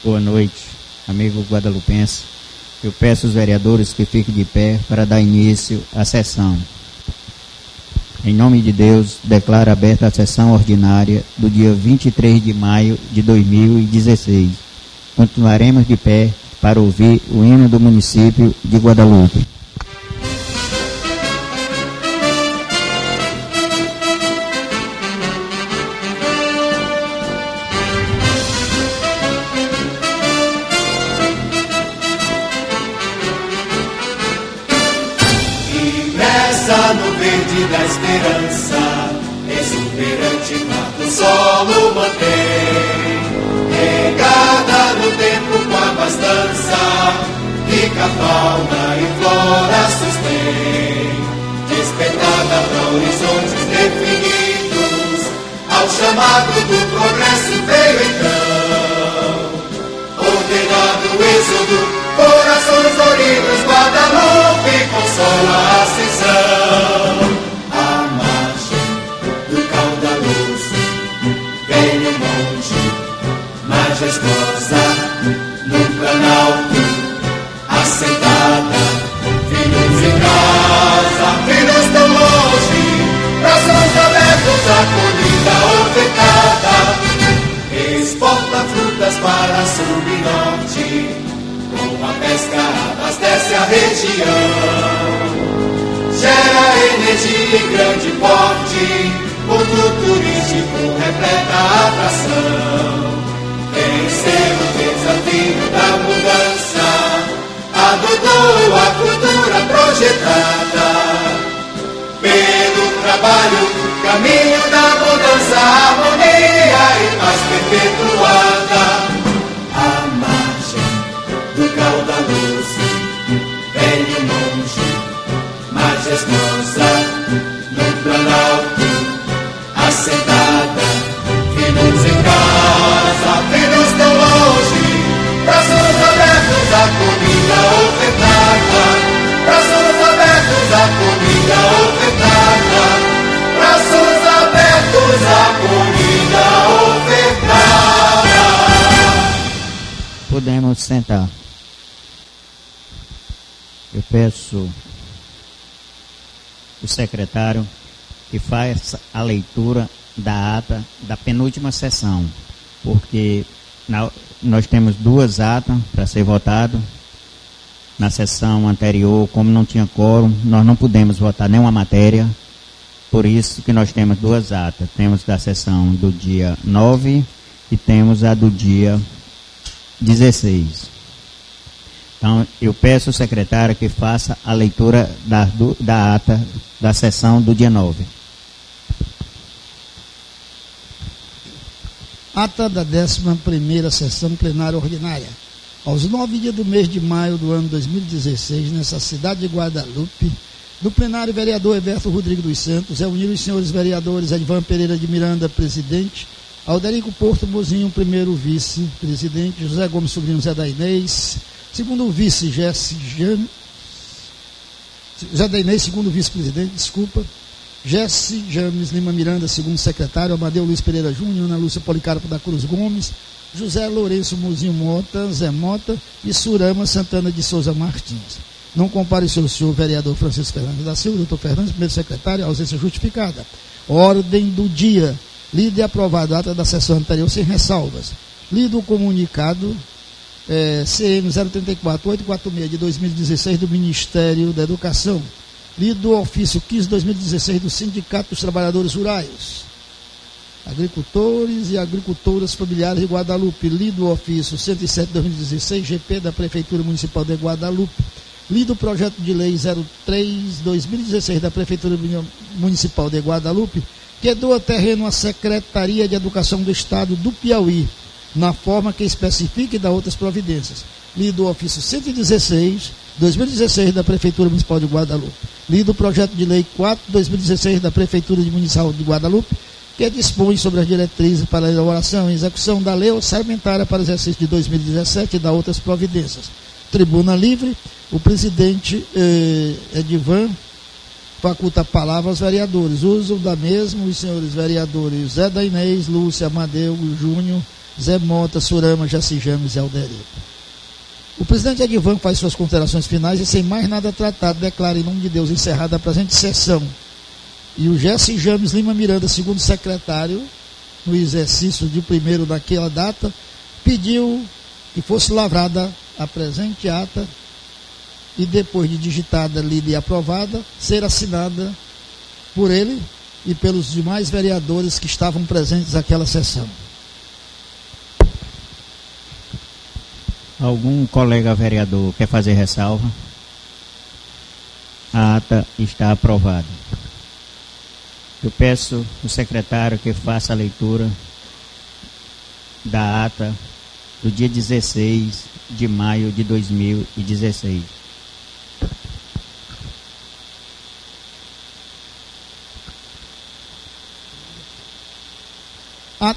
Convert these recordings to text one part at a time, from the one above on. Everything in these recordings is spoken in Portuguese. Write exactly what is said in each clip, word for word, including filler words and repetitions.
Boa noite, amigo guadalupense. Eu peço aos vereadores que fiquem de pé para dar início à sessão. Em nome de Deus, declaro aberta a sessão ordinária do dia vinte e três de maio de dois mil e dezesseis. Continuaremos de pé para ouvir o hino do município de Guadalupe. No verde da esperança, exuberante quarto solo mantém, regada no tempo com abastança, rica fauna e flora sustém, despertada para horizontes definidos, ao chamado do progresso veio então, ordenado o êxodo, corações doridos, Guadalupe consola a ascensão. A margem do caudaloso vem o monte, majestosa, no planalto, assentada. Filhos em casa, filhos tão longe, braços abertos, acolhida ofertada. Exporta frutas para sul e norte, com a pesca abastece a região, gera energia em grande porte, ponto turístico repleta a atração. Venceu o desafio da mudança, adotou a cultura projetada, pelo trabalho, caminho da mudança, harmonia e paz perpetuada. Do caudaloso vem o monte, majestosa, no planalto, assentada. Filhos em casa, filhos tão longe, braços abertos, acolhida ofertada. Braços abertos, acolhida ofertada. Braços abertos, acolhida ofertada. Podemos sentar. Eu peço o secretário que faça a leitura da ata da penúltima sessão, porque na, nós temos duas atas para ser votado. Na sessão anterior, como não tinha quórum, nós não pudemos votar nenhuma matéria, por isso que nós temos duas atas. Temos da sessão do dia nove e temos a do dia dezesseis. Então, eu peço ao secretário que faça a leitura da, do, da ata da sessão do dia nove. Ata da décima primeira sessão plenária ordinária. Aos nove dias do mês de maio do ano dois mil e dezesseis, nessa cidade de Guadalupe, no plenário, vereador Everto Rodrigo dos Santos, reuniram os senhores vereadores Edvan Pereira de Miranda, presidente, Alderico Porto Mozinho, primeiro vice-presidente, José Gomes Sobrinho Zé da Inês, segundo vice, Jesse James, Zé da Inês, segundo vice-presidente, desculpa, Jesse James Lima Miranda, segundo secretário, Amadeu Luiz Pereira Júnior, Ana Lúcia Policarpo da Cruz Gomes, José Lourenço Mozinho Mota, Zé Mota e Surama Santana de Souza Martins. Não compareceu o senhor vereador Francisco Fernandes da Silva, doutor Fernandes, primeiro secretário, ausência justificada. Ordem do dia. Lido e aprovado a ata da sessão anterior sem ressalvas. Lido o comunicado é, C M zero três quatro oito quatro seis de dois mil e dezesseis do Ministério da Educação. Lido o ofício quinze de dois mil e dezesseis do Sindicato dos Trabalhadores Rurais, Agricultores e Agricultoras Familiares de Guadalupe. Lido o ofício cento e sete de dois mil e dezesseis, G P da Prefeitura Municipal de Guadalupe. Lido o projeto de lei zero três de dois mil e dezesseis da Prefeitura Municipal de Guadalupe, que doa terreno à Secretaria de Educação do Estado do Piauí, na forma que especifique e dá outras providências. Lido o ofício cento e dezesseis de dois mil e dezesseis da Prefeitura Municipal de Guadalupe. Lido o projeto de lei quatro de dois mil e dezesseis da Prefeitura Municipal de Guadalupe, que dispõe sobre as diretrizes para a elaboração e execução da lei orçamentária para o exercício de dois mil e dezessete e dá outras providências. Tribuna livre, o presidente eh, Edvan faculta a palavra aos vereadores. Usam da mesma os senhores vereadores Zé da Inês, Lúcia, Amadeu, Júnior, Zé Mota, Surama, Jaci James e Alderico. O presidente Edivan faz suas considerações finais e, sem mais nada tratado, declara em nome de Deus encerrada a presente sessão. E o Jaci James Lima Miranda, segundo secretário, no exercício de primeiro daquela data, pediu que fosse lavrada a presente ata e, depois de digitada, lida e aprovada, ser assinada por ele e pelos demais vereadores que estavam presentes naquela sessão. Algum colega vereador quer fazer ressalva? A ata está aprovada. Eu peço ao secretário que faça a leitura da ata do dia dezesseis de maio de dois mil e dezesseis. Ata,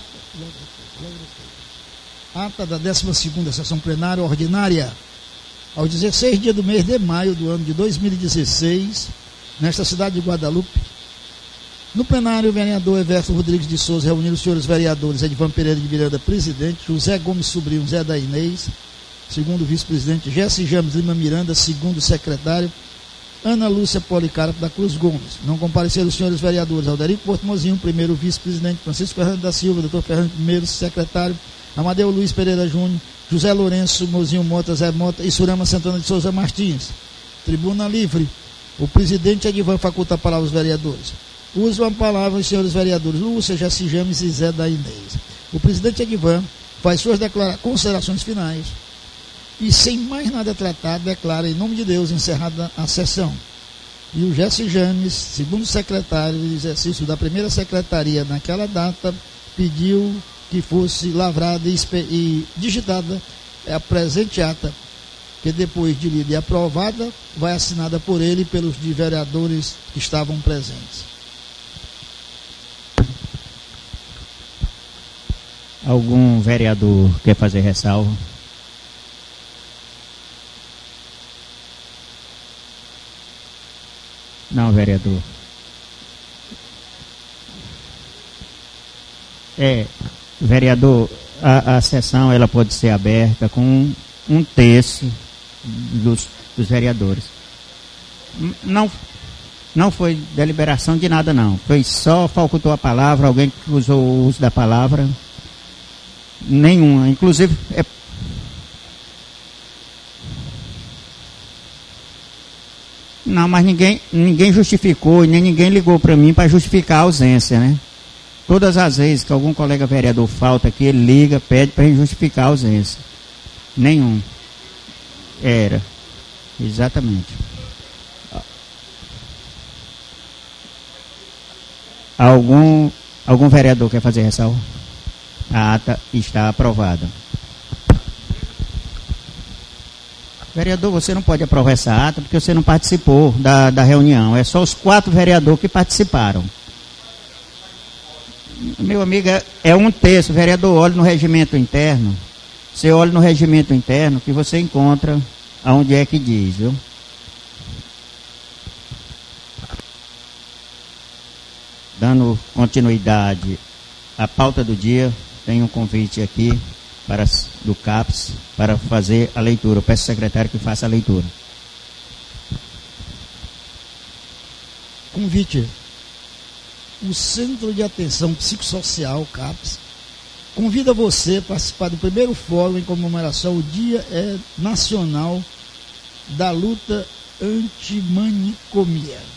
ata da décima segunda sessão plenária ordinária, ao dezesseis dia do mês de maio do ano de dois mil e dezesseis, nesta cidade de Guadalupe. No plenário, o vereador Everto Rodrigues de Souza reuniu os senhores vereadores Edivan Pereira de Miranda, presidente, José Gomes Sobrinho, Zé da Inês, segundo vice-presidente, Jaci James Lima Miranda, segundo secretário, Ana Lúcia Policarpo da Cruz Gomes. Não compareceram os senhores vereadores Alderico Porto Mozinho, primeiro vice-presidente, Francisco Fernando da Silva, doutor Fernando, primeiro secretário, Amadeu Luiz Pereira Júnior, José Lourenço Mozinho Mota, Zé Mota e Surama Santana de Souza Martins. Tribuna livre. O presidente Edivan faculta a palavra aos vereadores. Usam a palavra os senhores vereadores Lúcia, Jaci James e Zé da Inês. O presidente Edivan faz suas declara- considerações finais e, sem mais nada tratado, declara em nome de Deus encerrada a sessão. E o Jaci James, segundo secretário de exercício da primeira secretaria naquela data, pediu que fosse lavrada e, e digitada a presente ata, que depois de lida e aprovada, vai assinada por ele e pelos vereadores que estavam presentes. Algum vereador quer fazer ressalva? Não, vereador. É, vereador, a, a sessão ela pode ser aberta com um, um terço dos, dos vereadores. Não, não foi deliberação de nada, não. Foi só facultou a palavra, alguém que usou o uso da palavra. Nenhuma, inclusive é... não, mas ninguém, ninguém justificou e nem ninguém ligou para mim para justificar a ausência, né? Todas as vezes que algum colega vereador falta aqui, ele liga, pede para justificar a ausência. Nenhum. Era. Exatamente. Algum, algum vereador quer fazer ressalva? A ata está aprovada. Vereador, você não pode aprovar essa ata porque você não participou da, da reunião. É só os quatro vereadores que participaram. Meu amigo, é, é um terço. Vereador, olhe no regimento interno. Você olha no regimento interno que você encontra aonde é que diz, viu? Dando continuidade à pauta do dia, tem um convite aqui para, do CAPES para fazer a leitura. Eu peço ao secretário que faça a leitura. Convite. O Centro de Atenção Psicossocial, CAPES, convida você a participar do primeiro fórum em comemoração ao Dia é, Nacional da Luta Antimanicomia.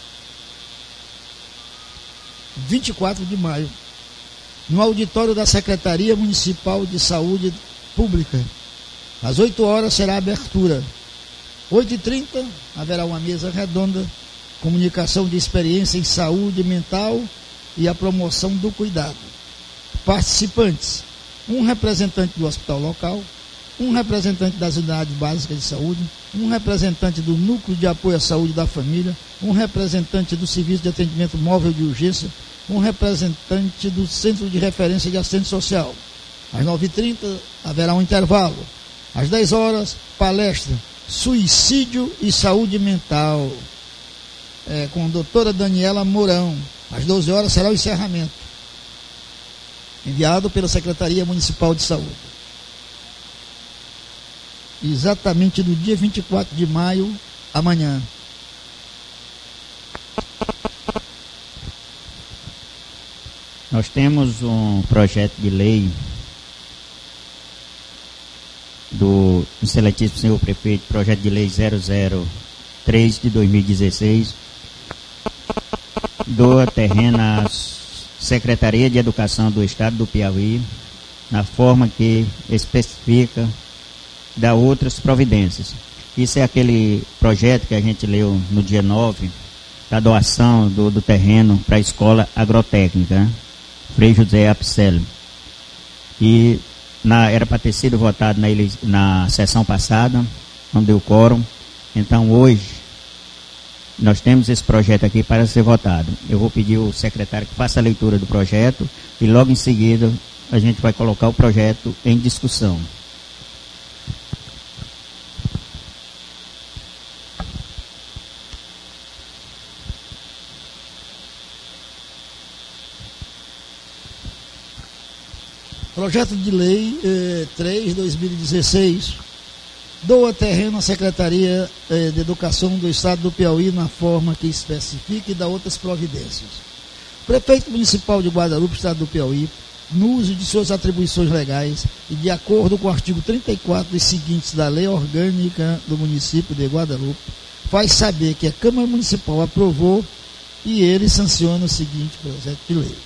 vinte e quatro de maio. No auditório da Secretaria Municipal de Saúde Pública. Às oito horas será a abertura. oito e trinta haverá uma mesa redonda, comunicação de experiência em saúde mental e a promoção do cuidado. Participantes: um representante do hospital local, um representante das unidades básicas de saúde, um representante do Núcleo de Apoio à Saúde da Família, um representante do Serviço de Atendimento Móvel de Urgência, um representante do Centro de Referência de Assistência Social. Às nove e trinta haverá um intervalo. Às dez horas, palestra Suicídio e Saúde Mental, é, com a doutora Daniela Mourão. Às doze horas será o encerramento. enviado pela Secretaria Municipal de Saúde. Exatamente no dia vinte e quatro de maio, amanhã. Nós temos um projeto de lei do excelentíssimo senhor prefeito, projeto de lei zero zero três de dois mil e dezesseis, doa terreno à Secretaria de Educação do Estado do Piauí, na forma que especifica da outras providências. Isso é aquele projeto que a gente leu no dia nove, da doação do, do terreno para a escola agrotécnica, né? Frei José Apicella. E na, era para ter sido votado na, na sessão passada, não deu quórum. Então hoje nós temos esse projeto aqui para ser votado. Eu vou pedir ao secretário que faça a leitura do projeto e logo em seguida a gente vai colocar o projeto em discussão. Projeto de Lei eh, três de dois mil e dezesseis, doa terreno à Secretaria eh, de Educação do Estado do Piauí na forma que especifique e dá outras providências. O Prefeito Municipal de Guadalupe, Estado do Piauí, no uso de suas atribuições legais e de acordo com o artigo trinta e quatro e seguintes da Lei Orgânica do Município de Guadalupe, faz saber que a Câmara Municipal aprovou e ele sanciona o seguinte projeto de lei.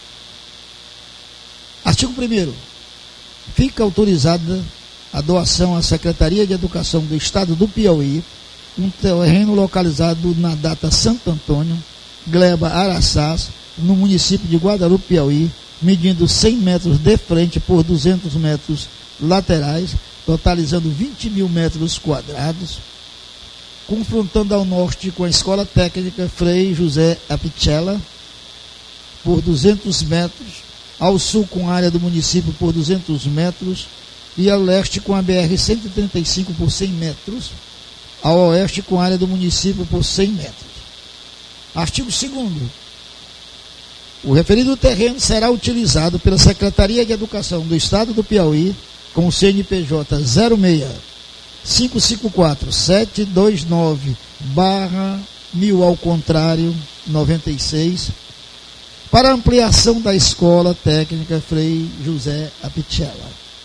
Artigo primeiro. Fica autorizada a doação à Secretaria de Educação do Estado do Piauí, um terreno localizado na data Santo Antônio, Gleba Araçás, no município de Guadalupe, Piauí, medindo cem metros de frente por duzentos metros laterais, totalizando vinte mil metros quadrados, confrontando ao norte com a Escola Técnica Frei José Apicella, por duzentos metros, ao sul com a área do município por duzentos metros e ao leste com a B R cento e trinta e cinco por cem metros, ao oeste com a área do município por cem metros. Artigo segundo. O referido terreno será utilizado pela Secretaria de Educação do Estado do Piauí com o C N P J zero seis cinco cinco quatro sete dois nove barra mil ao contrário noventa e seis, para ampliação da Escola Técnica Frei José Apicella.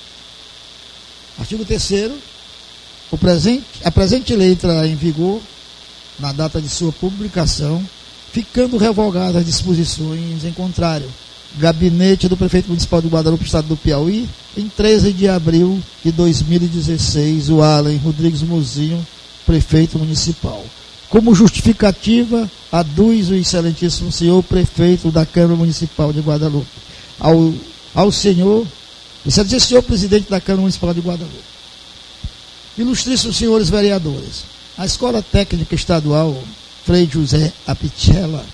Artigo terceiro. O presente, a presente lei entrará em vigor na data de sua publicação, ficando revogadas as disposições em contrário. Gabinete do Prefeito Municipal de Guadalupe, Estado do Piauí, em treze de abril de dois mil e dezesseis, o Allen Rodrigues Mozinho, Prefeito Municipal. Como justificativa, aduz o excelentíssimo senhor Prefeito da Câmara Municipal de Guadalupe, ao, ao senhor, excelentíssimo senhor Presidente da Câmara Municipal de Guadalupe, ilustríssimos senhores vereadores, a Escola Técnica Estadual Frei José Apicella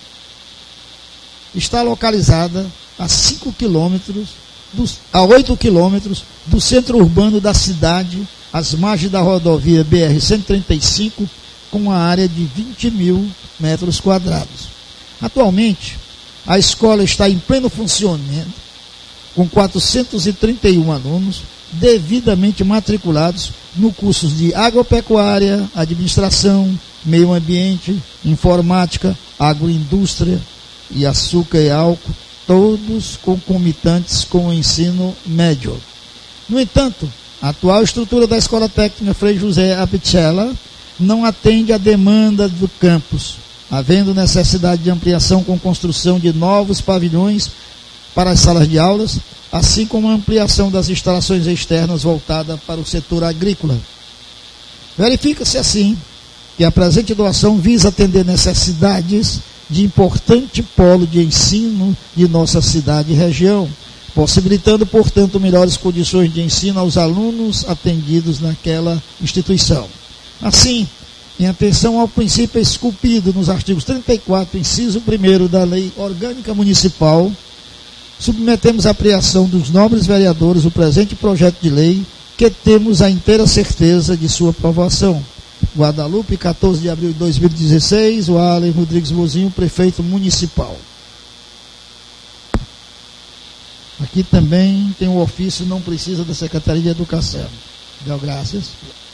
está localizada a cinco quilômetros, dos, a oito quilômetros do centro urbano da cidade, às margens da rodovia B R cento e trinta e cinco, com uma área de vinte mil metros quadrados. Atualmente, a escola está em pleno funcionamento, com quatrocentos e trinta e um alunos devidamente matriculados no cursos de agropecuária, administração, meio ambiente, informática, agroindústria e açúcar e álcool, todos concomitantes com o ensino médio. No entanto, a atual estrutura da Escola Técnica Frei José Apicella não atende à demanda do campus, havendo necessidade de ampliação com construção de novos pavilhões para as salas de aulas, assim como a ampliação das instalações externas voltada para o setor agrícola. Verifica-se assim que a presente doação visa atender necessidades de importante polo de ensino de nossa cidade e região, possibilitando, portanto, melhores condições de ensino aos alunos atendidos naquela instituição. Assim, em atenção ao princípio esculpido nos artigos trinta e quatro, inciso primeiro da Lei Orgânica Municipal, submetemos à apreensão dos nobres vereadores o presente projeto de lei, que temos a inteira certeza de sua aprovação. Guadalupe, quatorze de abril de dois mil e dezesseis, o Allen Rodrigues Mozinho, Prefeito Municipal. Aqui também tem o ofício, não precisa da Secretaria de Educação. Deu graças.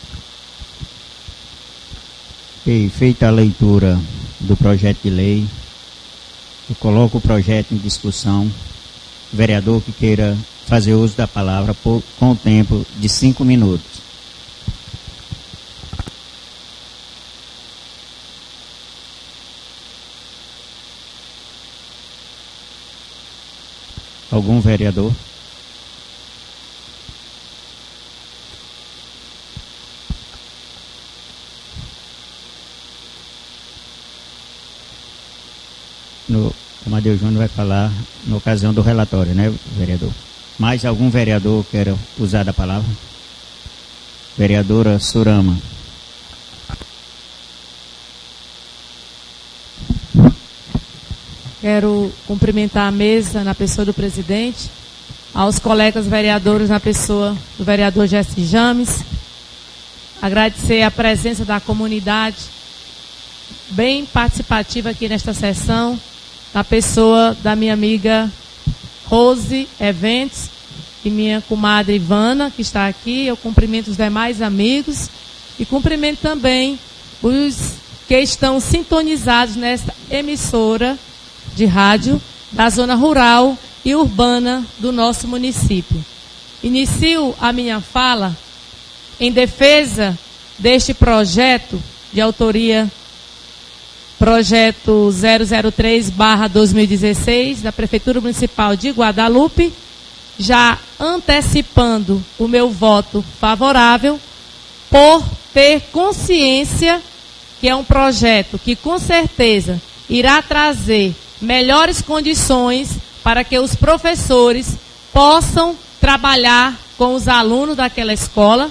E feita a leitura do projeto de lei, eu coloco o projeto em discussão. O vereador que queira fazer uso da palavra por, com o tempo de cinco minutos. Algum vereador? No, o Amadeu Júnior vai falar na ocasião do relatório, né, vereador? Mais algum vereador queira usar da palavra? Vereadora Surama. Quero cumprimentar a mesa na pessoa do presidente, aos colegas vereadores na pessoa do vereador Jesse James, agradecer a presença da comunidade bem participativa aqui nesta sessão, na pessoa da minha amiga Rose Eventos e minha comadre Ivana, que está aqui. Eu cumprimento os demais amigos e cumprimento também os que estão sintonizados nesta emissora de rádio da zona rural e urbana do nosso município. Inicio a minha fala em defesa deste projeto de autoria projeto zero zero três barra dois mil e dezesseis da Prefeitura Municipal de Guadalupe, já antecipando o meu voto favorável por ter consciência que é um projeto que com certeza irá trazer melhores condições para que os professores possam trabalhar com os alunos daquela escola,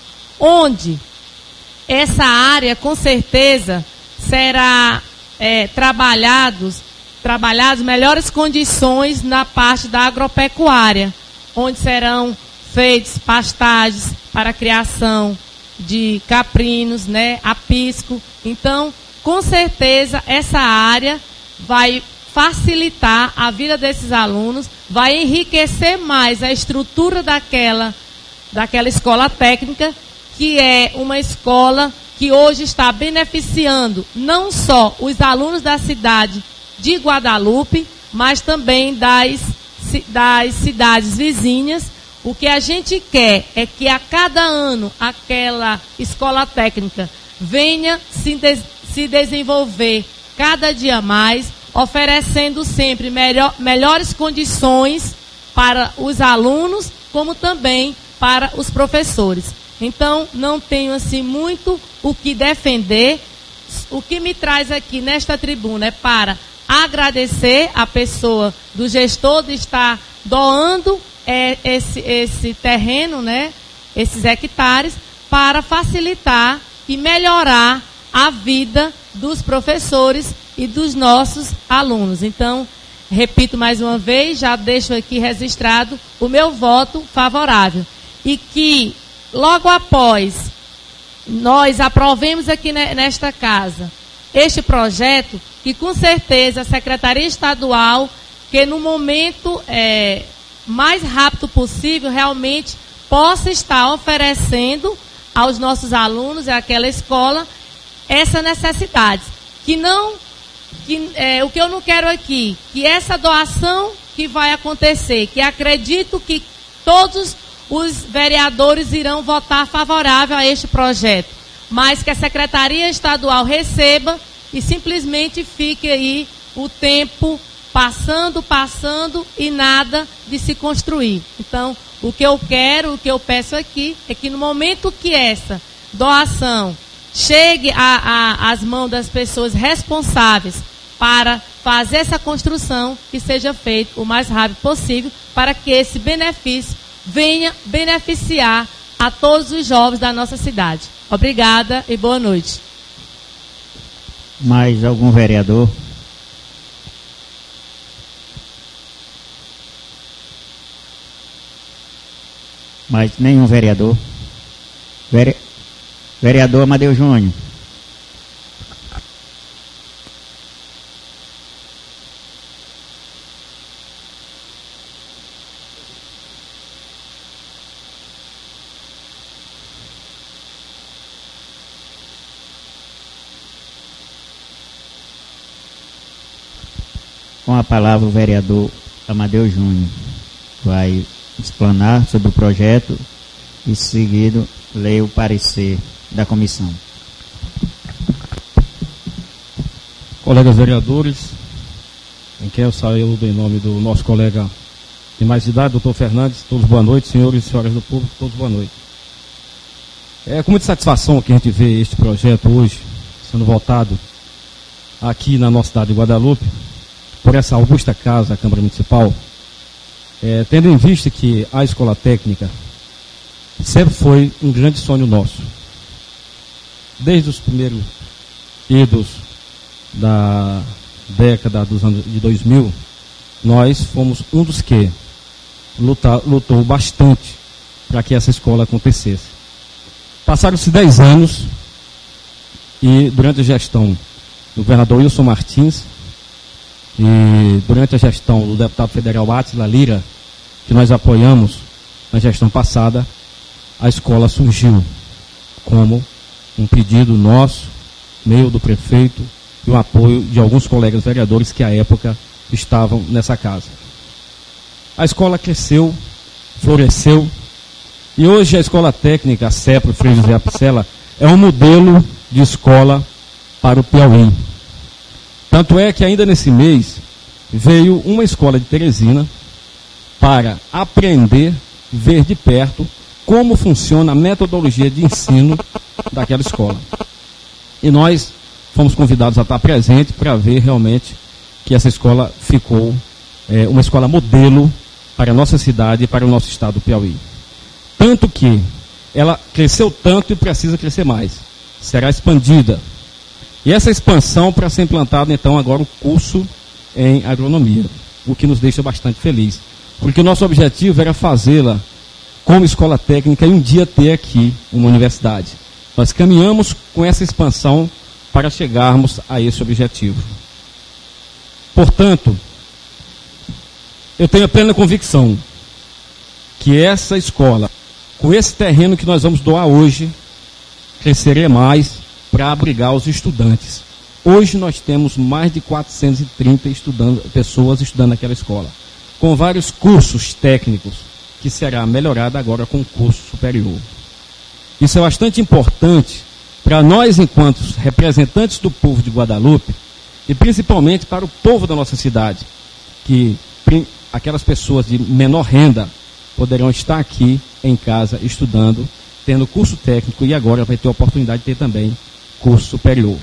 onde essa área com certeza será é, trabalhados, trabalhados melhores condições na parte da agropecuária, onde serão feitos pastagens para a criação de caprinos, né, apisco. Então, com certeza, essa área vai facilitar a vida desses alunos, vai enriquecer mais a estrutura daquela, daquela escola técnica, que é uma escola que hoje está beneficiando não só os alunos da cidade de Guadalupe, mas também das, das cidades vizinhas. O que a gente quer é que a cada ano aquela escola técnica venha se, de, se desenvolver cada dia mais, oferecendo sempre melhor, melhores condições para os alunos, como também para os professores. Então, não tenho assim muito o que defender. O que me traz aqui nesta tribuna é para agradecer a pessoa do gestor de estar doando é, esse, esse terreno, né, esses hectares, para facilitar e melhorar a vida dos professores e dos nossos alunos. Então, repito mais uma vez, já deixo aqui registrado o meu voto favorável. E que logo após nós aprovemos aqui nesta casa este projeto, que com certeza a Secretaria Estadual, que no momento é, mais rápido possível, realmente possa estar oferecendo aos nossos alunos e àquela escola essa necessidade. Que não, que, é, o que eu não quero aqui, que essa doação que vai acontecer, que acredito que todos os vereadores irão votar favorável a este projeto, mas que a Secretaria Estadual receba e simplesmente fique aí o tempo passando, passando e nada de se construir. Então, o que eu quero, o que eu peço aqui, é que no momento que essa doação chegue às mãos das pessoas responsáveis para fazer essa construção, que seja feito o mais rápido possível, para que esse benefício venha beneficiar a todos os jovens da nossa cidade. Obrigada e boa noite. Mais algum vereador? Mais nenhum vereador? Vere... Vereador Amadeu Júnior. Com a palavra o vereador Amadeu Júnior vai explanar sobre o projeto e, seguido, ler o parecer da comissão. Colegas vereadores, em quem eu saúdo em nome do nosso colega de mais idade, doutor Fernandes, todos boa noite, senhores e senhoras do público, todos boa noite. É com muita satisfação que a gente vê este projeto hoje sendo votado aqui na nossa cidade de Guadalupe, por essa augusta casa, a Câmara Municipal, é, tendo em vista que a escola técnica sempre foi um grande sonho nosso. Desde os primeiros idos da década dos anos de dois mil, nós fomos um dos que lutar, lutou bastante para que essa escola acontecesse. Passaram-se dez anos e durante a gestão do governador Wilson Martins e durante a gestão do deputado federal Átila Lira, que nós apoiamos na gestão passada, a escola surgiu como um pedido nosso, meio do prefeito e o apoio de alguns colegas vereadores que à época estavam nessa casa. A escola cresceu, floresceu e hoje a escola técnica, a CEPRO, Frei José Apicella, é um modelo de escola para o Piauí. Tanto é que ainda nesse mês veio uma escola de Teresina para aprender, ver de perto como funciona a metodologia de ensino daquela escola. E nós fomos convidados a estar presentes para ver realmente que essa escola ficou é, uma escola modelo para a nossa cidade e para o nosso estado do Piauí. Tanto que ela cresceu tanto e precisa crescer mais. Será expandida. E essa expansão para ser implantado, então, agora o curso em agronomia, o que nos deixa bastante feliz. Porque o nosso objetivo era fazê-la como escola técnica e um dia ter aqui uma universidade. Nós caminhamos com essa expansão para chegarmos a esse objetivo. Portanto, eu tenho a plena convicção que essa escola, com esse terreno que nós vamos doar hoje, crescerá mais para abrigar os estudantes. Hoje nós temos mais de quatrocentas e trinta estudando, pessoas estudando naquela escola, com vários cursos técnicos, que será melhorada agora com o curso superior. Isso é bastante importante para nós, enquanto representantes do povo de Guadalupe, e principalmente para o povo da nossa cidade, que aquelas pessoas de menor renda poderão estar aqui em casa estudando, tendo curso técnico e agora vai ter a oportunidade de ter também curso superior.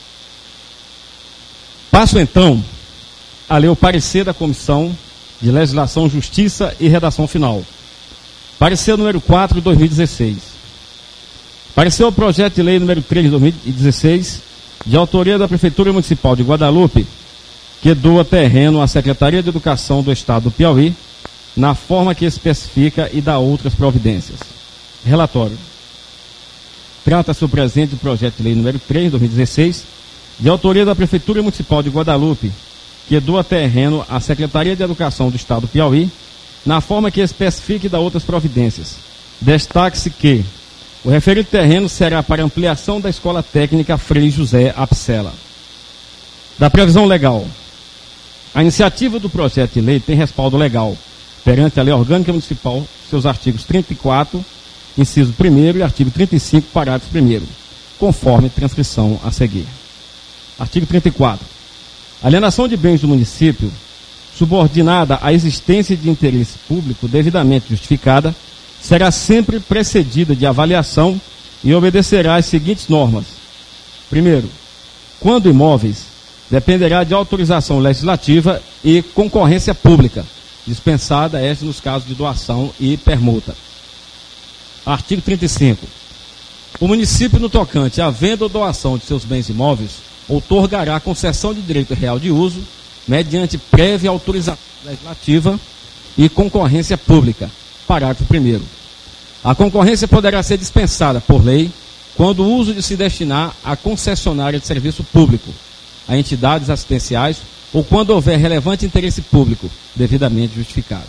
Passo então a ler o parecer da Comissão de Legislação, Justiça e Redação Final. Parecer número quatro de dois mil e dezesseis. Parecer o projeto de lei número três de dois mil e dezesseis, de autoria da Prefeitura Municipal de Guadalupe, que doa terreno à Secretaria de Educação do Estado do Piauí, na forma que especifica e dá outras providências. Relatório. Trata-se o presente projeto de lei número três de dois mil e dezesseis, de autoria da Prefeitura Municipal de Guadalupe, que doa terreno à Secretaria de Educação do Estado do Piauí, na forma que especifique e dá outras providências. Destaque-se que o referido terreno será para ampliação da Escola Técnica Frei José Apicella. Da previsão legal. A iniciativa do projeto de lei tem respaldo legal perante a Lei Orgânica Municipal, seus artigos trinta e quatro, inciso primeiro e artigo trinta e cinco, parágrafo primeiro, conforme transcrição a seguir. Artigo trinta e quatro. A alienação de bens do município, subordinada à existência de interesse público devidamente justificada, será sempre precedida de avaliação e obedecerá às seguintes normas. Primeiro, quando imóveis, dependerá de autorização legislativa e concorrência pública, dispensada esta nos casos de doação e permuta. Artigo trinta e cinco. O município, no tocante à venda ou doação de seus bens imóveis, outorgará concessão de direito real de uso, mediante prévia autorização legislativa e concorrência pública. Parágrafo primeiro. A concorrência poderá ser dispensada por lei quando o uso de se destinar à concessionária de serviço público, a entidades assistenciais ou quando houver relevante interesse público devidamente justificado.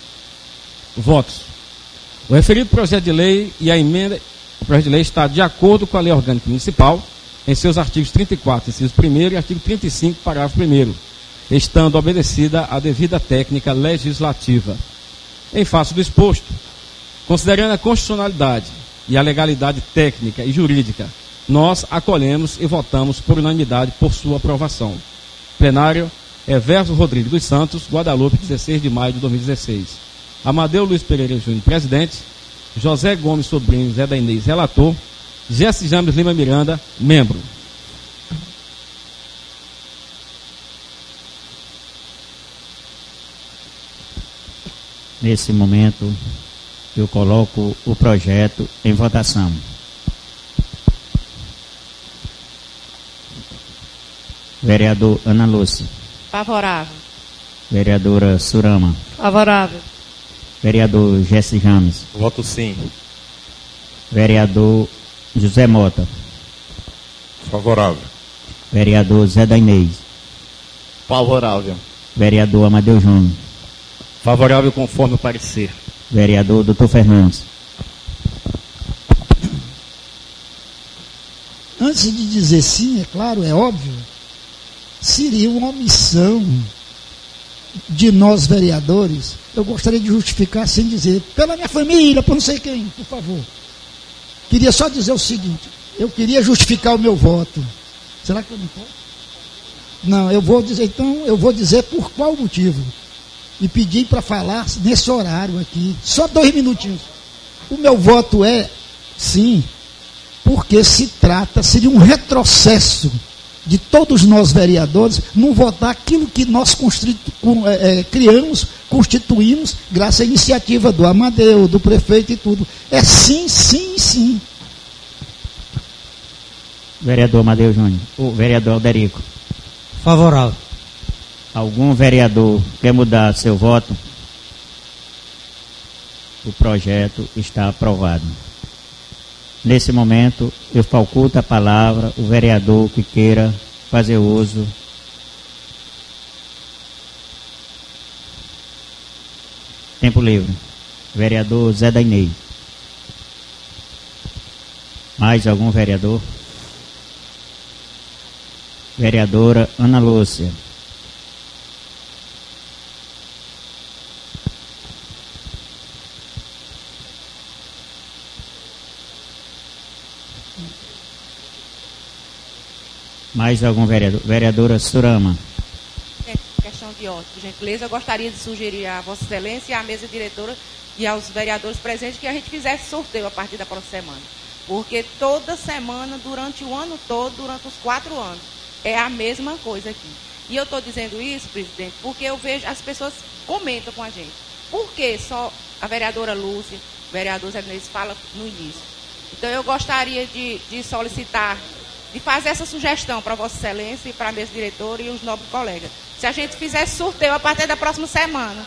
Votos. O referido projeto de lei e a emenda, o projeto de lei está de acordo com a Lei Orgânica Municipal, em seus artigos trinta e quatro, inciso primeiro, e artigo trinta e cinco, parágrafo primeiro, estando obedecida a devida técnica legislativa. Em face do exposto, considerando a constitucionalidade e a legalidade técnica e jurídica, nós acolhemos e votamos por unanimidade por sua aprovação. Plenário, Everson Rodrigues dos Santos, Guadalupe, dezesseis de maio de dois mil e dezesseis. Amadeu Luiz Pereira Júnior, presidente. José Gomes Sobrinho, Zé da Inês, relator. Jesse James Lima Miranda, membro. Nesse momento, eu coloco o projeto em votação. Vereador Ana Lúcia. Favorável. Vereadora Surama. Favorável. Vereador Jesse James. Voto sim. Vereador José Mota. Favorável. Vereador Zé da Inês. Favorável. Vereador Amadeu Júnior. Favorável conforme o parecer. Vereador doutor Fernandes. Antes de dizer sim, é claro, é óbvio, seria uma omissão de nós vereadores. Eu gostaria de justificar sem dizer, pela minha família, por não sei quem, por favor. Queria só dizer o seguinte, eu queria justificar o meu voto. Será que eu não posso? Não, eu vou dizer, então, eu vou dizer por qual motivo. E pedir para falar nesse horário aqui, só dois minutinhos. O meu voto é sim, porque se trata, seria um retrocesso de todos nós vereadores não votar aquilo que nós constitu- é, criamos, constituímos, graças à iniciativa do Amadeu, do prefeito e tudo. É sim, sim, sim. Vereador Amadeu Júnior. O vereador Alderico. Favorável. Algum vereador quer mudar seu voto? O projeto está aprovado. Nesse momento, eu faculto a palavra o vereador que queira fazer uso. Tempo livre. Vereador Zé da Inês. Mais algum vereador? Vereadora Ana Lúcia. Mais algum vereador? Vereadora Surama. É questão de ordem, por gentileza, eu gostaria de sugerir a Vossa Excelência e à mesa diretora e aos vereadores presentes que a gente fizesse sorteio a partir da próxima semana. Porque toda semana, durante o ano todo, durante os quatro anos, é a mesma coisa aqui. E eu estou dizendo isso, presidente, porque eu vejo, as pessoas comentam com a gente. Por que só a vereadora Lúcia, o vereador Zé Inês fala no início? Então eu gostaria de, de solicitar, de fazer essa sugestão para Vossa Excelência e para a mesa diretora e os nobres colegas. Se a gente fizesse sorteio a partir da próxima semana.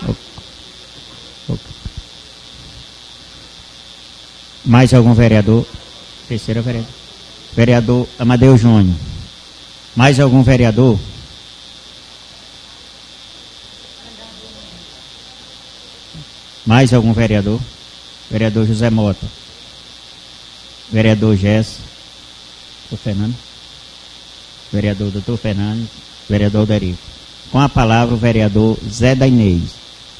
Mais algum vereador? Terceiro vereador. Vereador Amadeu Júnior. Mais algum vereador? Mais algum vereador? Vereador José Mota. Vereador Jesse. Doutor Fernando. Vereador doutor Fernandes. Vereador Alderico. Com a palavra o vereador Zé da Inês.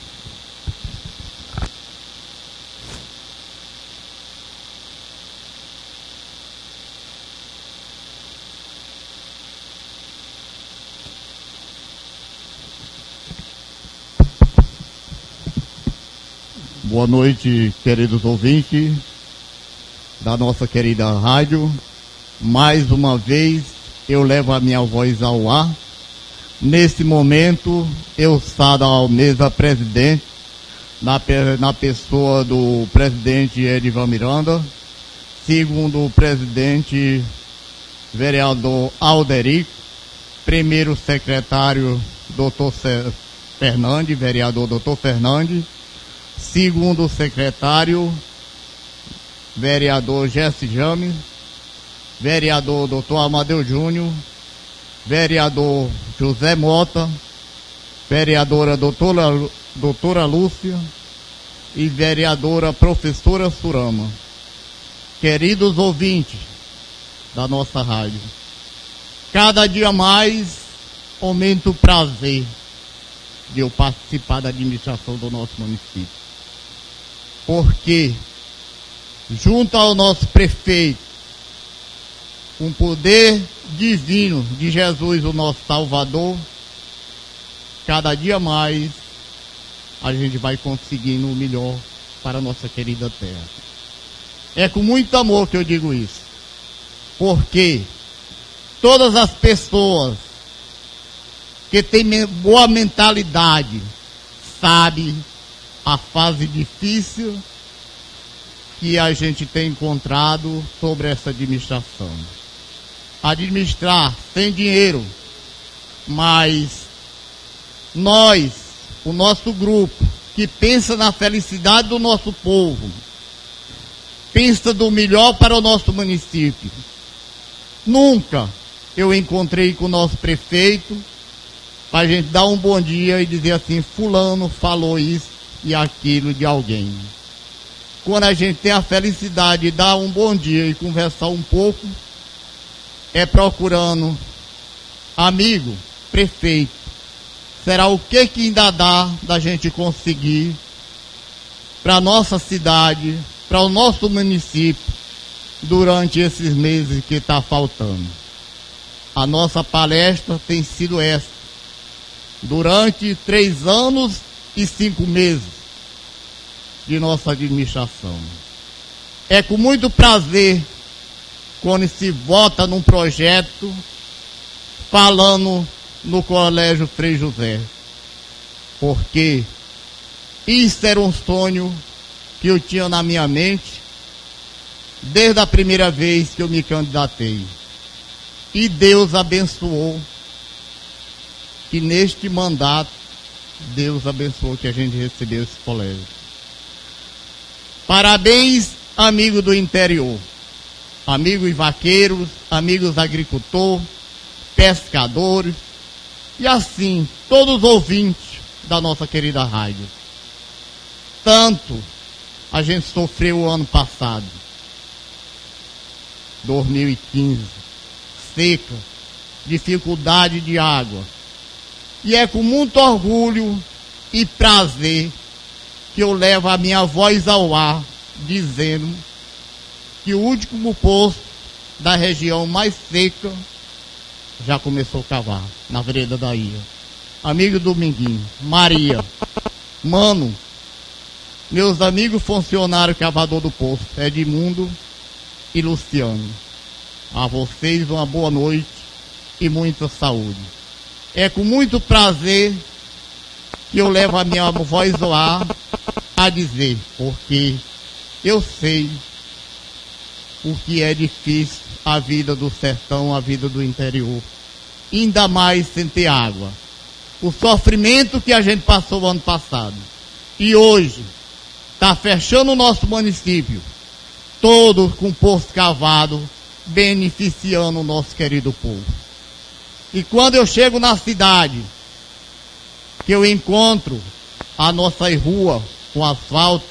Boa noite, queridos ouvintes da nossa querida rádio. Mais uma vez eu levo a minha voz ao ar. Nesse momento eu saio à mesa presidente, na, na pessoa do presidente Edivan Miranda, segundo o presidente vereador Alderico, primeiro secretário doutor Fernandes, vereador doutor Fernandes, segundo secretário, vereador Jesse James, vereador doutor Amadeu Júnior, vereador José Mota, vereadora doutora, doutora Lúcia e vereadora professora Surama. Queridos ouvintes da nossa rádio, cada dia mais aumenta o prazer de eu participar da administração do nosso município. Porque, junto ao nosso prefeito, com o poder divino de Jesus, o nosso Salvador, cada dia mais a gente vai conseguindo o melhor para a nossa querida terra. É com muito amor que eu digo isso, porque todas as pessoas que têm boa mentalidade sabem a fase difícil que a gente tem encontrado sobre essa administração. Administrar sem dinheiro, mas nós, o nosso grupo, que pensa na felicidade do nosso povo, pensa do melhor para o nosso município. Nunca eu encontrei com o nosso prefeito para a gente dar um bom dia e dizer assim, fulano falou isso e aquilo de alguém. Quando a gente tem a felicidade de dar um bom dia e conversar um pouco, é procurando amigo, prefeito. Será o que que ainda dá da gente conseguir para a nossa cidade, para o nosso município, durante esses meses que está faltando. A nossa palestra tem sido essa, durante três anos e cinco meses de nossa administração. É com muito prazer quando se vota num projeto falando no Colégio Frei José, porque isso era um sonho que eu tinha na minha mente desde a primeira vez que eu me candidatei. E Deus abençoou que neste mandato Deus abençoou que a gente recebeu esse colégio. Parabéns, amigo do interior, amigos vaqueiros, amigos agricultores, pescadores e assim todos os ouvintes da nossa querida rádio. Tanto a gente sofreu o ano passado, dois mil e quinze, seca, dificuldade de água. E é com muito orgulho e prazer que eu levo a minha voz ao ar, dizendo que o último poço da região mais seca já começou a cavar, na vereda da ilha. Amigo Dominguinho, Maria, Mano, meus amigos funcionários cavador do poço, Edmundo e Luciano. A vocês uma boa noite e muita saúde. É com muito prazer que eu levo a minha voz ao ar a dizer, porque eu sei o que é difícil a vida do sertão, a vida do interior, ainda mais sem ter água. O sofrimento que a gente passou ano passado e hoje está fechando o nosso município, todo com poço cavado, beneficiando o nosso querido povo. E quando eu chego na cidade, que eu encontro a nossa rua com asfalto,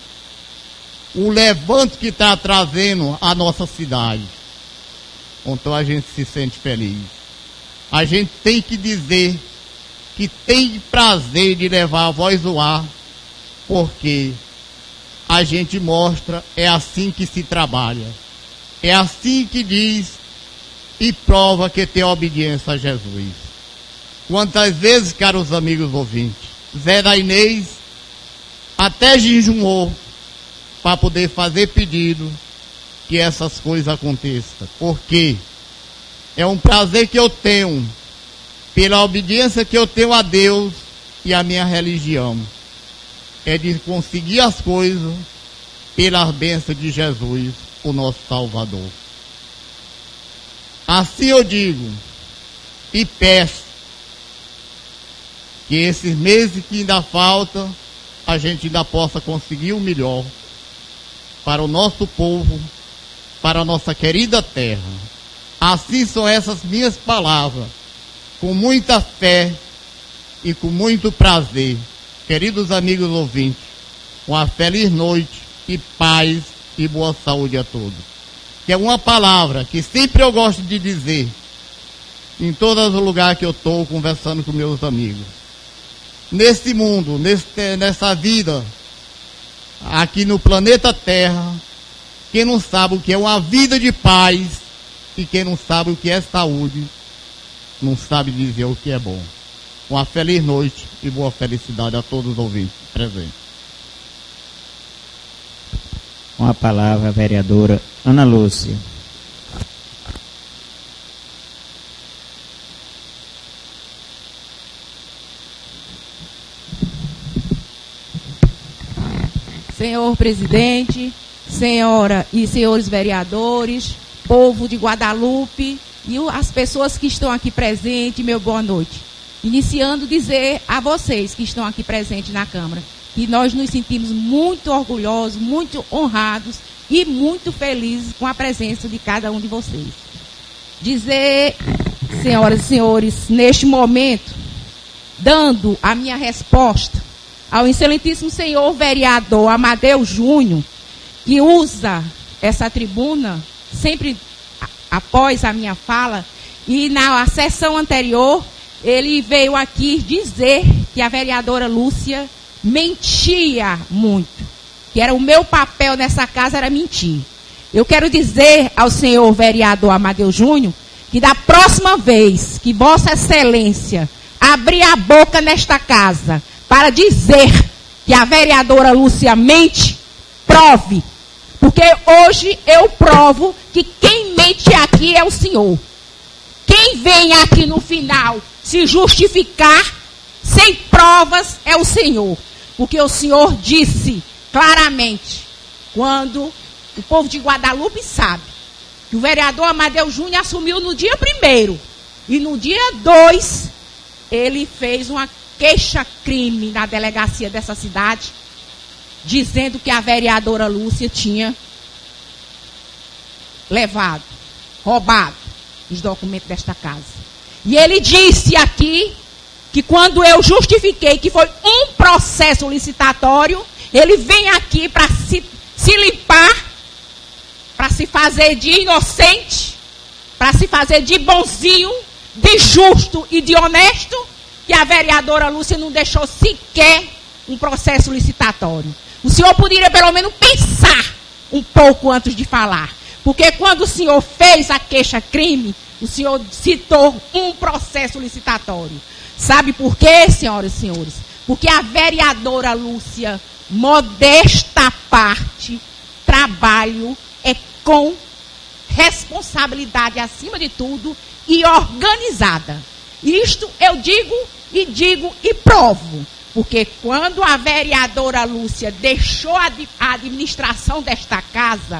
o levante que está trazendo a nossa cidade, então a gente se sente feliz. A gente tem que dizer que tem prazer de levar a voz ao ar, porque a gente mostra, é assim que se trabalha. É assim que diz e prova que tem obediência a Jesus. Quantas vezes, caros amigos ouvintes, Zé da Inês até jejumou para poder fazer pedido que essas coisas aconteçam. Porque é um prazer que eu tenho pela obediência que eu tenho a Deus e a minha religião. É de conseguir as coisas pelas bênçãos de Jesus, o nosso Salvador. Assim eu digo e peço que esses meses que ainda faltam, a gente ainda possa conseguir o melhor para o nosso povo, para a nossa querida terra. Assim são essas minhas palavras, com muita fé e com muito prazer. Queridos amigos ouvintes, uma feliz noite e paz e boa saúde a todos. Que é uma palavra que sempre eu gosto de dizer, em todos os lugares que eu estou conversando com meus amigos. Nesse mundo, nesse, nessa vida, aqui no planeta Terra, quem não sabe o que é uma vida de paz e quem não sabe o que é saúde, não sabe dizer o que é bom. Uma feliz noite e boa felicidade a todos os ouvintes presentes. Com a palavra a vereadora Ana Lúcia. Senhor presidente, senhora e senhores vereadores, povo de Guadalupe e as pessoas que estão aqui presentes, meu boa noite. Iniciando dizer a vocês que estão aqui presentes na Câmara, que nós nos sentimos muito orgulhosos, muito honrados e muito felizes com a presença de cada um de vocês. Dizer, senhoras e senhores, neste momento, dando a minha resposta ao excelentíssimo senhor vereador Amadeu Júnior, que usa essa tribuna sempre após a minha fala, e na sessão anterior ele veio aqui dizer que a vereadora Lúcia mentia muito, que era o meu papel nessa casa era mentir. Eu quero dizer ao senhor vereador Amadeu Júnior que da próxima vez que Vossa Excelência abrir a boca nesta casa para dizer que a vereadora Lúcia mente, prove. Porque hoje eu provo que quem mente aqui é o senhor. Quem vem aqui no final se justificar sem provas é o senhor. Porque o senhor disse claramente, quando o povo de Guadalupe sabe, que o vereador Amadeu Júnior assumiu no dia primeiro. E no dia dois, ele fez uma queixa-crime na delegacia dessa cidade, dizendo que a vereadora Lúcia tinha levado, roubado os documentos desta casa. E ele disse aqui que quando eu justifiquei que foi um processo licitatório, ele vem aqui para se, se limpar, para se fazer de inocente, para se fazer de bonzinho, de justo e de honesto, que a vereadora Lúcia não deixou sequer um processo licitatório. O senhor poderia pelo menos pensar um pouco antes de falar. Porque quando o senhor fez a queixa-crime, o senhor citou um processo licitatório. Sabe por quê, senhoras e senhores? Porque a vereadora Lúcia, modesta parte, trabalho é com responsabilidade acima de tudo e organizada. Isto eu digo e digo e provo. Porque quando a vereadora Lúcia deixou a administração desta casa,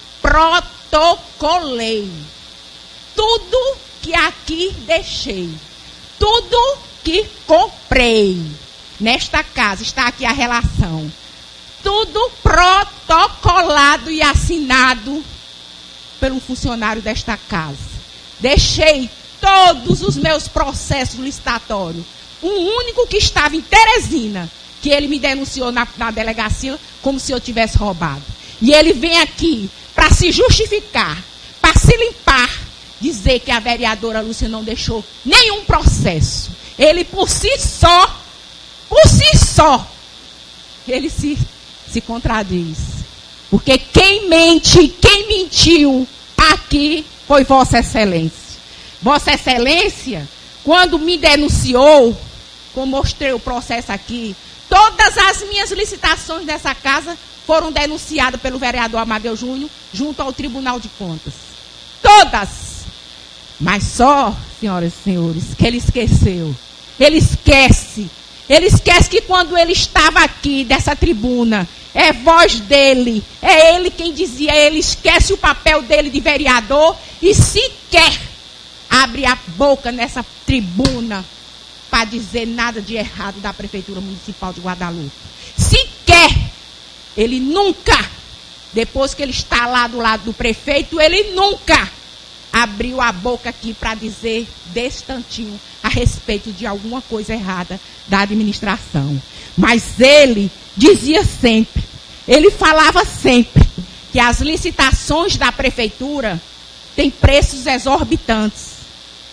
protocolei tudo que aqui deixei, tudo que comprei nesta casa, está aqui a relação, tudo protocolado e assinado pelo funcionário desta casa. Deixei todos os meus processos licitatórios. Um único que estava em Teresina, que ele me denunciou na, na delegacia como se eu tivesse roubado. E ele vem aqui para se justificar, para se limpar, dizer que a vereadora Lúcia não deixou nenhum processo. Ele por si só, por si só, ele se, se contradiz. Porque quem mente, quem mentiu aqui foi Vossa Excelência. Vossa Excelência, quando me denunciou, como mostrei o processo aqui, todas as minhas licitações dessa casa foram denunciadas pelo vereador Amadeu Júnior junto ao Tribunal de Contas. Todas. Mas só, senhoras e senhores, que ele esqueceu. Ele esquece. Ele esquece que quando ele estava aqui, dessa tribuna, é voz dele, é ele quem dizia, ele esquece o papel dele de vereador e sequer abre a boca nessa tribuna para dizer nada de errado da Prefeitura Municipal de Guadalupe. Sequer, ele nunca, depois que ele está lá do lado do prefeito, ele nunca abriu a boca aqui para dizer desse tantinho a respeito de alguma coisa errada da administração. Mas ele dizia sempre, ele falava sempre que as licitações da Prefeitura têm preços exorbitantes.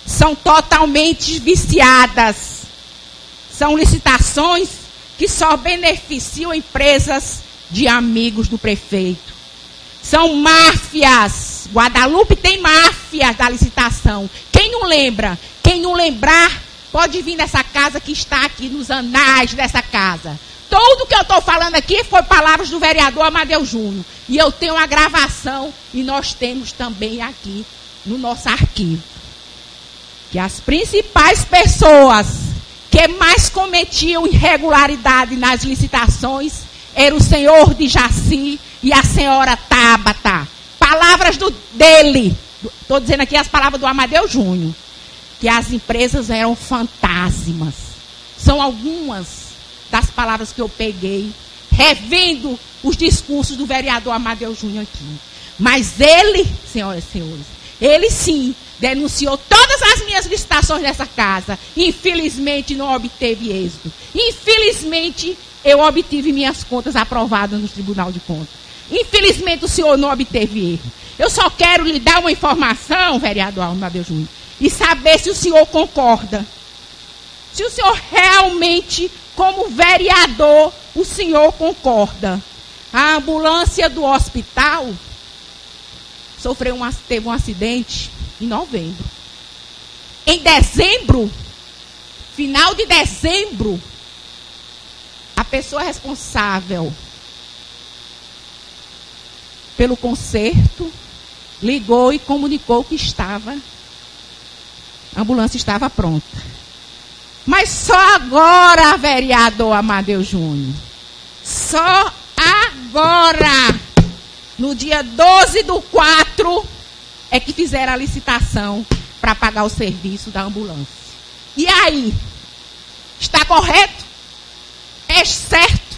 são totalmente viciadas. São licitações que só beneficiam empresas de amigos do prefeito. São máfias. Guadalupe tem máfias da licitação. Quem não lembra? Quem não lembrar, pode vir nessa casa que está aqui nos anais dessa casa. Tudo que eu estou falando aqui foi palavras do vereador Amadeu Júnior. E eu tenho a gravação e nós temos também aqui no nosso arquivo. Que as principais pessoas que mais cometiam irregularidade nas licitações era o senhor de Jaci e a senhora Tabata. Palavras do, dele. Estou dizendo aqui as palavras do Amadeu Júnior. Que as empresas eram fantasmas. São algumas das palavras que eu peguei, revendo os discursos do vereador Amadeu Júnior aqui. Mas ele, senhoras e senhores, ele sim denunciou todas as minhas licitações nessa casa. Infelizmente não obteve êxito. Infelizmente eu obtive minhas contas aprovadas no Tribunal de Contas. Infelizmente o senhor não obteve erro. Eu só quero lhe dar uma informação, vereador Amadeu Júnior, e saber se o senhor concorda. Se o senhor realmente, como vereador, o senhor concorda. A ambulância do hospital sofreu um, teve um acidente em novembro. Em dezembro, final de dezembro, a pessoa responsável pelo conserto ligou e comunicou que estava, a ambulância estava pronta. Mas só agora, vereador Amadeu Júnior, só agora, no dia doze do quatro, é que fizeram a licitação para pagar o serviço da ambulância. E aí? Está correto? É certo?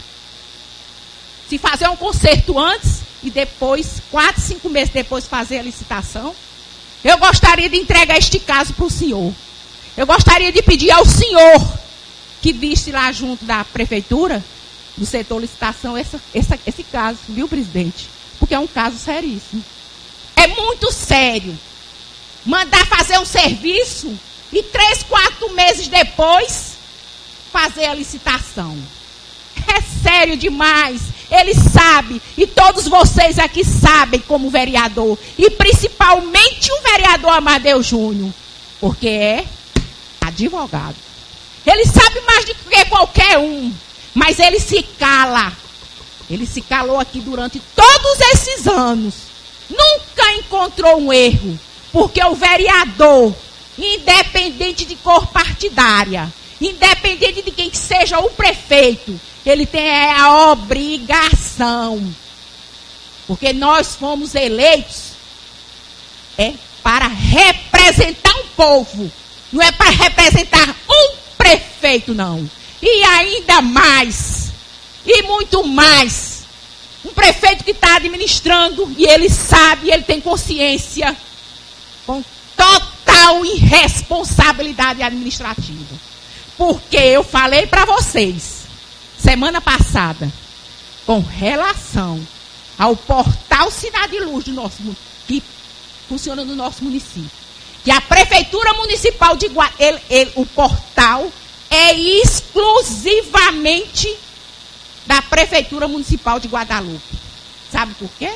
Se fazer um conserto antes e depois, quatro, cinco meses depois, fazer a licitação? Eu gostaria de entregar este caso para o senhor. Eu gostaria de pedir ao senhor que viste lá junto da prefeitura, do setor licitação, essa, essa, esse caso, viu, presidente? Porque é um caso seríssimo. É muito sério. Mandar fazer um serviço e três, quatro meses depois fazer a licitação. É sério demais. Ele sabe, e todos vocês aqui sabem como vereador, e principalmente o vereador Amadeu Júnior, porque é advogado. Ele sabe mais do que qualquer um, mas ele se cala. Ele se calou aqui durante todos esses anos. Nunca encontrou um erro, porque o vereador, independente de cor partidária, independente de quem seja o prefeito, ele tem a obrigação, porque nós fomos eleitos é para representar um povo, não é para representar um prefeito, não. E ainda mais, e muito mais, um prefeito que está administrando, e ele sabe, ele tem consciência, com total irresponsabilidade administrativa. Porque eu falei para vocês, semana passada, com relação ao portal Cidade Luz do nosso, que funciona no nosso município, que a Prefeitura Municipal de Guadalupe, o portal é exclusivamente da Prefeitura Municipal de Guadalupe. Sabe por quê?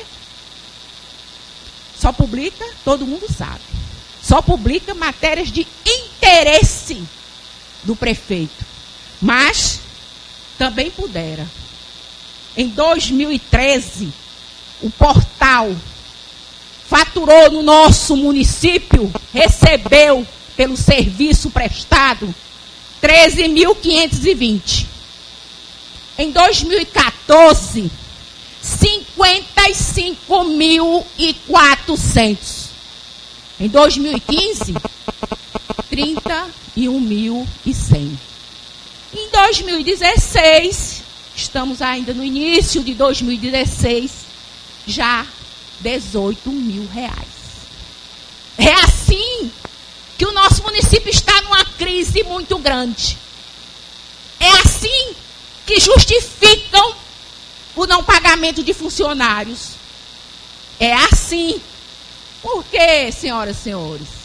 Só publica, todo mundo sabe, só publica matérias de interesse do prefeito. Mas também pudera. Em dois mil e treze, o portal faturou no nosso município, recebeu pelo serviço prestado treze mil quinhentos e vinte. Em dois mil e quatorze, cinquenta e cinco mil e quatrocentos. Em dois mil e quinze, trinta e um mil e cem. Em dois mil e dezesseis, estamos ainda no início de dois mil e dezesseis, já dezoito mil reais. É assim que o nosso município está numa crise muito grande. É assim que justificam o não pagamento de funcionários. É assim. Por quê, senhoras e senhores?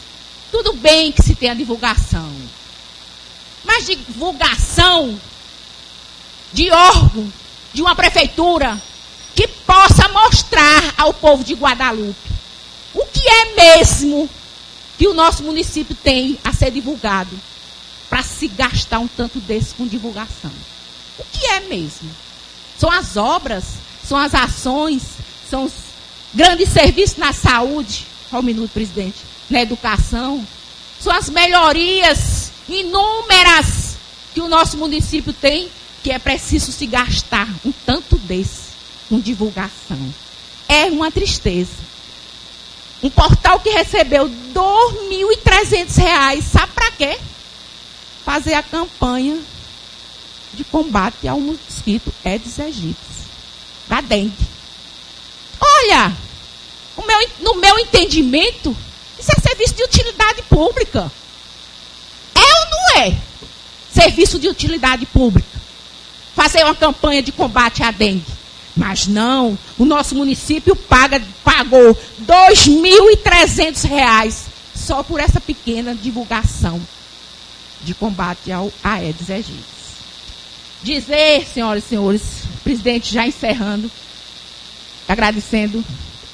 Tudo bem que se tenha divulgação, mas divulgação de órgão, de uma prefeitura, que possa mostrar ao povo de Guadalupe o que é mesmo que o nosso município tem a ser divulgado, para se gastar um tanto desse com divulgação. O que é mesmo? São as obras, são as ações, são os grandes serviços na saúde, só um minuto, presidente, na educação, são as melhorias inúmeras que o nosso município tem, que é preciso se gastar um tanto desse com divulgação. É uma tristeza. Um portal que recebeu dois mil e trezentos reais, sabe para quê? Fazer a campanha de combate ao mosquito Aedes aegypti, da dengue. Olha, o meu, no meu entendimento, isso é serviço de utilidade pública. É ou não é? Serviço de utilidade pública. Fazer uma campanha de combate à dengue. Mas não, o nosso município paga, pagou dois mil e trezentos reais só por essa pequena divulgação de combate ao Aedes aegypti. Dizer, senhoras e senhores, presidente, já encerrando, agradecendo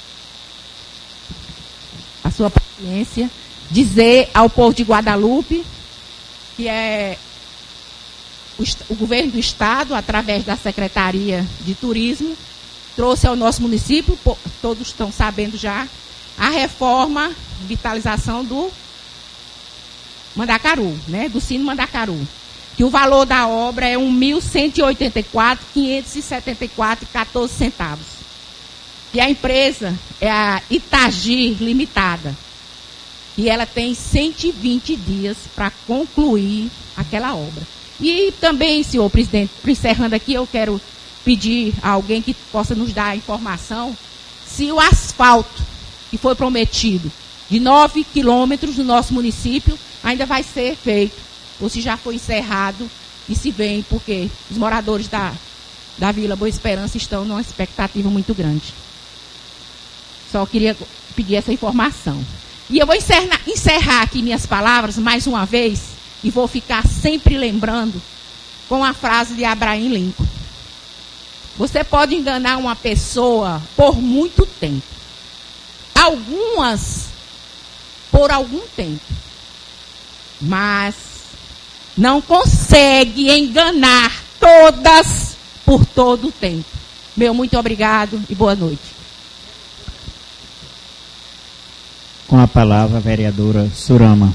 a sua paciência, dizer ao povo de Guadalupe que é o, o governo do estado, através da Secretaria de Turismo, trouxe ao nosso município, todos estão sabendo já, a reforma, vitalização do Mandacaru, né, do Cine Mandacaru, que o valor da obra é um mil cento e oitenta e quatro mil quinhentos e setenta e quatro reais e quatorze centavos. E a empresa é a Itagir Limitada. E ela tem cento e vinte dias para concluir aquela obra. E também, senhor presidente, encerrando aqui, eu quero pedir a alguém que possa nos dar a informação se o asfalto que foi prometido de nove quilômetros do nosso município ainda vai ser feito, ou se já foi encerrado e se vem, porque os moradores da, da Vila Boa Esperança estão numa expectativa muito grande. Só queria pedir essa informação. E eu vou encerrar, encerrar aqui minhas palavras mais uma vez, e vou ficar sempre lembrando com a frase de Abraham Lincoln. Você pode enganar uma pessoa por muito tempo. Algumas por algum tempo. Mas não consegue enganar todas por todo o tempo. Meu muito obrigado e boa noite. Com a palavra, a vereadora Surama.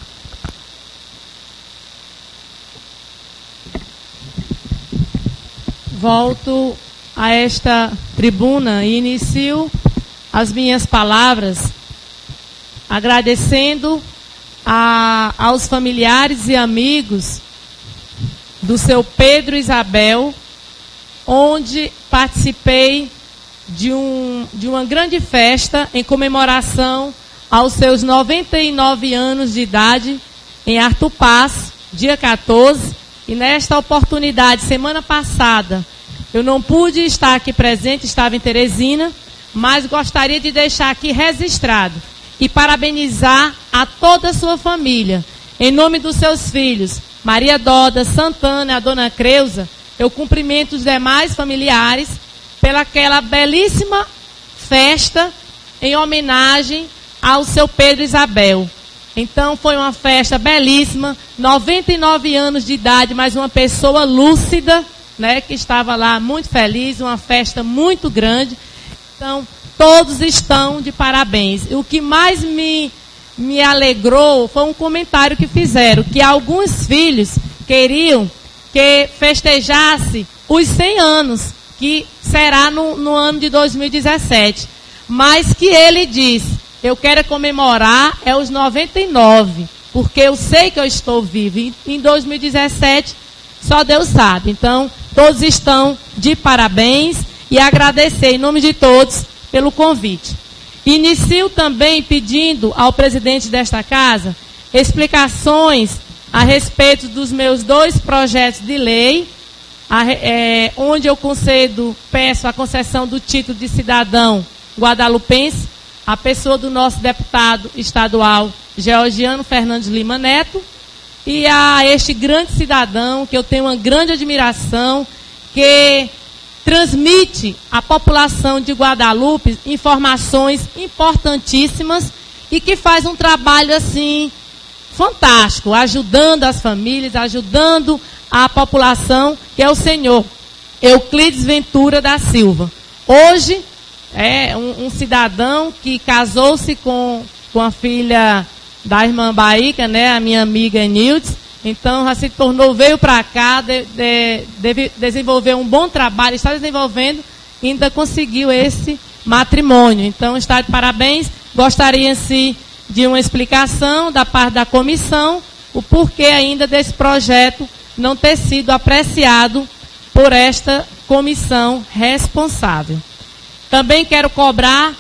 Volto a esta tribuna e inicio as minhas palavras agradecendo a, aos familiares e amigos do seu Pedro Isabel, onde participei de, um, de uma grande festa em comemoração aos seus noventa e nove anos de idade, em Artur Paz, dia quatorze, e nesta oportunidade, semana passada, eu não pude estar aqui presente, estava em Teresina, mas gostaria de deixar aqui registrado e parabenizar a toda a sua família, em nome dos seus filhos, Maria Doda, Santana e a dona Creuza. Eu cumprimento os demais familiares pelaquela belíssima festa em homenagem ao seu Pedro Isabel. Então foi uma festa belíssima, noventa e nove anos de idade, mas uma pessoa lúcida, né, que estava lá muito feliz, uma festa muito grande. Então todos estão de parabéns. E o que mais me, me alegrou foi um comentário que fizeram, que alguns filhos queriam que festejasse os cem anos, que será no, no ano de dois mil e dezessete. Mas que ele diz, eu quero comemorar é os noventa e nove, porque eu sei que eu estou vivo. E em dois mil e dezessete, só Deus sabe. Então, todos estão de parabéns e agradecer em nome de todos pelo convite. Inicio também pedindo ao presidente desta casa explicações a respeito dos meus dois projetos de lei, a, é, onde eu concedo, peço a concessão do título de cidadão guadalupense, a pessoa do nosso deputado estadual Georgiano Fernandes Lima Neto, e a este grande cidadão, que eu tenho uma grande admiração, que transmite à população de Guadalupe informações importantíssimas e que faz um trabalho assim fantástico, ajudando as famílias, ajudando a população, que é o senhor Euclides Ventura da Silva. Hoje é um, um cidadão que casou-se com, com a filha da irmã Baíca, né, a minha amiga Nildes. Então, já se tornou, veio para cá, de, de, de, desenvolveu um bom trabalho, está desenvolvendo, ainda conseguiu esse matrimônio. Então, está de parabéns. Gostaria-se de uma explicação da parte da comissão, o porquê ainda desse projeto não ter sido apreciado por esta comissão responsável. Também quero cobrar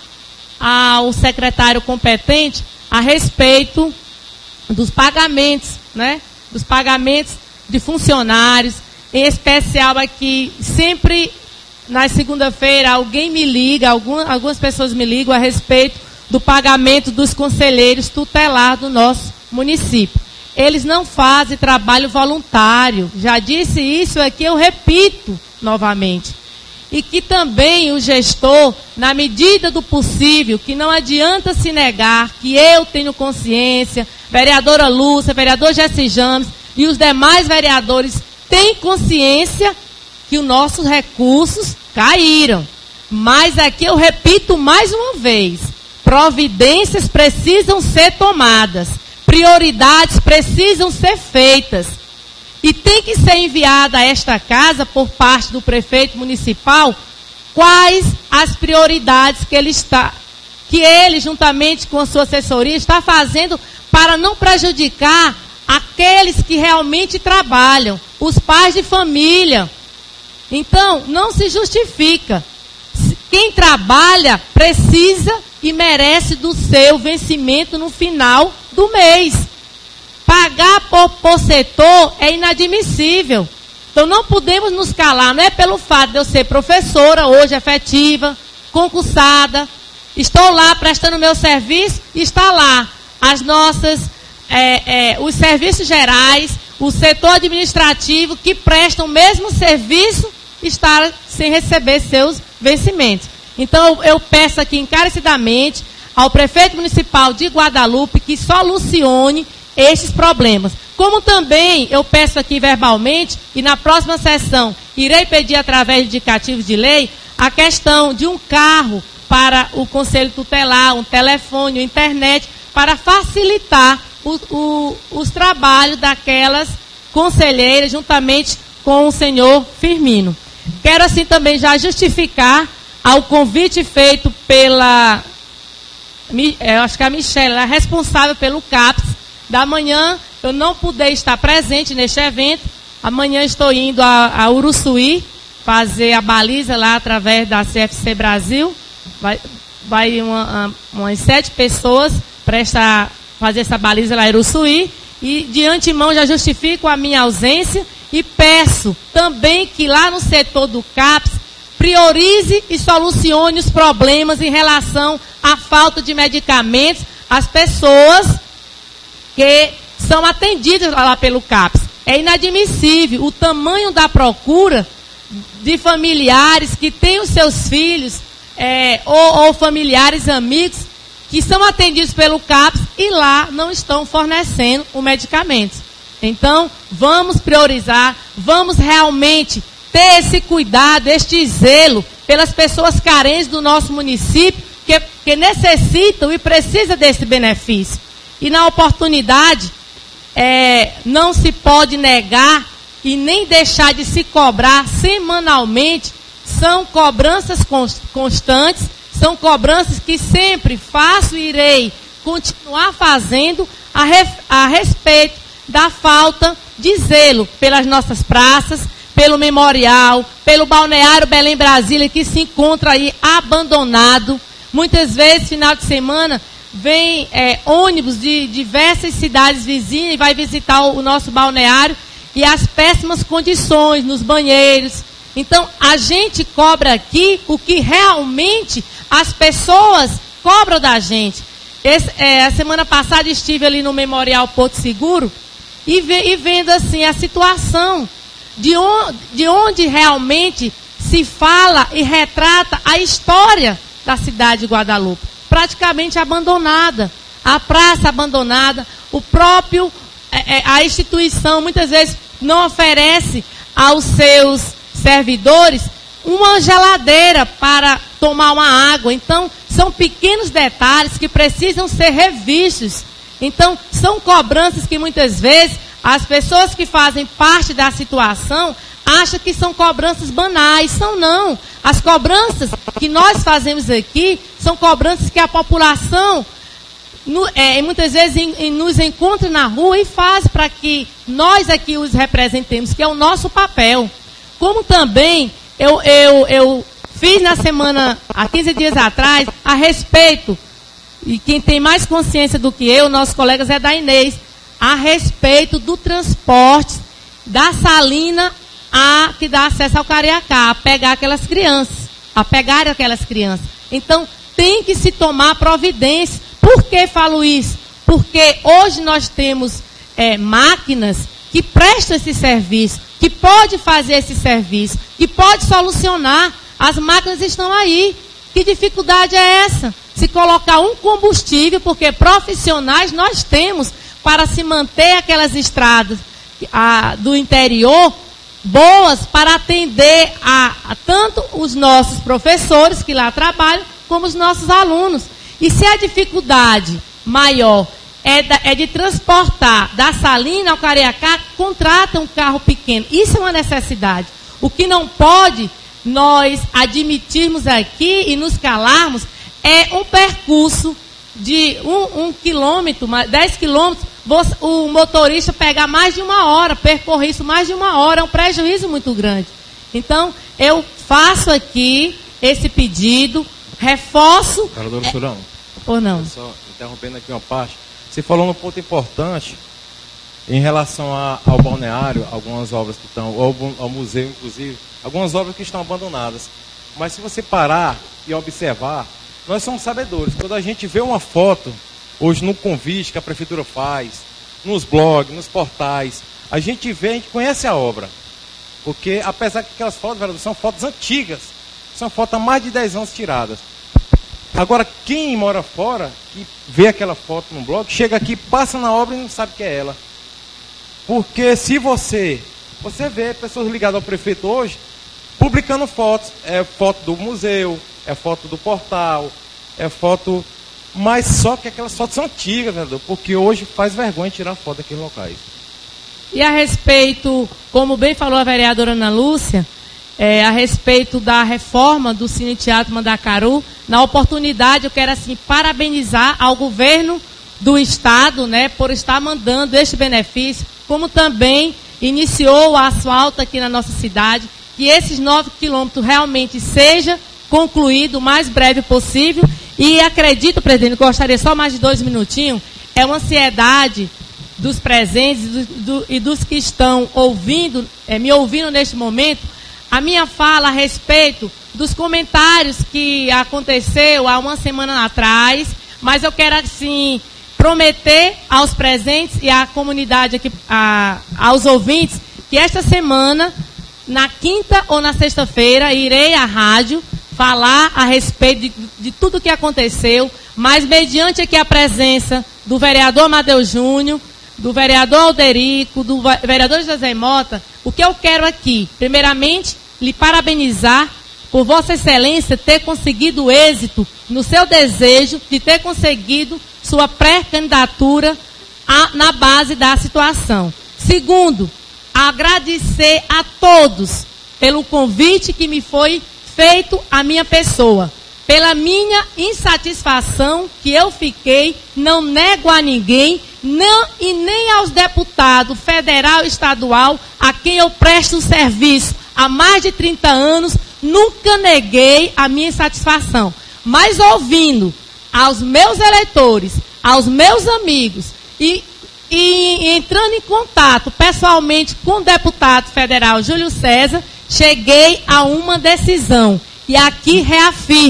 ao secretário competente a respeito dos pagamentos, né? Dos pagamentos de funcionários, em especial aqui, sempre na segunda-feira alguém me liga, algumas, algumas pessoas me ligam a respeito do pagamento dos conselheiros tutelares do nosso município. Eles não fazem trabalho voluntário, já disse isso aqui, eu repito novamente. E que também o gestor, na medida do possível, que não adianta se negar, que eu tenho consciência, vereadora Lúcia, vereador Jesse James e os demais vereadores têm consciência que os nossos recursos caíram. Mas aqui eu repito mais uma vez, providências precisam ser tomadas, prioridades precisam ser feitas. E tem que ser enviada a esta casa, por parte do prefeito municipal, quais as prioridades que ele está, que ele, juntamente com a sua assessoria, está fazendo para não prejudicar aqueles que realmente trabalham, os pais de família. Então, não se justifica. Quem trabalha precisa e merece do seu vencimento no final do mês. Pagar por, por setor é inadmissível. Então não podemos nos calar, não é pelo fato de eu ser professora, hoje efetiva, concursada, estou lá prestando meu serviço, e está lá as nossas, é, é, os serviços gerais, o setor administrativo que prestam o mesmo serviço, está sem receber seus vencimentos. Então eu, eu peço aqui encarecidamente ao prefeito municipal de Guadalupe que solucione estes problemas. Como também eu peço aqui verbalmente, e na próxima sessão irei pedir através de indicativos de lei, a questão de um carro para o Conselho Tutelar, um telefone, uma internet, para facilitar o, o, os trabalhos daquelas conselheiras, juntamente com o senhor Firmino. Quero assim também já justificar ao convite feito pela, eu acho que a Michelle, ela é responsável pelo CAPES, da manhã eu não pude estar presente neste evento. Amanhã estou indo a, a Uruçuí fazer a baliza lá através da C F C Brasil. Vai, vai uma, umas sete pessoas para esta, fazer essa baliza lá em Uruçuí. E de antemão já justifico a minha ausência e peço também que lá no setor do CAPES priorize e solucione os problemas em relação à falta de medicamentos às pessoas que são atendidas lá pelo CAPES. É inadmissível o tamanho da procura de familiares que têm os seus filhos é, ou, ou familiares amigos que são atendidos pelo CAPES e lá não estão fornecendo o medicamento. Então, vamos priorizar, vamos realmente ter esse cuidado, este zelo pelas pessoas carentes do nosso município que, que necessitam e precisam desse benefício. E na oportunidade, é, não se pode negar e nem deixar de se cobrar semanalmente. São cobranças constantes, são cobranças que sempre faço e irei continuar fazendo a, ref, a respeito da falta de zelo pelas nossas praças, pelo memorial, pelo balneário Belém Brasília, que se encontra aí abandonado. Muitas vezes, final de semana, vem é, ônibus de diversas cidades vizinhas e vai visitar o, o nosso balneário e as péssimas condições nos banheiros. Então, a gente cobra aqui o que realmente as pessoas cobram da gente. esse, é, a semana passada estive ali no Memorial Porto Seguro e, ve, e vendo assim a situação de, on, de onde realmente se fala e retrata a história da cidade de Guadalupe. Praticamente abandonada, a praça abandonada, o próprio, é, a instituição muitas vezes não oferece aos seus servidores uma geladeira para tomar uma água. Então, são pequenos detalhes que precisam ser revistos. Então, são cobranças que muitas vezes as pessoas que fazem parte da situação acham que são cobranças banais. São não. As cobranças que nós fazemos aqui são cobranças que a população no, é, muitas vezes em, em, nos encontra na rua e faz para que nós aqui os representemos, que é o nosso papel. Como também eu, eu, eu fiz na semana, há quinze dias atrás, a respeito, e quem tem mais consciência do que eu, nossos colegas, é da Inês, a respeito do transporte da Salina a, que dá acesso ao Cariacá, a pegar aquelas crianças, a pegar aquelas crianças. Então, tem que se tomar providência. Por que falo isso? Porque hoje nós temos é, máquinas que prestam esse serviço, que pode fazer esse serviço, que pode solucionar. As máquinas estão aí. Que dificuldade é essa? Se colocar um combustível, porque profissionais nós temos para se manter aquelas estradas a, do interior boas para atender a, a tanto os nossos professores que lá trabalham, como os nossos alunos. E se a dificuldade maior é, da, é de transportar da Salina ao Cariacá, contrata um carro pequeno. Isso é uma necessidade. O que não pode nós admitirmos aqui e nos calarmos é um percurso de um, um quilômetro, dez quilômetros, o motorista pegar mais de uma hora, percorrer isso mais de uma hora, é um prejuízo muito grande. Então, eu faço aqui esse pedido, reforço... Vereadora é, Surão, ou não? Só interrompendo aqui uma parte, você falou num ponto importante em relação a, ao balneário, algumas obras que estão, ao, ao museu inclusive, algumas obras que estão abandonadas. Mas se você parar e observar, nós somos sabedores. Quando a gente vê uma foto, hoje no convite que a prefeitura faz, nos blogs, nos portais, a gente vê, a gente conhece a obra. Porque apesar que aquelas fotos, vereador, são fotos antigas, são fotos há mais de dez anos tiradas. Agora, quem mora fora, que vê aquela foto no blog, chega aqui, passa na obra e não sabe que é ela. Porque se você, você vê pessoas ligadas ao prefeito hoje, publicando fotos, é foto do museu, é foto do portal, é foto... Mas só que aquelas fotos são antigas, vereador, porque hoje faz vergonha tirar foto daqueles locais. E a respeito, como bem falou a vereadora Ana Lúcia, é, a respeito da reforma do Cine Teatro Mandacaru, na oportunidade eu quero assim parabenizar ao governo do estado, né, por estar mandando este benefício, como também iniciou o asfalto aqui na nossa cidade, que esses nove quilômetros realmente seja concluído o mais breve possível. E acredito, presidente, gostaria só mais de dois minutinhos, é uma ansiedade dos presentes do, do, e dos que estão ouvindo, é, me ouvindo neste momento, a minha fala a respeito dos comentários que aconteceu há uma semana atrás, mas eu quero, assim, prometer aos presentes e à comunidade aqui, a, aos ouvintes, que esta semana, na quinta ou na sexta-feira, irei à rádio falar a respeito de, de tudo o que aconteceu, mas mediante aqui a presença do vereador Amadeu Júnior, do vereador Alderico, do vereador José Mota, o que eu quero aqui, primeiramente, lhe parabenizar por Vossa Excelência ter conseguido êxito no seu desejo de ter conseguido sua pré-candidatura a, na base da situação. Segundo, agradecer a todos pelo convite que me foi feito à minha pessoa, pela minha insatisfação que eu fiquei, não nego a ninguém, não, e nem aos deputados federal e estadual, a quem eu presto serviço há mais de trinta anos, nunca neguei a minha insatisfação. Mas ouvindo aos meus eleitores, aos meus amigos, e, e entrando em contato pessoalmente com o deputado federal Júlio César, cheguei a uma decisão. E aqui reafirmo,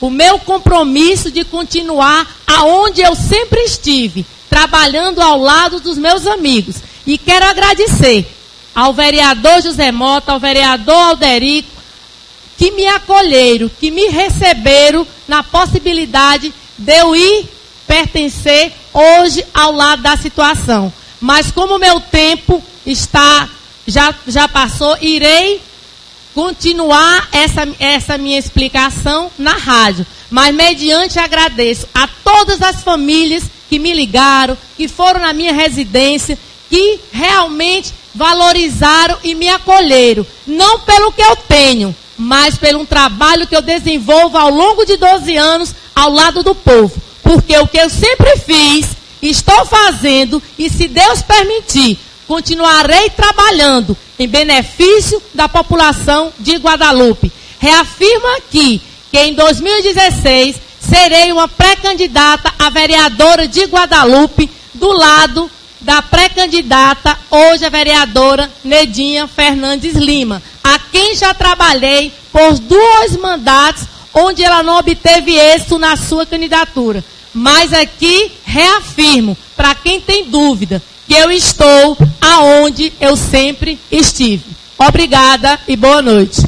o meu compromisso de continuar aonde eu sempre estive, trabalhando ao lado dos meus amigos. E quero agradecer ao vereador José Mota, ao vereador Alderico, que me acolheram, que me receberam na possibilidade de eu ir pertencer hoje ao lado da situação. Mas como o meu tempo está, já, já passou, irei continuar essa, essa minha explicação na rádio. Mas mediante agradeço a todas as famílias que me ligaram, que foram na minha residência, que realmente valorizaram e me acolheram. Não pelo que eu tenho, mas pelo um trabalho que eu desenvolvo ao longo de doze anos ao lado do povo. Porque o que eu sempre fiz, estou fazendo, e se Deus permitir, continuarei trabalhando em benefício da população de Guadalupe. Reafirmo aqui que em dois mil e dezesseis serei uma pré-candidata a vereadora de Guadalupe, do lado da pré-candidata, hoje a vereadora Nedinha Fernandes Lima, a quem já trabalhei por dois mandatos, onde ela não obteve êxito na sua candidatura. Mas aqui reafirmo, para quem tem dúvida, que eu estou aonde eu sempre estive. Obrigada e boa noite.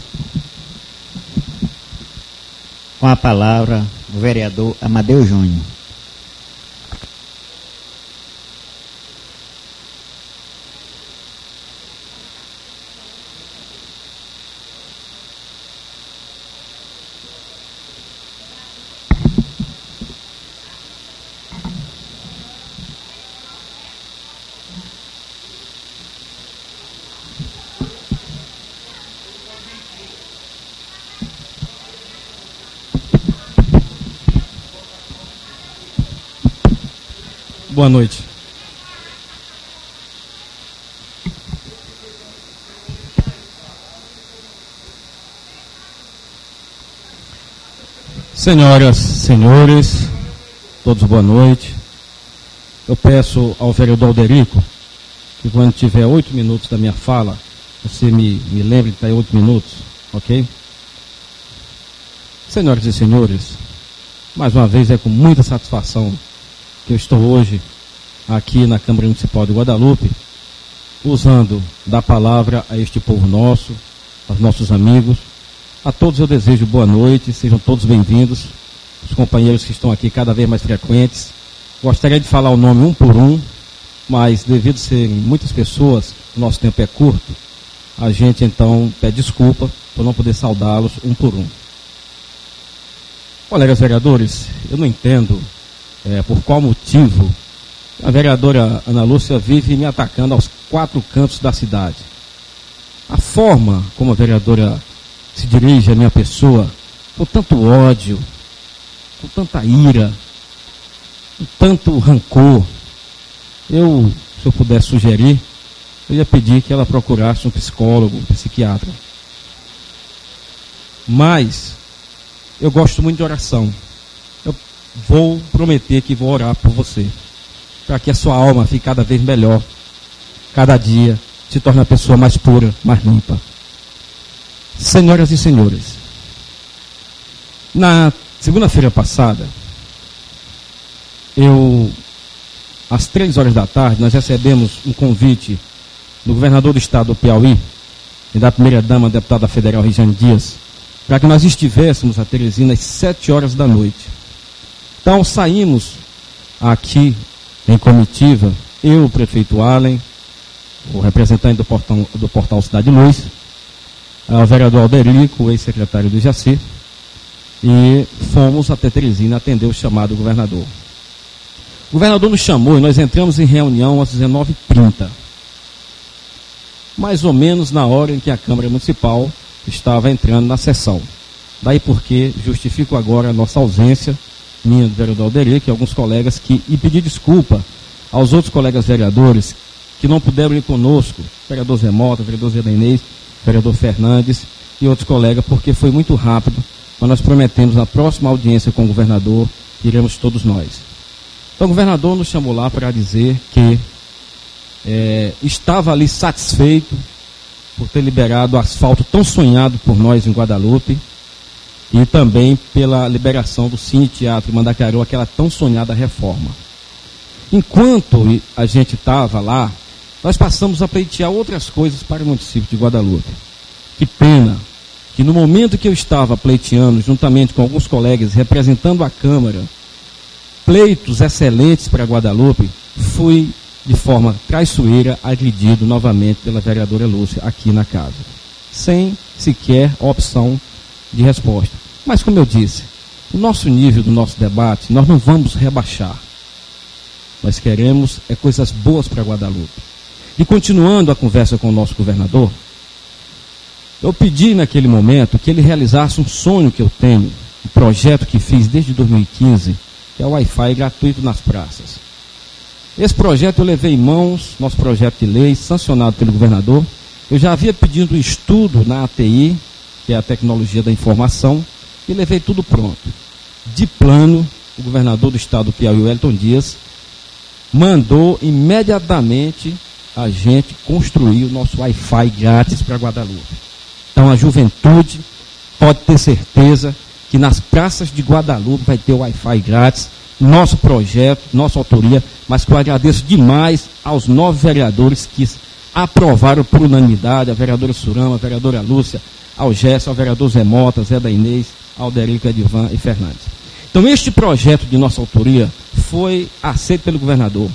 Com a palavra, o vereador Amadeu Júnior. Boa noite. Senhoras, senhores, todos boa noite. Eu peço ao vereador Alderico que quando tiver oito minutos da minha fala, você me, me lembre de estar em oito minutos, ok? Senhoras e senhores, mais uma vez é com muita satisfação que eu estou hoje aqui na Câmara Municipal de Guadalupe, usando da palavra a este povo nosso, aos nossos amigos. A todos eu desejo boa noite, sejam todos bem-vindos, os companheiros que estão aqui cada vez mais frequentes. Gostaria de falar o nome um por um, mas devido a serem muitas pessoas, o nosso tempo é curto, a gente então pede desculpa por não poder saudá-los um por um. Colegas vereadores, eu não entendo É, por qual motivo a vereadora Ana Lúcia vive me atacando aos quatro cantos da cidade. A forma como a vereadora se dirige à minha pessoa, com tanto ódio, com tanta ira, com tanto rancor, eu, se eu pudesse sugerir, eu ia pedir que ela procurasse um psicólogo, um psiquiatra. Mas eu gosto muito de oração. Vou prometer que vou orar por você, para que a sua alma fique cada vez melhor, cada dia se torne uma pessoa mais pura, mais limpa. Senhoras e senhores, na segunda-feira passada, eu, às três horas da tarde, nós recebemos um convite do governador do estado do Piauí e da primeira-dama, deputada federal Regiane Dias, para que nós estivéssemos a Teresina às sete horas da noite. Então saímos aqui em comitiva, eu, o prefeito Allen, o representante do, portão, do portal Cidade Luz, o vereador Alderico, o ex-secretário do Jaci, e fomos até Teresina atender o chamado do governador. O governador nos chamou e nós entramos em reunião às dezenove e trinta, mais ou menos na hora em que a Câmara Municipal estava entrando na sessão. Daí porque justifico agora a nossa ausência, minha do vereador Alderico e alguns colegas, que, e pedir desculpa aos outros colegas vereadores que não puderam ir conosco, vereador Zé Mota, vereador Zé Denez, vereador Fernandes e outros colegas, porque foi muito rápido, mas nós prometemos na próxima audiência com o governador, iremos todos nós. Então o governador nos chamou lá para dizer que é, estava ali satisfeito por ter liberado o asfalto tão sonhado por nós em Guadalupe, e também pela liberação do Cine Teatro Mandacaru, aquela tão sonhada reforma. Enquanto a gente estava lá, nós passamos a pleitear outras coisas para o município de Guadalupe. Que pena que no momento que eu estava pleiteando, juntamente com alguns colegas, representando a Câmara, pleitos excelentes para Guadalupe, fui, de forma traiçoeira, agredido novamente pela vereadora Lúcia aqui na casa, sem sequer opção de resposta. Mas, como eu disse, o nosso nível do nosso debate, nós não vamos rebaixar. Nós queremos é coisas boas para Guadalupe. E continuando a conversa com o nosso governador, eu pedi naquele momento que ele realizasse um sonho que eu tenho, um projeto que fiz desde dois mil e quinze, que é o Wi-Fi gratuito nas praças. Esse projeto eu levei em mãos, nosso projeto de lei, sancionado pelo governador. Eu já havia pedido um estudo na A T I, que é a tecnologia da informação, e levei tudo pronto. De plano, o governador do estado do Piauí, Wellington Dias, mandou imediatamente a gente construir o nosso Wi-Fi grátis para Guadalupe. Então a juventude pode ter certeza que nas praças de Guadalupe vai ter o Wi-Fi grátis, nosso projeto, nossa autoria, mas que eu agradeço demais aos nove vereadores que aprovaram por unanimidade, a vereadora Surama, a vereadora Lúcia, ao Gerson, ao vereador Zé Mota, Zé da Inês, Alderico, Edivan e Fernandes. Então este projeto de nossa autoria foi aceito pelo governador.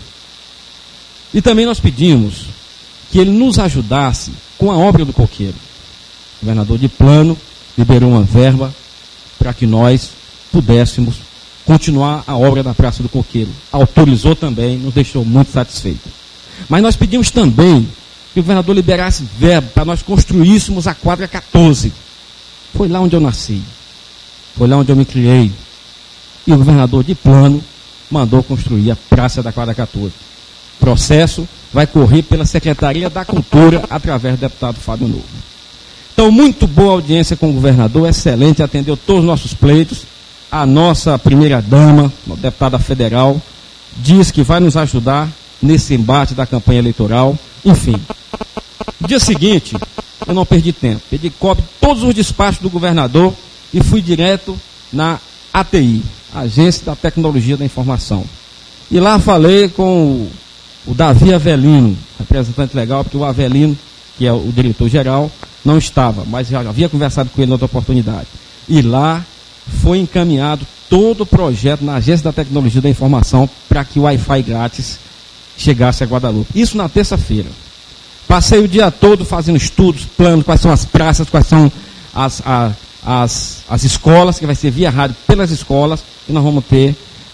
E também nós pedimos que ele nos ajudasse com a obra do coqueiro. O governador de plano liberou uma verba para que nós pudéssemos continuar a obra da Praça do Coqueiro. Autorizou também, nos deixou muito satisfeitos. Mas nós pedimos também que o governador liberasse verba para nós construíssemos a quadra quatorze. Foi lá onde eu nasci. Foi lá onde eu me criei. E o governador de plano mandou construir a Praça da quadra quatorze. O processo vai correr pela Secretaria da Cultura através do deputado Fábio Novo. Então, muito boa audiência com o governador, excelente, atendeu todos os nossos pleitos. A nossa primeira-dama, deputada federal, diz que vai nos ajudar nesse embate da campanha eleitoral. Enfim, no dia seguinte, eu não perdi tempo. Pedi cópia de todos os despachos do governador e fui direto na A T I, Agência da Tecnologia da Informação. E lá falei com o, o Davi Avelino, representante legal, porque o Avelino, que é o diretor-geral, não estava, mas já havia conversado com ele em outra oportunidade. E lá foi encaminhado todo o projeto na Agência da Tecnologia da Informação para que o Wi-Fi grátis chegasse a Guadalupe. Isso na terça-feira. Passei o dia todo fazendo estudos, planos, quais são as praças, quais são as, a, as, as escolas, que vai ser via rádio pelas escolas, e nós vamos ter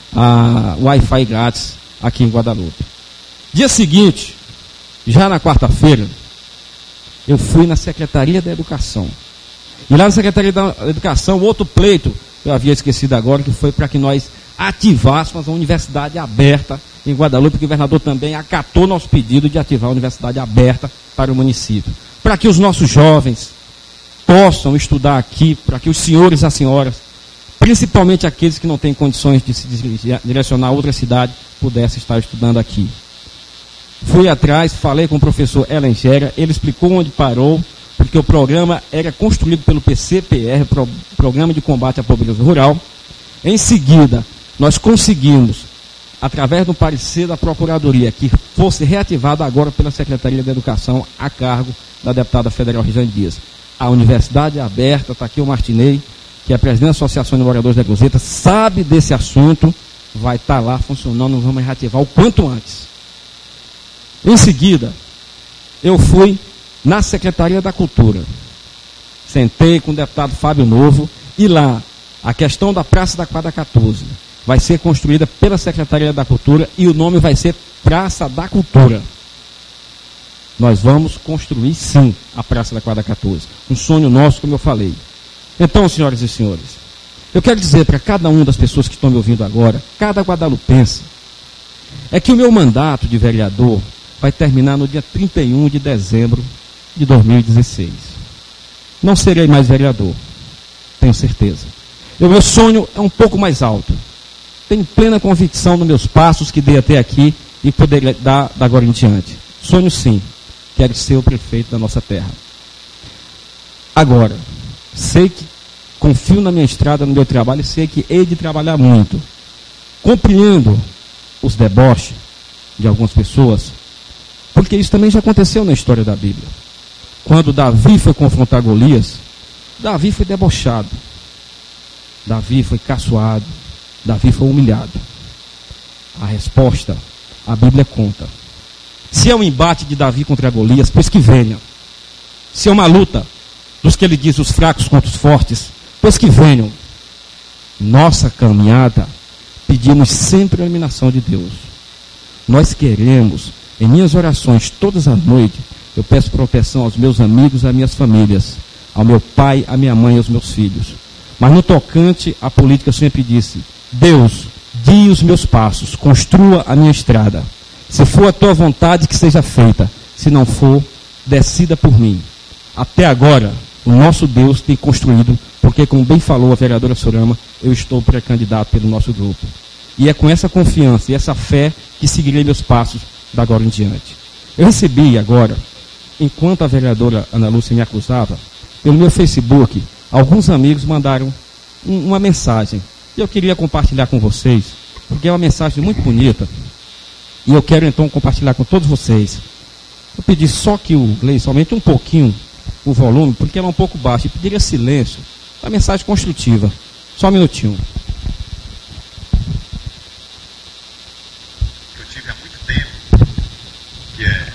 o Wi-Fi grátis aqui em Guadalupe. Dia seguinte, já na quarta-feira, eu fui na Secretaria da Educação. E lá na Secretaria da Educação, outro pleito, eu havia esquecido agora, que foi para que nós ativássemos a universidade aberta em Guadalupe, que o governador também acatou nosso pedido de ativar a universidade aberta para o município. Para que os nossos jovens possam estudar aqui, para que os senhores e as senhoras, principalmente aqueles que não têm condições de se direcionar a outra cidade, pudessem estar estudando aqui. Fui atrás, falei com o professor Elengéria, ele explicou onde parou, porque o programa era construído pelo P C P R, Pro, Programa de Combate à Pobreza Rural. Em seguida, nós conseguimos, através do parecer da Procuradoria, que fosse reativado agora pela Secretaria da Educação, a cargo da deputada federal Regiane Dias. A universidade é aberta, está aqui o Martinei, que é presidente da Associação de Moradores da Cruzeta, sabe desse assunto, vai estar lá funcionando, vamos reativar o quanto antes. Em seguida, eu fui na Secretaria da Cultura. Sentei com o deputado Fábio Novo e lá, a questão da Praça da quadra quatorze vai ser construída pela Secretaria da Cultura e o nome vai ser Praça da Cultura. Nós vamos construir, sim, a Praça da quadra quatorze. Um sonho nosso, como eu falei. Então, senhoras e senhores, eu quero dizer para cada uma das pessoas que estão me ouvindo agora, cada guadalupense, é que o meu mandato de vereador vai terminar no dia trinta e um de dezembro de dois mil e dezesseis. Não serei mais vereador, tenho certeza. O meu sonho é um pouco mais alto. Tenho plena convicção nos meus passos que dei até aqui e poderia dar da agora em diante. Sonho sim, quero ser o prefeito da nossa terra. Agora, sei que Confio na minha estrada, no meu trabalho, e sei que hei de trabalhar muito. Compreendo os deboches de algumas pessoas, porque isso também já aconteceu na história da Bíblia. Quando Davi foi confrontar Golias, Davi foi debochado, Davi foi caçoado, Davi foi humilhado. A resposta, a Bíblia conta. Se é um embate de Davi contra Golias, pois que venha. Se é uma luta dos que ele diz os fracos contra os fortes, pois que venham. Nossa caminhada, pedimos sempre a iluminação de Deus. Nós queremos, em minhas orações todas as noites, eu peço proteção aos meus amigos, às minhas famílias, ao meu pai, à minha mãe e aos meus filhos. Mas no tocante à política eu sempre disse, Deus, guie os meus passos, construa a minha estrada. Se for a tua vontade, que seja feita. Se não for, decida por mim. Até agora, o nosso Deus tem construído, porque como bem falou a vereadora Sorama, eu estou pré-candidato pelo nosso grupo. E é com essa confiança e essa fé que seguirei meus passos da agora em diante. Eu recebi agora, enquanto a vereadora Ana Lúcia me acusava, pelo meu Facebook, alguns amigos mandaram um, uma mensagem. E eu queria compartilhar com vocês, porque é uma mensagem muito bonita. E eu quero então compartilhar com todos vocês. Eu pedi só que o Gleison aumente um pouquinho o volume, porque era um pouco baixo. E pediria silêncio. Uma mensagem construtiva. Só um minutinho. Eu tive há muito tempo, que é...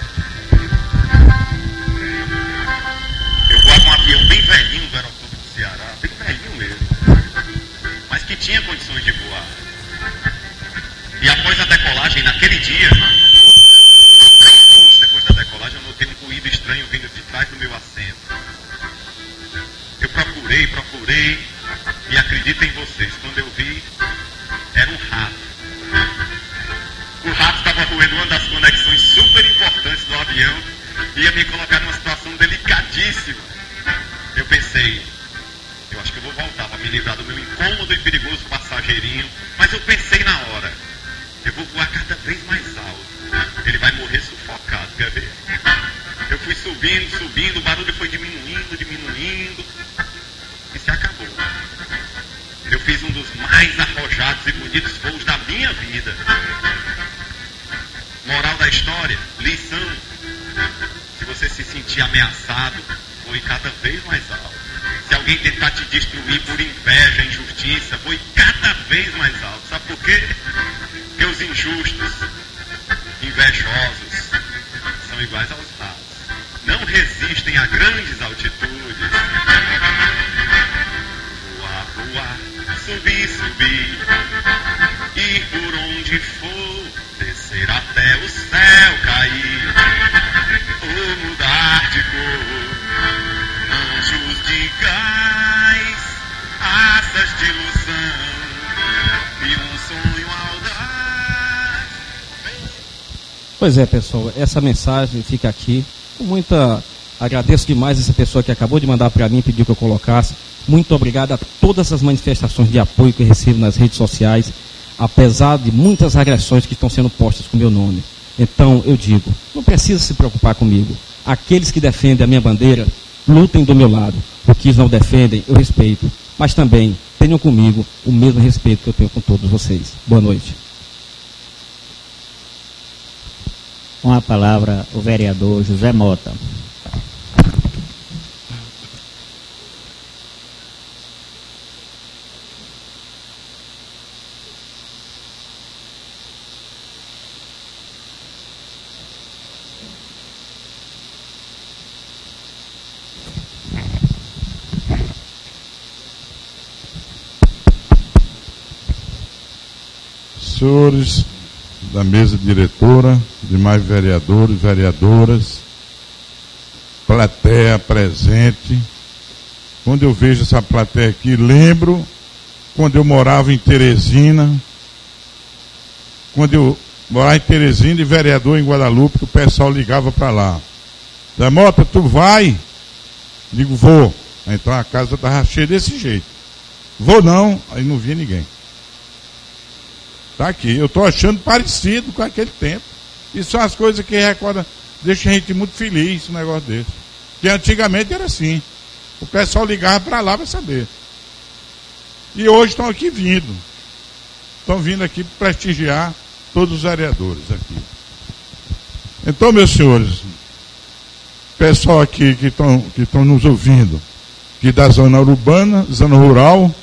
Eu voava um avião bem velhinho do aeroporto do Ceará, bem velhinho mesmo, mas que tinha condições de voar. E após a decolagem, naquele dia, três pontos depois da decolagem, eu notei um ruído estranho vindo de trás do meu assento. Eu procurei, procurei, e acredito em vocês, quando eu vi, era um rato. O rato estava roendo uma das conexões super importantes do avião e ia me colocar numa situação delicadíssima. Eu pensei, eu acho que eu vou voltar para me livrar do meu incômodo e perigoso passageirinho, mas eu pensei na hora, eu vou voar cada vez mais alto. Ele vai morrer sufocado, quer ver? Eu fui subindo, subindo, o barulho foi diminuindo, diminuindo, e se acabou. Eu fiz um dos mais arrojados e bonitos voos da minha vida. Moral da história, lição. Se você se sentir ameaçado, voe cada vez mais alto. Se alguém tentar te destruir por inveja, injustiça, voe cada vez mais alto. Sabe por quê? Porque os injustos, invejosos, são iguais aos ratos. Não resistem a grandes altitudes. Voar, voar, subir, subir, ir por onde for, descer até o céu cair, ou mudar de cor. Anjos de gás, asas de ilusão, e um sonho audaz. Pois é, pessoal, essa mensagem fica aqui com muita... Agradeço demais essa pessoa que acabou de mandar para mim e pediu que eu colocasse. Muito obrigado a todas as manifestações de apoio que eu recebo nas redes sociais, apesar de muitas agressões que estão sendo postas com o meu nome. Então, eu digo, não precisa se preocupar comigo. Aqueles que defendem a minha bandeira, lutem do meu lado. Os que não defendem, eu respeito. Mas também, tenham comigo o mesmo respeito que eu tenho com todos vocês. Boa noite. Com a palavra, o vereador José Mota. Senhores da mesa diretora, demais vereadores, vereadoras, plateia presente. Quando eu vejo essa plateia aqui, lembro quando eu morava em Teresina, quando eu morava em Teresina e vereador em Guadalupe, que o pessoal ligava para lá. Zé Mota, tu vai? Digo, vou. Então a casa estava cheia desse jeito. Vou não, aí não via ninguém. Tá aqui, eu estou achando parecido com aquele tempo. Isso são as coisas que recordam, deixa a gente muito feliz, um negócio desse. Porque antigamente era assim. O pessoal ligava para lá para saber. E hoje estão aqui vindo. Estão vindo aqui prestigiar todos os vereadores aqui. Então, meus senhores, pessoal aqui que estão que estão nos ouvindo, que da zona urbana, zona rural,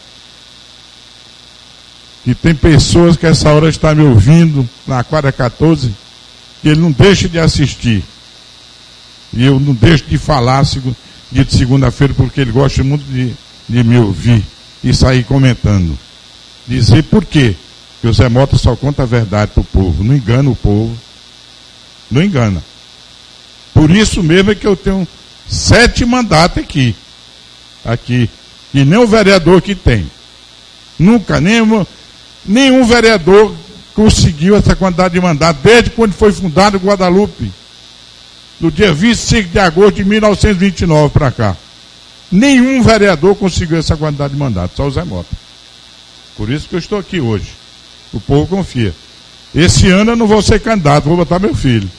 que tem pessoas que essa hora estão me ouvindo na quadra quatorze, que ele não deixa de assistir. E eu não deixo de falar dia de segunda-feira, porque ele gosta muito de, de me ouvir e sair comentando. Dizer por quê? Que o Zé Mota só conta a verdade para o povo, não engana o povo. Não engana. Por isso mesmo é que eu tenho sete mandatos aqui. Aqui. E nem o vereador que tem. Nunca, nenhum, nenhum vereador conseguiu essa quantidade de mandatos, desde quando foi fundado o Guadalupe. Do dia vinte e cinco de agosto de mil novecentos e vinte e nove para cá. Nenhum vereador conseguiu essa quantidade de mandatos, só o Zé Mota. Por isso que eu estou aqui hoje. O povo confia. Esse ano eu não vou ser candidato, vou botar meu filho.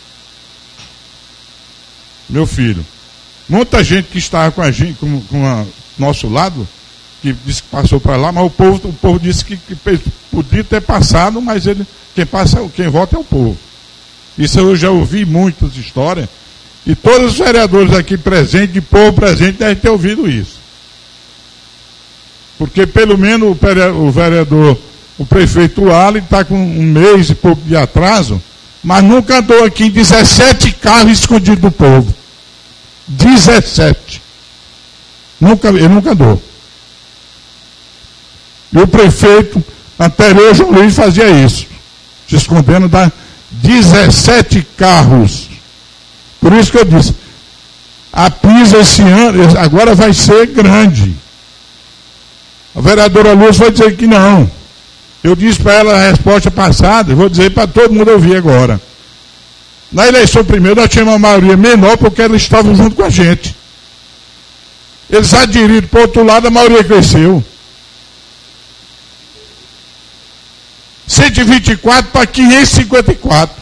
Meu filho. Muita gente que estava com a gente, com, com a nosso lado, que disse que passou para lá, mas o povo, o povo disse que, que podia ter passado, mas ele, quem passa, quem vota é o povo. Isso eu já ouvi muitas histórias, e todos os vereadores aqui presentes, de povo presente, devem ter ouvido isso. Porque pelo menos o vereador, o prefeito Ali está com um mês e pouco de atraso, mas nunca andou aqui em dezessete carros escondidos do povo. dezessete. Nunca, ele nunca andou. E o prefeito anterior, João Luiz, fazia isso, se escondendo da dezessete carros. Por isso que eu disse, a Pisa esse ano, agora vai ser grande. A vereadora Lúcia vai dizer que não. Eu disse para ela a resposta passada, vou dizer para todo mundo ouvir agora. Na eleição primeira, nós tínhamos uma maioria menor porque eles estavam junto com a gente. Eles aderiram para o outro lado, a maioria cresceu. cento e vinte e quatro para quinhentos e cinquenta e quatro.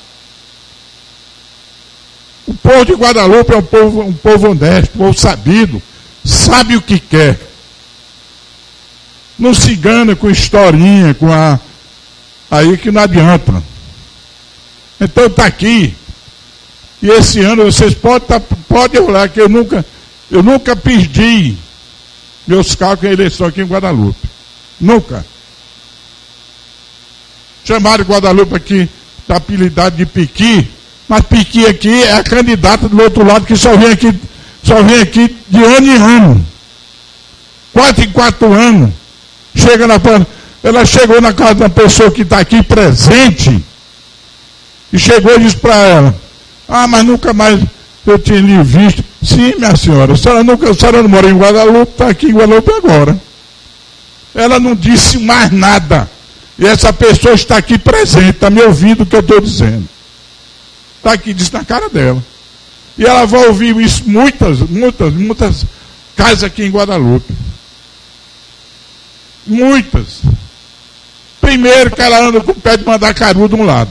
O povo de Guadalupe é um povo, um povo honesto, um povo sabido, sabe o que quer. Não se engana com historinha, com a... aí que não adianta. Então está aqui. E esse ano vocês podem, tá, podem olhar que eu nunca, eu nunca perdi meus cálculos em eleição aqui em Guadalupe. Nunca. Chamaram Guadalupe aqui da apelidade de Piqui, mas Piqui aqui é a candidata do outro lado que só vem aqui, só vem aqui de ano em ano. Quatro em quatro anos. Chega na, ela chegou na casa da pessoa que está aqui presente e chegou e disse para ela: ah, mas nunca mais eu tinha lhe visto. Sim, minha senhora, a senhora, nunca, a senhora não mora em Guadalupe, está aqui em Guadalupe agora. Ela não disse mais nada. E essa pessoa está aqui presente, está me ouvindo o que eu estou dizendo. Está aqui, disse na cara dela. E ela vai ouvir isso muitas, muitas, muitas casas aqui em Guadalupe. Muitas. Primeiro que ela anda com o pé de mandacaru de um lado.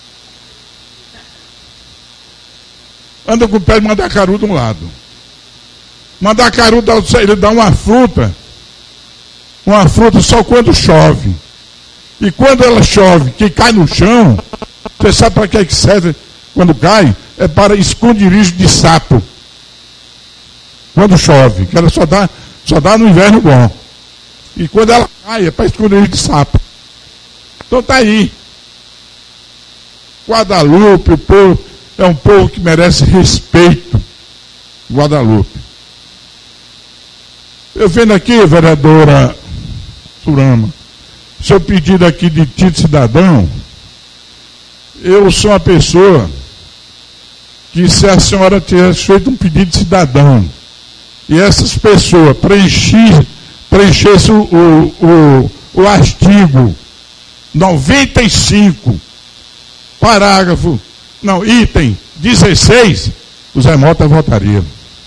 Anda com o pé de mandacaru de um lado. Mandacaru dá, ele dá uma fruta. Uma fruta só quando chove. E quando ela chove, que cai no chão, você sabe para que, que serve quando cai? É para esconderijo de sapo. Quando chove, que ela só dá, só dá no inverno bom. E quando ela cai, é para esconderijo de sapo. Então está aí. Guadalupe, o povo, é um povo que merece respeito. Guadalupe. Eu vendo aqui, vereadora Surama, seu pedido aqui de título cidadão, eu sou uma pessoa que, se a senhora tivesse feito um pedido de cidadão e essas pessoas preenchessem preenchesse o, o, o artigo noventa e cinco, parágrafo, não, item dezesseis, o Zé Mota votaria.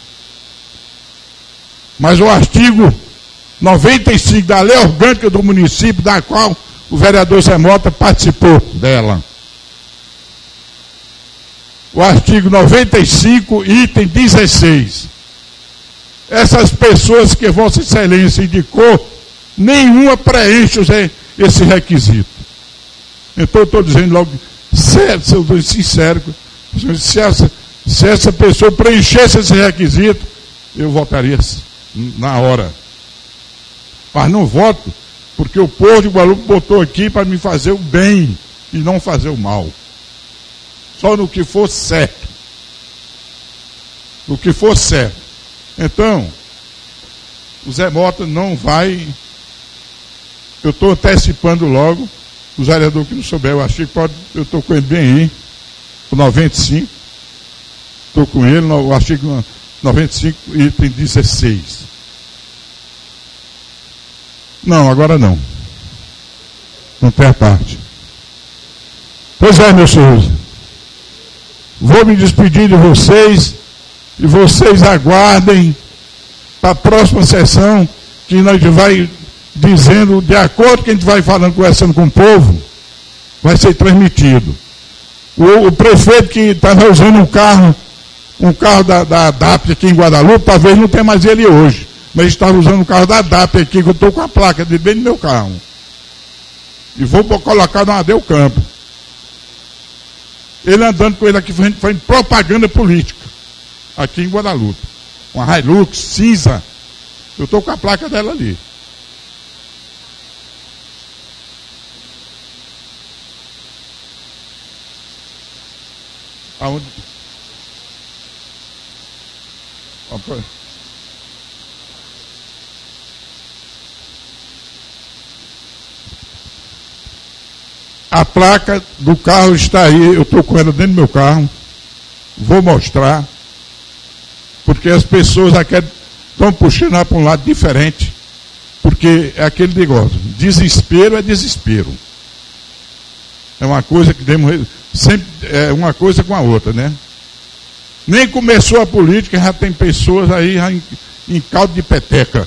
Mas o artigo noventa e cinco da lei orgânica do município, da qual o vereador Zé Mota participou dela. O artigo noventa e cinco, item dezesseis. Essas pessoas que Vossa Excelência indicou nenhuma preenche esse requisito. Então eu estou dizendo logo, sério, se eu estou sincero, se essa, se essa pessoa preenchesse esse requisito, eu votaria na hora. Mas não voto, porque o povo de Guadalupe botou aqui para me fazer o bem e não fazer o mal. Só no que for certo. No que for certo. Então, o Zé Mota não vai. Eu estou antecipando logo. Os vereadores que não souber, eu achei que pode. Eu estou com ele bem aí. O noventa e cinco. Estou com ele, eu achei que noventa e cinco, item dezesseis. Não, agora não. Não tem a parte. Pois é, meus senhores. Vou me despedir de vocês e vocês aguardem para a próxima sessão que nós vai dizendo, de acordo com que a gente vai falando, conversando com o povo, vai ser transmitido. O, o prefeito que estava usando um carro, um carro da, da A D A P aqui em Guadalupe, talvez não tenha mais ele hoje, mas estava usando um carro da A D A P aqui, que eu estou com a placa dele bem no meu carro. E vou colocar no Adeu Campo. Ele andando com ele aqui, fazendo propaganda política, aqui em Guadalupe. Uma Hilux cinza. Eu estou com a placa dela ali. Aonde? A placa do carro está aí, eu estou com ela dentro do meu carro, vou mostrar, porque as pessoas aqui estão puxando para um lado diferente, porque é aquele negócio, desespero é desespero. É uma coisa que temos, sempre é uma coisa com a outra, né? Nem começou a política, já tem pessoas aí já em, em caldo de peteca.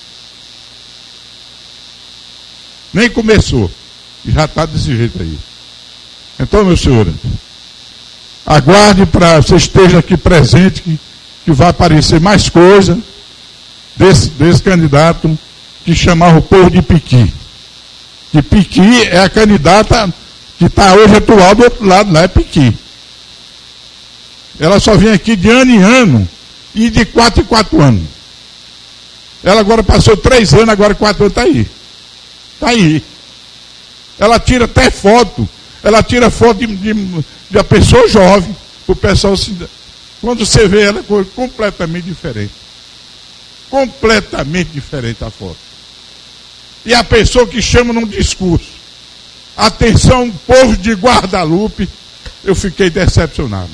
Nem começou. E já está desse jeito aí. Então, meus senhores, aguarde para você esteja aqui presente, que, que vai aparecer mais coisa desse, desse candidato que chamava o povo de Piqui. Que Piqui é a candidata que está hoje atual do outro lado, lá é Piqui. Ela só vem aqui de ano em ano e de quatro em quatro anos. Ela agora passou três anos, agora quatro anos está aí. Está aí. Ela tira até foto. Ela tira foto de, de, de uma pessoa jovem. O pessoal se... Quando você vê ela, é completamente diferente. Completamente diferente a foto. E a pessoa que chama num discurso. Atenção, povo de Guadalupe. Eu fiquei decepcionado.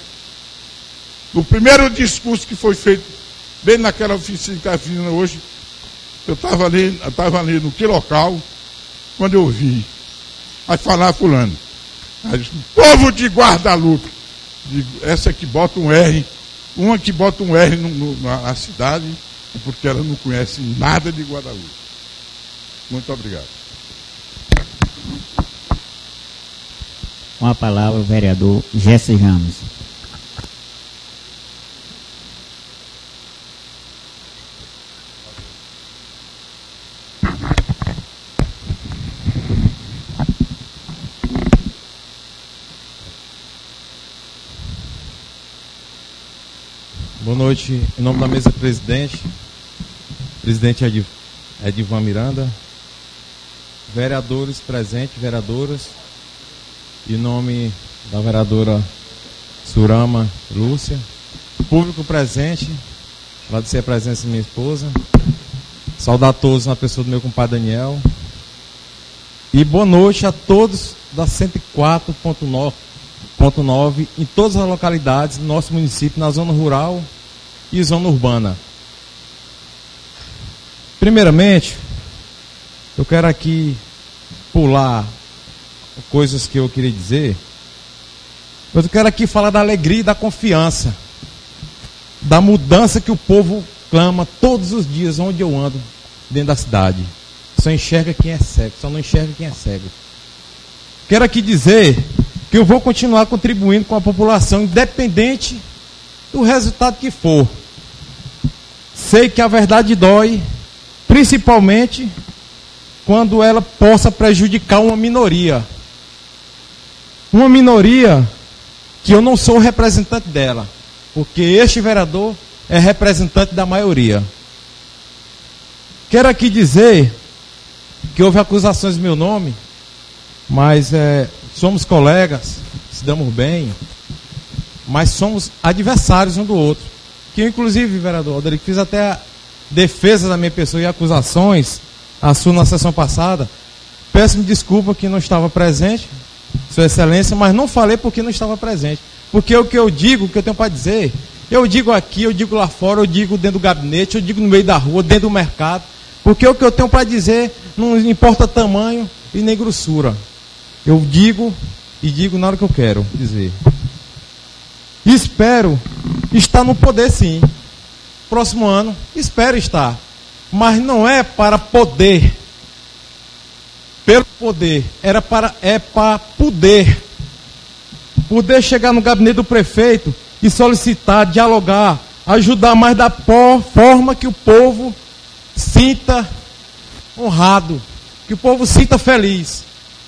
O primeiro discurso que foi feito, bem naquela oficina que está vindo hoje, eu estava ali, eu estava ali no que local, quando eu vi, aí falar fulano, aí disse, povo de Guadalupe, digo, essa que bota um R, uma que bota um R no, no, na cidade, porque ela não conhece nada de Guadalupe. Muito obrigado. Com a palavra o vereador Jesse Ramos. Boa noite, em nome da mesa presidente, presidente Ed, Edivan Miranda, vereadores presentes, vereadoras, em nome da vereadora Surama Lúcia, público presente, agradecer a presença da minha esposa, saudar a todos na pessoa do meu compadre Daniel, e boa noite a todos da cento e quatro ponto nove em todas as localidades do nosso município, na zona rural e zona urbana. Primeiramente, eu quero aqui pular coisas que eu queria dizer. Eu quero aqui falar da alegria e da confiança, da mudança que o povo clama todos os dias onde eu ando dentro da cidade. Só enxerga quem é cego, só não enxerga quem é cego. Quero aqui dizer que eu vou continuar contribuindo com a população, independente do resultado que for. Sei que a verdade dói, principalmente quando ela possa prejudicar uma minoria. Uma minoria que eu não sou o representante dela, porque este vereador é representante da maioria. Quero aqui dizer que houve acusações em meu nome, mas é, somos colegas, se damos bem, mas somos adversários um do outro. Que eu, inclusive, vereador Alderico, fiz até a defesa da minha pessoa e acusações a sua na sessão passada. Peço-me desculpa que não estava presente, Sua Excelência, mas não falei porque não estava presente. Porque o que eu digo, o que eu tenho para dizer, eu digo aqui, eu digo lá fora, eu digo dentro do gabinete, eu digo no meio da rua, dentro do mercado. Porque o que eu tenho para dizer não importa tamanho e nem grossura. Eu digo e digo na hora que eu quero dizer. Espero estar no poder, sim. Próximo ano, espero estar. Mas não é para poder. Pelo poder. Era para, é para poder. Poder chegar no gabinete do prefeito e solicitar, dialogar, ajudar mais da forma que o povo sinta honrado, que o povo sinta feliz.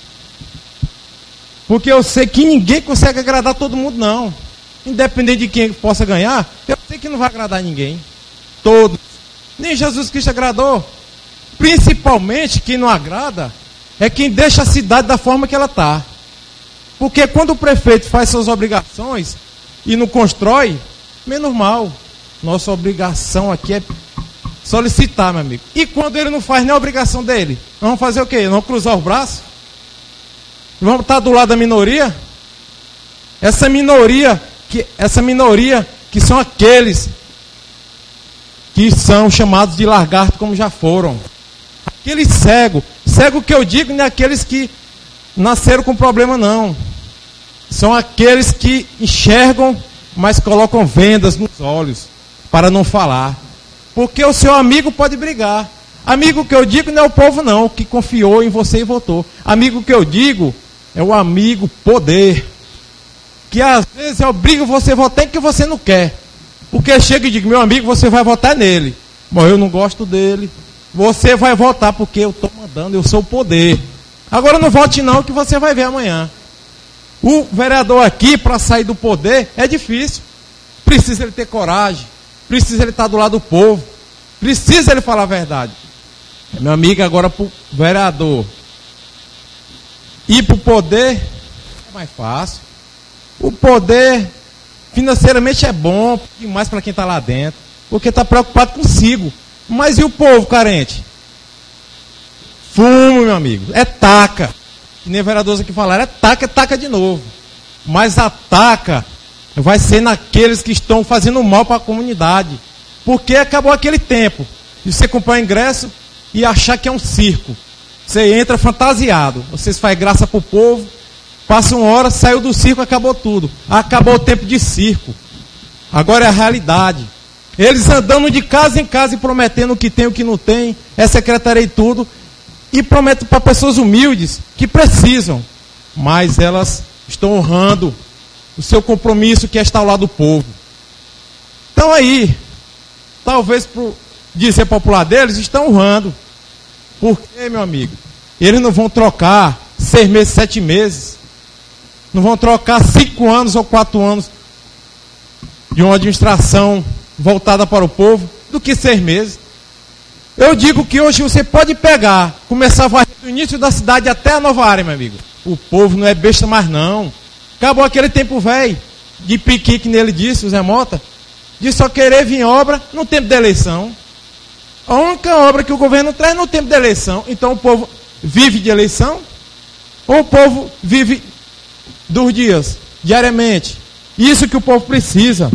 Porque eu sei que ninguém consegue agradar todo mundo, não. Independente de quem possa ganhar, eu sei que não vai agradar ninguém. Todos. Nem Jesus Cristo agradou. Principalmente quem não agrada é quem deixa a cidade da forma que ela está. Porque quando o prefeito faz suas obrigações e não constrói, menos mal. Nossa obrigação aqui é solicitar, meu amigo. E quando ele não faz nem a obrigação dele, nós vamos fazer o quê? Vamos cruzar os braços? Vamos estar do lado da minoria? Essa minoria, que, essa minoria que são aqueles que são chamados de lagarto, como já foram. Aquele cego. Cego que eu digo não é aqueles que nasceram com problema, não. São aqueles que enxergam, mas colocam vendas nos olhos para não falar. Porque o seu amigo pode brigar. Amigo que eu digo não é o povo, não, que confiou em você e votou. Amigo que eu digo é o amigo poder. Que às vezes obriga você a votar em que você não quer. Porque chega e diz, meu amigo, você vai votar nele. Bom, eu não gosto dele. Você vai votar porque eu estou mandando, eu sou o poder. Agora não vote não, que você vai ver amanhã. O vereador aqui, para sair do poder, é difícil. Precisa ele ter coragem. Precisa ele estar do lado do povo. Precisa ele falar a verdade. Meu amigo, agora para o vereador ir para o poder é mais fácil. O poder financeiramente é bom demais para quem está lá dentro, porque está preocupado consigo. Mas e o povo carente? Fumo, meu amigo, é taca. Que nem vereadores aqui falaram, é taca, é taca de novo. Mas a taca vai ser naqueles que estão fazendo mal para a comunidade. Porque acabou aquele tempo de você comprar um ingresso e achar que é um circo. Você entra fantasiado, você faz graça para o povo, passa uma hora, saiu do circo, acabou tudo. Acabou o tempo de circo. Agora é a realidade. Eles andando de casa em casa e prometendo o que tem e o que não tem, é secretaria e tudo, e prometem para pessoas humildes que precisam, mas elas estão honrando o seu compromisso, que é estar ao lado do povo. Então aí, talvez por dizer popular deles, estão honrando. Porque, meu amigo, eles não vão trocar seis meses, sete meses, não vão trocar cinco anos ou quatro anos de uma administração voltada para o povo do que seis meses. Eu digo que hoje você pode pegar, começar a varrer do início da cidade até a nova área, meu amigo. O povo não é besta mais não. Acabou aquele tempo velho de piqui que nele disse, o Zé Mota, de só querer vir obra no tempo da eleição. A única obra que o governo traz no tempo da eleição. Então o povo vive de eleição? Ou o povo vive dos dias, diariamente? Isso que o povo precisa.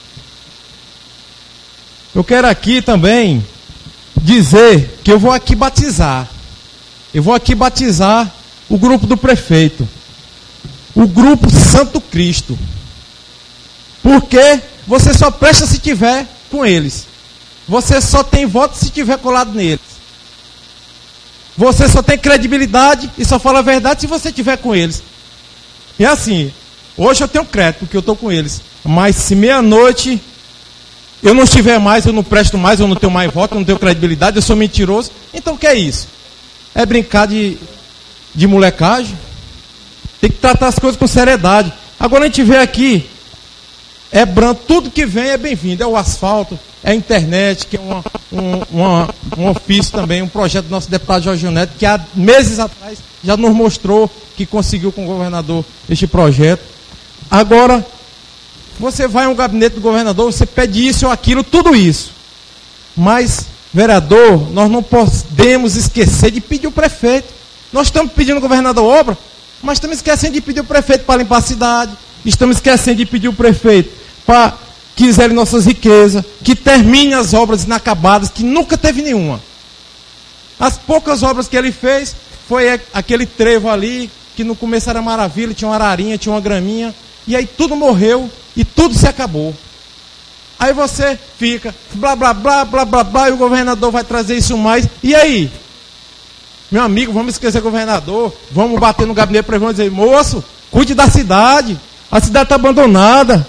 Eu quero aqui também dizer que eu vou aqui batizar. Eu vou aqui batizar o grupo do prefeito. O grupo Santo Cristo. Porque você só presta se tiver com eles. Você só tem voto se tiver colado neles. Você só tem credibilidade e só fala a verdade se você tiver com eles. E assim, hoje eu tenho crédito porque eu estou com eles. Mas se meia-noite eu não estiver mais, eu não presto mais, eu não tenho mais voto, eu não tenho credibilidade, eu sou mentiroso. Então o que é isso? é brincar de, de molecagem. Tem que tratar as coisas com seriedade. Agora a gente vê aqui, é branco, tudo que vem é bem-vindo. É o asfalto, é a internet, que é uma, um, uma, um ofício também, um projeto do nosso deputado Jorge Neto, que há meses atrás já nos mostrou que conseguiu com o governador este projeto. Agora, você vai a um gabinete do governador, você pede isso ou aquilo, tudo isso. Mas, vereador, nós não podemos esquecer de pedir o prefeito. Nós estamos pedindo ao governador obra, mas estamos esquecendo de pedir o prefeito para limpar a cidade, estamos esquecendo de pedir o prefeito para que zere nossas riquezas, que termine as obras inacabadas, que nunca teve nenhuma. As poucas obras que ele fez foi aquele trevo ali, que no começo era maravilha, tinha uma ararinha, tinha uma graminha, e aí tudo morreu e tudo se acabou. Aí você fica, blá, blá, blá, blá, blá, blá, e o governador vai trazer isso mais, e aí? Meu amigo, vamos esquecer o governador, vamos bater no gabinete para ele e dizer, moço, cuide da cidade, a cidade está abandonada.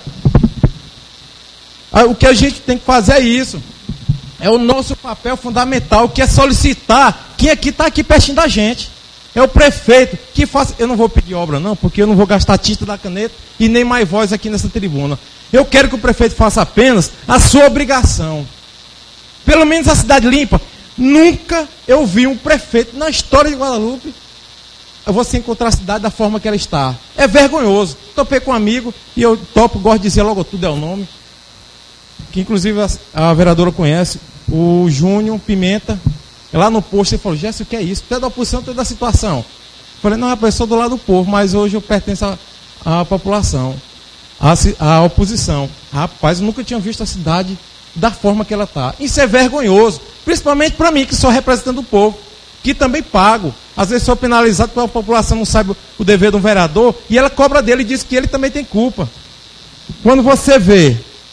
O que a gente tem que fazer é isso. É o nosso papel fundamental, que é solicitar quem aqui está aqui pertinho da gente. É o prefeito que faz. Eu não vou pedir obra não, porque eu não vou gastar tinta da caneta e nem mais voz aqui nessa tribuna. Eu quero que o prefeito faça apenas a sua obrigação. Pelo menos a cidade limpa. Nunca eu vi um prefeito na história de Guadalupe você encontrar a cidade da forma que ela está. É vergonhoso. Topei com um amigo e eu topo, gosto de dizer logo tudo é o nome. Que inclusive a, a vereadora conhece, o Júnior Pimenta, lá no posto, ele falou, Jéssica, o que é isso? Tu é da oposição, tu é da situação. Eu falei, não, rapaz, eu sou do lado do povo, mas hoje eu pertenço à população, à oposição. Rapaz, eu nunca tinha visto a cidade da forma que ela está. Isso é vergonhoso, principalmente para mim, que sou representante do povo, que também pago. Às vezes sou penalizado porque a população não sabe o dever de um vereador, e ela cobra dele e diz que ele também tem culpa. Quando você vê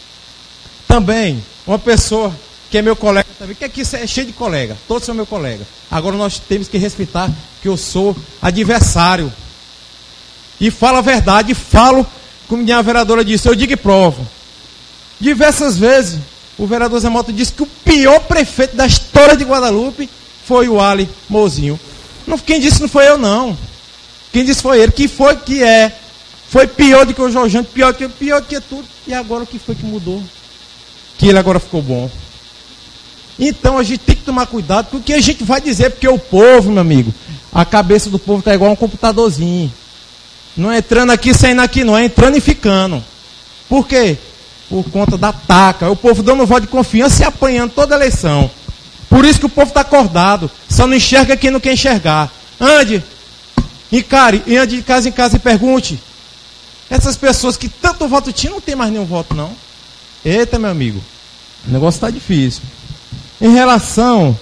também uma pessoa que é meu colega também, que aqui é cheio de colega, todos são meu colega. Agora nós temos que respeitar que eu sou adversário. E falo a verdade, falo, como minha vereadora disse, eu digo e provo. Diversas vezes, o vereador Zé Mota disse que o pior prefeito da história de Guadalupe foi o Ali Mozinho. Não, quem disse não foi eu, não. Quem disse foi ele, que foi que é. Foi pior do que o Jorjante, pior que pior do que tudo. E agora o que foi que mudou? Que ele agora ficou bom. Então a gente tem que tomar cuidado com o que a gente vai dizer, porque o povo, meu amigo, a cabeça do povo está igual a um computadorzinho. Não é entrando aqui, saindo aqui, não é entrando e ficando. Por quê? Por conta da taca. O povo dando voto de confiança e apanhando toda a eleição. Por isso que o povo está acordado. Só não enxerga quem não quer enxergar. Ande, encare, e ande de casa em casa e pergunte. Essas pessoas que tanto voto tinham, não tem mais nenhum voto, não. Eita, meu amigo, o negócio está difícil. Em relação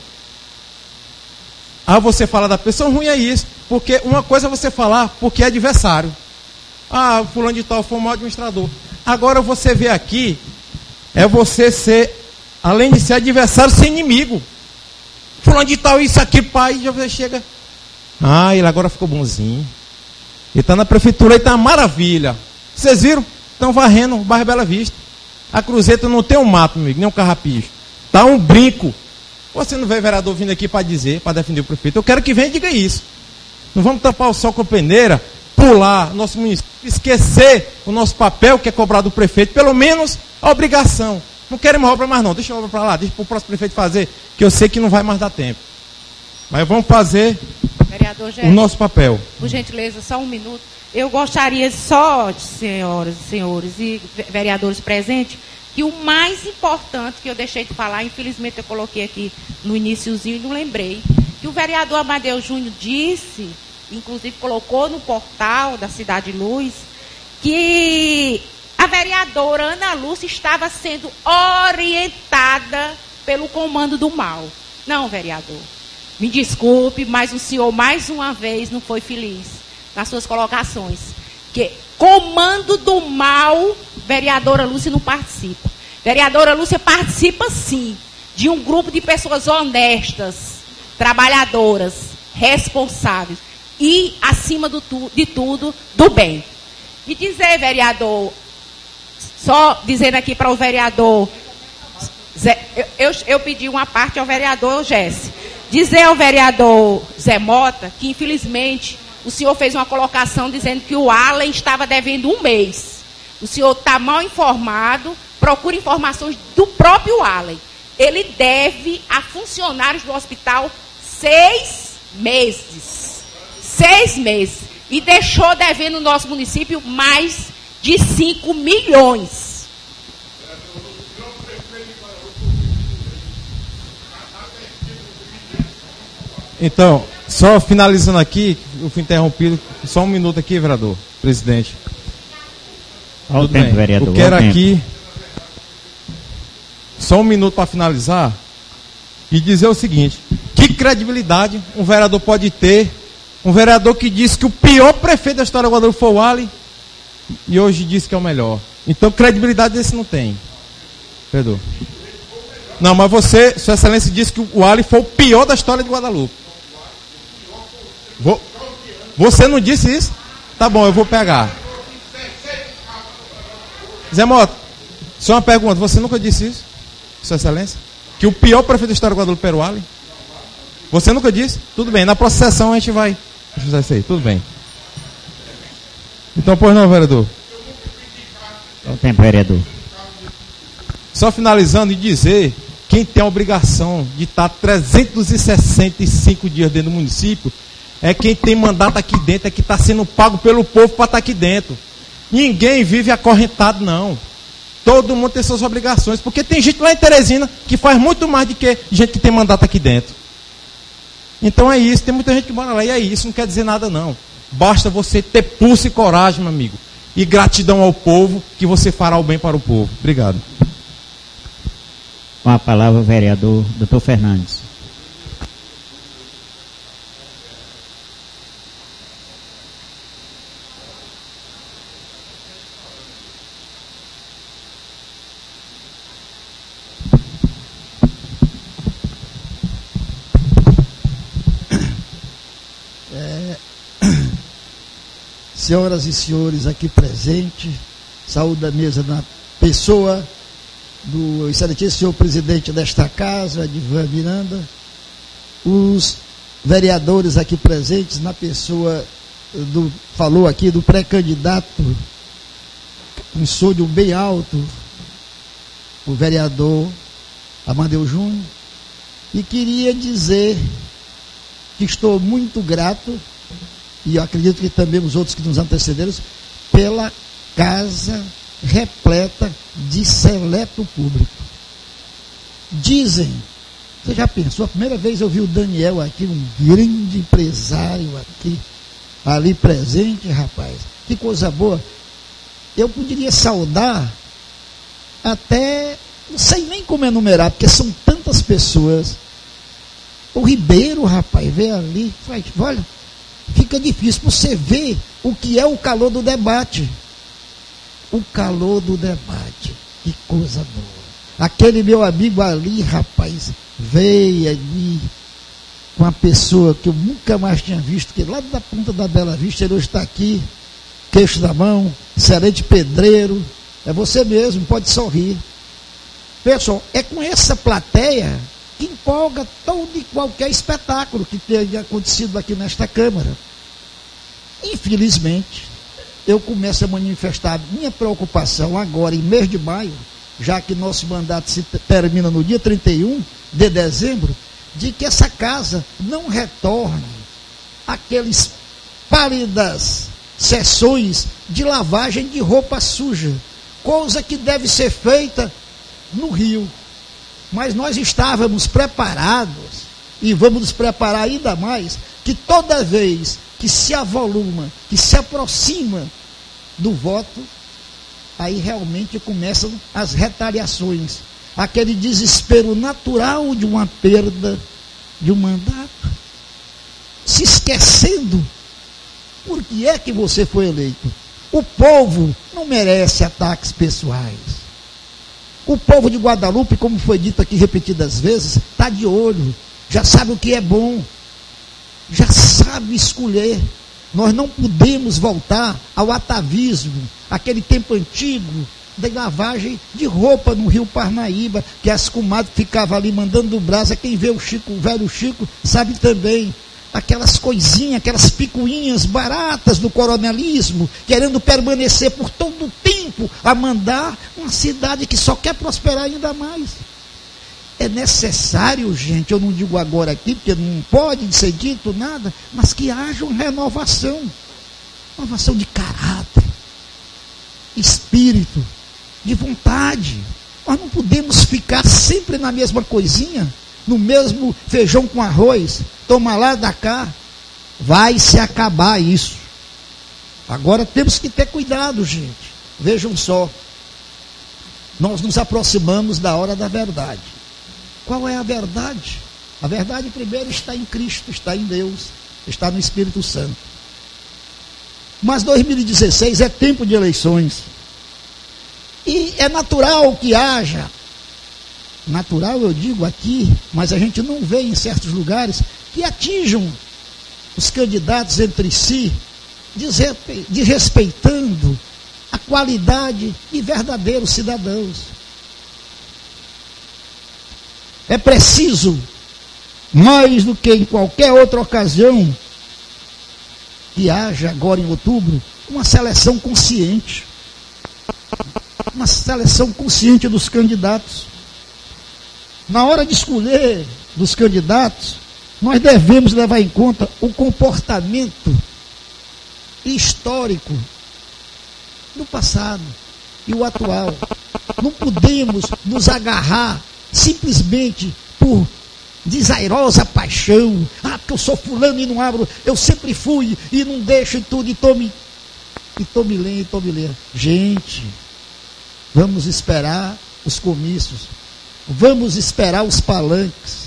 a você falar da pessoa, ruim é isso. Porque uma coisa é você falar porque é adversário. Ah, o fulano de tal foi um mau administrador. Agora você vê aqui, é você ser, além de ser adversário, ser inimigo. Fulano de tal, isso aqui, pai, já você chega. Ah, ele agora ficou bonzinho. Ele está na prefeitura, ele está uma maravilha. Vocês viram? Estão varrendo o bairro Bela Vista. A Cruzeta não tem um mato, meu amigo, nem um carrapicho. Está um brinco. Você não vê vereador vindo aqui para dizer, para defender o prefeito. Eu quero que venha e diga isso. Não vamos tampar o sol com a peneira, pular nosso município, esquecer o nosso papel que é cobrado do prefeito, pelo menos a obrigação. Não queremos obra mais não, deixa a obra para lá, deixa para o próximo prefeito fazer, que eu sei que não vai mais dar tempo. Mas vamos fazer Vereador o nosso papel. Por gentileza, só um minuto. Eu gostaria só, senhoras e senhores e vereadores presentes, que o mais importante que eu deixei de falar, infelizmente eu coloquei aqui no iniciozinho e não lembrei, que o vereador Amadeu Júnior disse, inclusive colocou no portal da Cidade Luz, que a vereadora Ana Lúcia estava sendo orientada pelo comando do mal. Não, vereador, me desculpe, mas o senhor mais uma vez não foi feliz nas suas colocações. Que comando do mal, vereadora Lúcia não participa. Vereadora Lúcia participa sim de um grupo de pessoas honestas, trabalhadoras, responsáveis e, acima do tu, de tudo, do bem. E dizer, vereador, só dizendo aqui para o vereador, Zé, eu, eu, eu pedi uma parte ao vereador Jesse. Dizer ao vereador Zé Mota que, infelizmente, o senhor fez uma colocação dizendo que o Allen estava devendo um mês. O senhor está mal informado, procure informações do próprio Allen. Ele deve a funcionários do hospital seis meses. Seis meses. E deixou devendo no nosso município mais de cinco milhões. Então, só finalizando aqui, eu fui interrompido, só um minuto aqui, vereador, presidente. Ao Tudo tempo, bem. vereador. Eu quero ao aqui, só um minuto para finalizar, e dizer o seguinte: que credibilidade um vereador pode ter, um vereador que disse que o pior prefeito da história do Guadalupe foi o Ali, e hoje diz que é o melhor. Então, credibilidade desse não tem. Vereador. Não, mas você, Sua Excelência, disse que o Ali foi o pior da história de Guadalupe. Vou, você não disse isso? Tá bom, eu vou pegar. Zé Mota, só uma pergunta. Você nunca disse isso, Sua Excelência? Que o pior prefeito da história do Guadalupe era o Ali? Você nunca disse? Tudo bem, na processão a gente vai fazer isso aí, tudo bem. Então, pois não, vereador. Ao tempo, vereador. Só finalizando e dizer, quem tem a obrigação de estar trezentos e sessenta e cinco dias dentro do município é quem tem mandato aqui dentro, é que está sendo pago pelo povo para estar aqui dentro. Ninguém vive acorrentado, não. Todo mundo tem suas obrigações, porque tem gente lá em Teresina que faz muito mais do que gente que tem mandato aqui dentro. Então é isso, tem muita gente que mora lá e é isso, não quer dizer nada não. Basta você ter pulso e coragem, meu amigo, e gratidão ao povo, que você fará o bem para o povo. Obrigado. Com a palavra o vereador doutor Fernandes. Senhoras e senhores aqui presentes, saúde a mesa na pessoa do excelentíssimo senhor presidente desta casa, Edivan Miranda, os vereadores aqui presentes, na pessoa do, falou aqui do pré-candidato, um sonho bem alto, o vereador Amadeu Júnior, e queria dizer que estou muito grato, e eu acredito que também os outros que nos antecederam, pela casa repleta de seleto público. Dizem, você já pensou, a primeira vez eu vi o Daniel aqui, um grande empresário aqui, ali presente, rapaz, que coisa boa. Eu poderia saudar até, não sei nem como enumerar, porque são tantas pessoas. O Ribeiro, rapaz, vê ali, faz, olha, fica difícil você ver o que é o calor do debate. O calor do debate. Que coisa boa. Aquele meu amigo ali, rapaz, veio ali com uma pessoa que eu nunca mais tinha visto, que lá da ponta da Bela Vista, ele hoje está aqui, queixo da mão, excelente pedreiro. É você mesmo, pode sorrir. Pessoal, é com essa plateia que empolga todo e qualquer espetáculo que tenha acontecido aqui nesta Câmara. Infelizmente, eu começo a manifestar minha preocupação agora, em mês de maio, já que nosso mandato se termina no dia trinta e um de dezembro, de que essa casa não retorne aqueles pálidas sessões de lavagem de roupa suja, coisa que deve ser feita no Rio. Mas nós estávamos preparados, e vamos nos preparar ainda mais, que toda vez que se avoluma, que se aproxima do voto, aí realmente começam as retaliações, aquele desespero natural de uma perda de um mandato, se esquecendo por que é que você foi eleito. O povo não merece ataques pessoais. O povo de Guadalupe, como foi dito aqui repetidas vezes, está de olho, já sabe o que é bom, já sabe escolher. Nós não podemos voltar ao atavismo, aquele tempo antigo, da lavagem de roupa no Rio Parnaíba, que as comadres ficavam ali mandando brasa. Quem vê o Chico, o velho Chico, sabe também. Aquelas coisinhas, aquelas picuinhas baratas do coronelismo, querendo permanecer por todo o tempo a mandar uma cidade que só quer prosperar ainda mais. É necessário, gente, eu não digo agora aqui, porque não pode ser dito nada, mas que haja uma renovação, renovação de caráter, espírito, de vontade. Nós não podemos ficar sempre na mesma coisinha, no mesmo feijão com arroz, toma lá, dá cá. Vai se acabar isso. Agora temos que ter cuidado, gente. Vejam só, nós nos aproximamos da hora da verdade. Qual é a verdade? A verdade primeiro está em Cristo, está em Deus, está no Espírito Santo. Mas dois mil e dezesseis é tempo de eleições. E é natural que haja, natural eu digo aqui, mas a gente não vê em certos lugares, que atinjam os candidatos entre si, desrespeitando a qualidade de verdadeiros cidadãos. É preciso, mais do que em qualquer outra ocasião, que haja agora em outubro, uma seleção consciente. Uma seleção consciente dos candidatos. Na hora de escolher dos candidatos, nós devemos levar em conta o comportamento histórico do passado e o atual. Não podemos nos agarrar simplesmente por desairosa paixão. Ah, porque eu sou fulano e não abro, eu sempre fui e não deixo e tudo, e tome, e tome lenha, e tome lenha. Gente, vamos esperar os comícios, vamos esperar os palanques.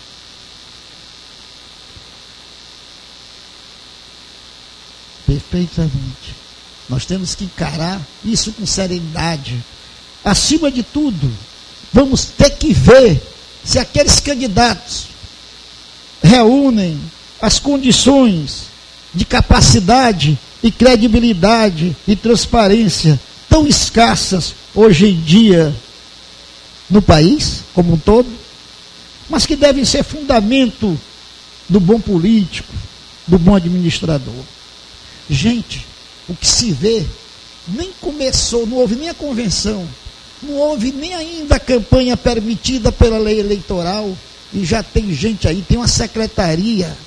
Perfeitamente. Nós temos que encarar isso com serenidade. Acima de tudo, vamos ter que ver se aqueles candidatos reúnem as condições de capacidade e credibilidade e transparência tão escassas hoje em dia no país como um todo, mas que devem ser fundamento do bom político, do bom administrador. Gente, o que se vê, nem começou, não houve nem a convenção, não houve nem ainda a campanha permitida pela lei eleitoral, e já tem gente aí, tem uma secretaria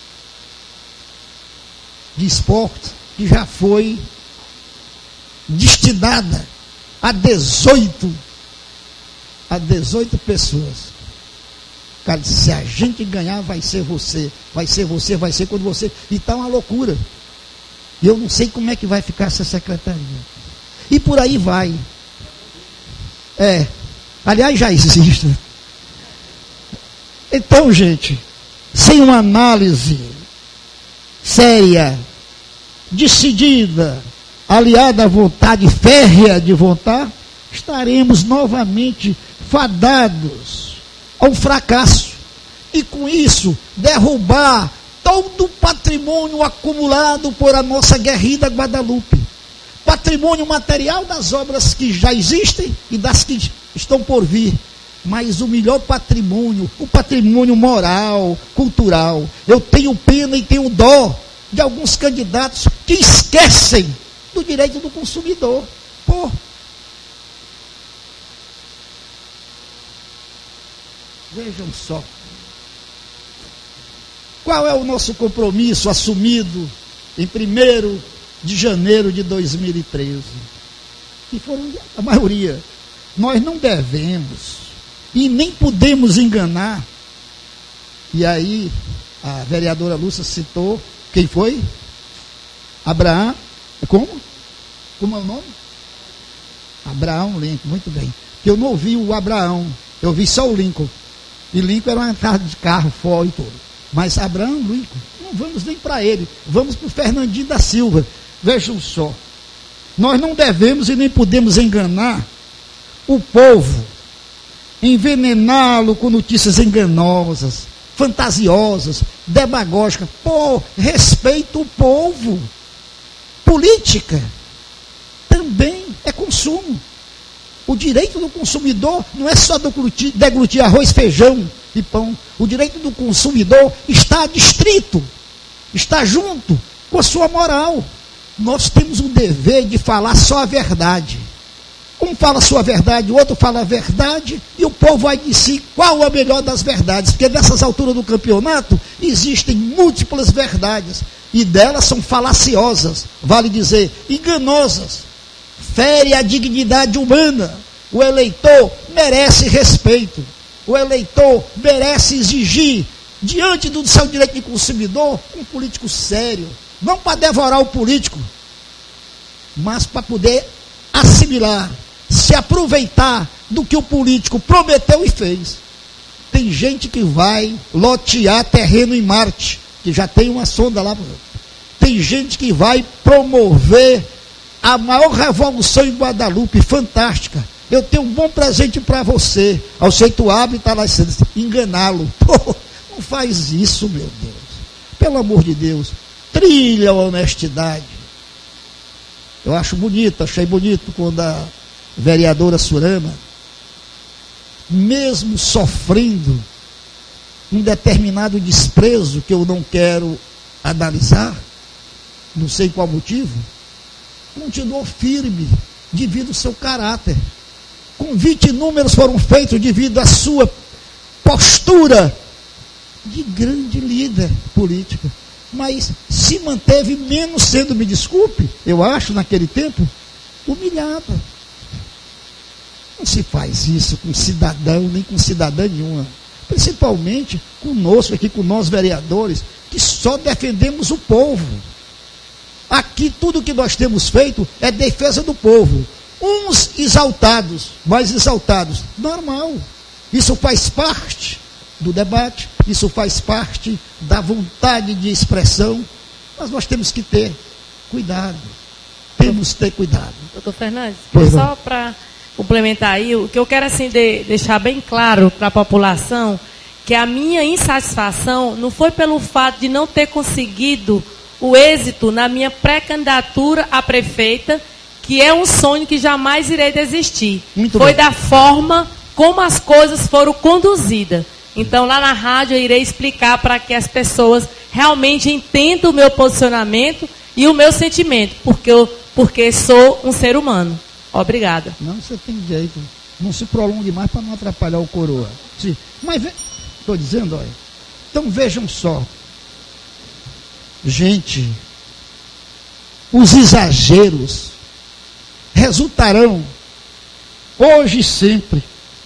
de esporte que já foi destinada a dezoito, a dezoito pessoas. O cara disse, se a gente ganhar, vai ser você, vai ser você, vai ser quando você... E está uma loucura. E eu não sei como é que vai ficar essa secretaria. E por aí vai. É. Aliás, já existe. Então, gente, sem uma análise séria, decidida, aliada à vontade férrea de votar, estaremos novamente fadados ao fracasso. E com isso, derrubar todo o patrimônio acumulado por a nossa guerrida Guadalupe. Patrimônio material das obras que já existem e das que estão por vir. Mas o melhor patrimônio, o patrimônio moral, cultural. Eu tenho pena e tenho dó de alguns candidatos que esquecem do direito do consumidor. Pô. Vejam só. Qual é o nosso compromisso assumido em primeiro de janeiro de dois mil e treze? Que foram a maioria. Nós não devemos e nem podemos enganar. E aí, a vereadora Lúcia citou, quem foi? Abraão, como? Como é o nome? Abraão Lincoln, muito bem. Que eu não ouvi o Abraão, eu vi só o Lincoln. E Lincoln era uma entrada de carro, fora e tudo. Mas Abraão Lincoln, não vamos nem para ele, vamos para o Fernandinho da Silva. Vejam só, nós não devemos e nem podemos enganar o povo, envenená-lo com notícias enganosas, fantasiosas, demagógicas. Pô, respeita o povo. Política também é consumo. direito do consumidor não é só deglutir, deglutir arroz, feijão e pão. O direito do consumidor está adstrito, está junto com a sua moral. Nós temos o dever de falar só a verdade. Um fala a sua verdade, o outro fala a verdade, e o povo vai decidir qual é a melhor das verdades, porque nessas alturas do campeonato existem múltiplas verdades, e delas são falaciosas, vale dizer, enganosas, fere a dignidade humana. O eleitor merece respeito, o eleitor merece exigir, diante do seu direito de consumidor, um político sério, não para devorar o político, mas para poder assimilar, se aproveitar do que o político prometeu e fez. Tem gente que vai lotear terreno em Marte, que já tem uma sonda lá. Tem gente que vai promover a maior revolução em Guadalupe, fantástica. Eu tenho um bom presente para você. Ao jeito abre e está lá dizendo, enganá-lo. Pô, não faz isso, meu Deus. Pelo amor de Deus, trilha a honestidade. Eu acho bonito, achei bonito quando a vereadora Surama, mesmo sofrendo um determinado desprezo que eu não quero analisar, não sei qual motivo, continuou firme devido ao seu caráter. Convite inúmeros foram feitos devido à sua postura de grande líder política, mas se manteve, menos sendo, me desculpe, eu acho, naquele tempo, humilhada. Não se faz isso com cidadão, nem com cidadã nenhuma. Principalmente conosco aqui, com nós vereadores, que só defendemos o povo. Aqui tudo que nós temos feito é defesa do povo. Uns exaltados, mais exaltados, normal. Isso faz parte do debate, isso faz parte da vontade de expressão, mas nós temos que ter cuidado. Temos que ter cuidado. Doutor Fernandes, pois só para complementar aí, o que eu quero assim de, deixar bem claro para a população, que a minha insatisfação não foi pelo fato de não ter conseguido o êxito na minha pré-candidatura a prefeita, que é um sonho que jamais irei desistir. Muito foi bem. Da forma como as coisas foram conduzidas. Então, lá na rádio, eu irei explicar para que as pessoas realmente entendam o meu posicionamento e o meu sentimento, porque, eu, porque sou um ser humano. Obrigada. Não, você tem jeito. Não se prolongue mais para não atrapalhar o coroa. Sim. Mas, estou dizendo, olha. Então, vejam só. Gente, os exageros resultarão, hoje e sempre,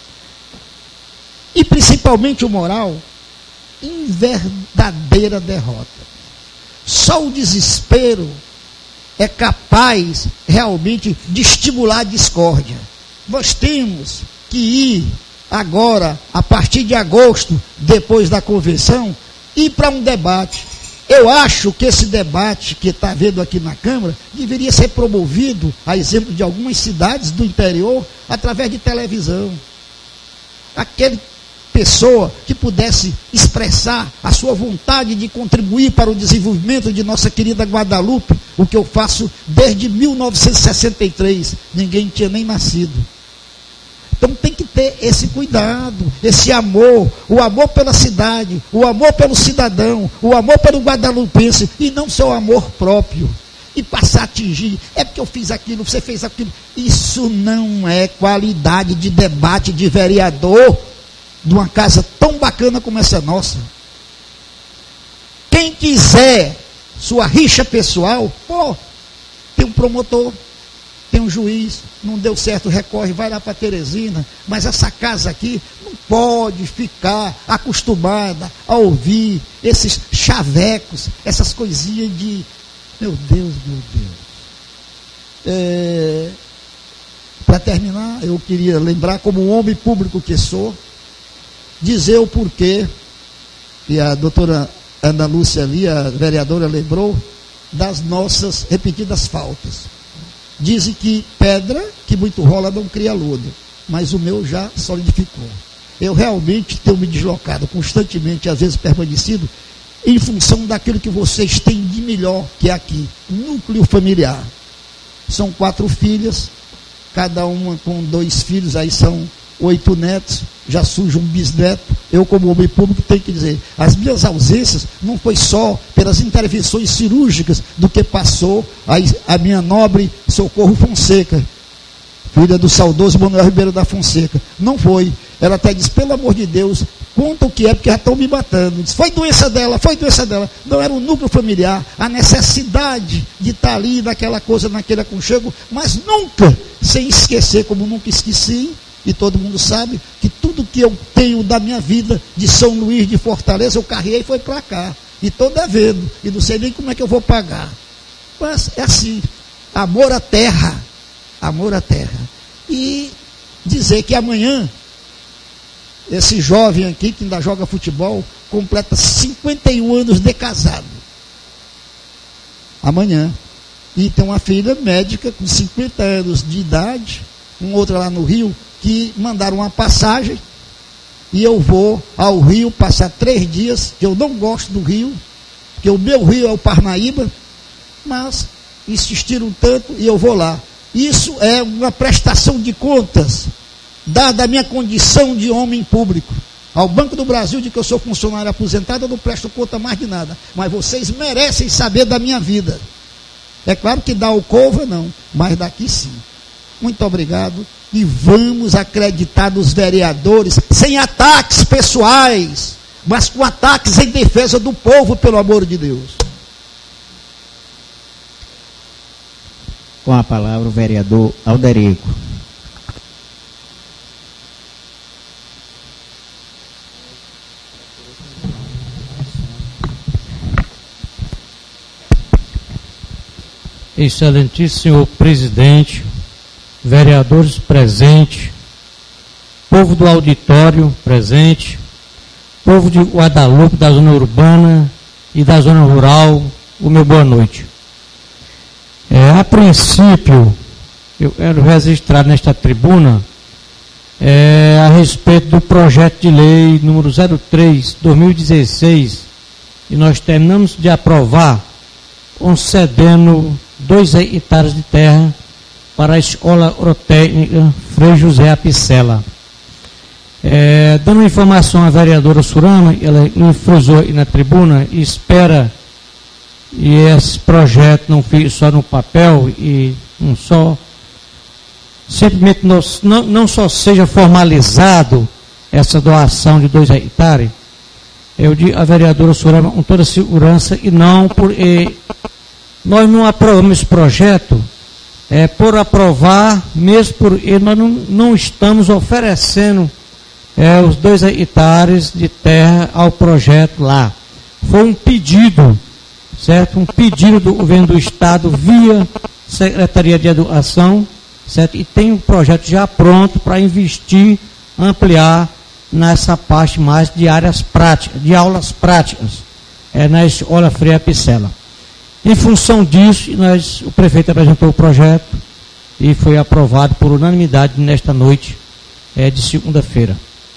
e principalmente o moral, em verdadeira derrota. Só o desespero é capaz realmente de estimular a discórdia. Nós temos que ir agora, a partir de agosto, depois da convenção, ir para um debate. Eu acho que esse debate que está havendo aqui na Câmara deveria ser promovido, a exemplo de algumas cidades do interior, através de televisão. Aquele pessoa que pudesse expressar a sua vontade de contribuir para o desenvolvimento de nossa querida Guadalupe, o que eu faço desde mil novecentos e sessenta e três, ninguém tinha nem nascido. Então tem que ter esse cuidado, esse amor, o amor pela cidade, o amor pelo cidadão, o amor pelo guadalupense, e não seu amor próprio. E passar a atingir, é porque eu fiz aquilo, você fez aquilo. Isso não é qualidade de debate de vereador de uma casa tão bacana como essa nossa. Quem quiser sua rixa pessoal, pô, tem um promotor, tem um juiz, não deu certo, recorre, vai lá para Teresina, mas essa casa aqui não pode ficar acostumada a ouvir esses chavecos, essas coisinhas de, meu Deus, meu Deus. É, para terminar, eu queria lembrar, como um homem público que sou, dizer o porquê, e a doutora Ana Lúcia ali, a vereadora, lembrou das nossas repetidas faltas. Dizem que pedra que muito rola não cria lodo, mas o meu já solidificou. Eu realmente tenho me deslocado constantemente, às vezes permanecido, em função daquilo que vocês têm de melhor, que é aqui, núcleo familiar. São quatro filhas, cada uma com dois filhos, aí são oito netos, já surge um bisneto. Eu, como homem público, tenho que dizer, as minhas ausências não foi só pelas intervenções cirúrgicas do que passou a, a minha nobre Socorro Fonseca, filha do saudoso Manuel Ribeiro da Fonseca. Não foi. Ela até diz, pelo amor de Deus, conta o que é, porque já estão me matando. Diz, foi doença dela, foi doença dela. Não era o núcleo familiar, a necessidade de estar ali, naquela coisa, naquele aconchego, mas nunca, sem esquecer, como nunca esqueci, e todo mundo sabe, que tudo que eu tenho da minha vida, de São Luís, de Fortaleza, eu carreguei e foi para cá. E estou devendo, e não sei nem como é que eu vou pagar. Mas é assim, amor à terra, amor à terra. E dizer que amanhã, esse jovem aqui, que ainda joga futebol, completa cinquenta e um anos de casado. Amanhã. E tem uma filha médica com cinquenta anos de idade, um outra lá no Rio, que mandaram uma passagem, e eu vou ao Rio passar três dias, que eu não gosto do Rio, porque o meu Rio é o Parnaíba, mas insistiram tanto e eu vou lá. Isso é uma prestação de contas, dada a minha condição de homem público. Ao Banco do Brasil, de que eu sou funcionário aposentado, eu não presto conta mais de nada. Mas vocês merecem saber da minha vida. É claro que da alcova não, mas daqui sim. Muito obrigado. E vamos acreditar nos vereadores, sem ataques pessoais, mas com ataques em defesa do povo, pelo amor de Deus. Com a palavra o vereador Alderico. Excelentíssimo senhor presidente, vereadores presentes, povo do auditório presente, povo de Guadalupe, da zona urbana e da zona rural, o meu boa noite. É, a princípio, eu quero registrar nesta tribuna é, a respeito do projeto de lei número zero três, dois mil e dezesseis, e nós terminamos de aprovar, concedendo dois hectares de terra para a Escola Agrotécnica Frei José Apicella. É, dando informação à vereadora Surama, ela me frisou aí na tribuna e espera e esse projeto não fique só no papel e não só simplesmente não, não, não só seja formalizado essa doação de dois hectares. Eu digo à vereadora Surama com toda segurança e não por e, nós não aprovamos esse projeto é, por aprovar, mesmo porque nós não, não estamos oferecendo é, os dois hectares de terra ao projeto lá. Foi um pedido, certo? Um pedido do governo do Estado via Secretaria de Educação, certo? E tem um projeto já pronto para investir, ampliar nessa parte mais de áreas práticas, de aulas práticas, é, na Escola Frei Apicella. Em função disso, nós, o prefeito apresentou o projeto e foi aprovado por unanimidade nesta noite é, de segunda-feira.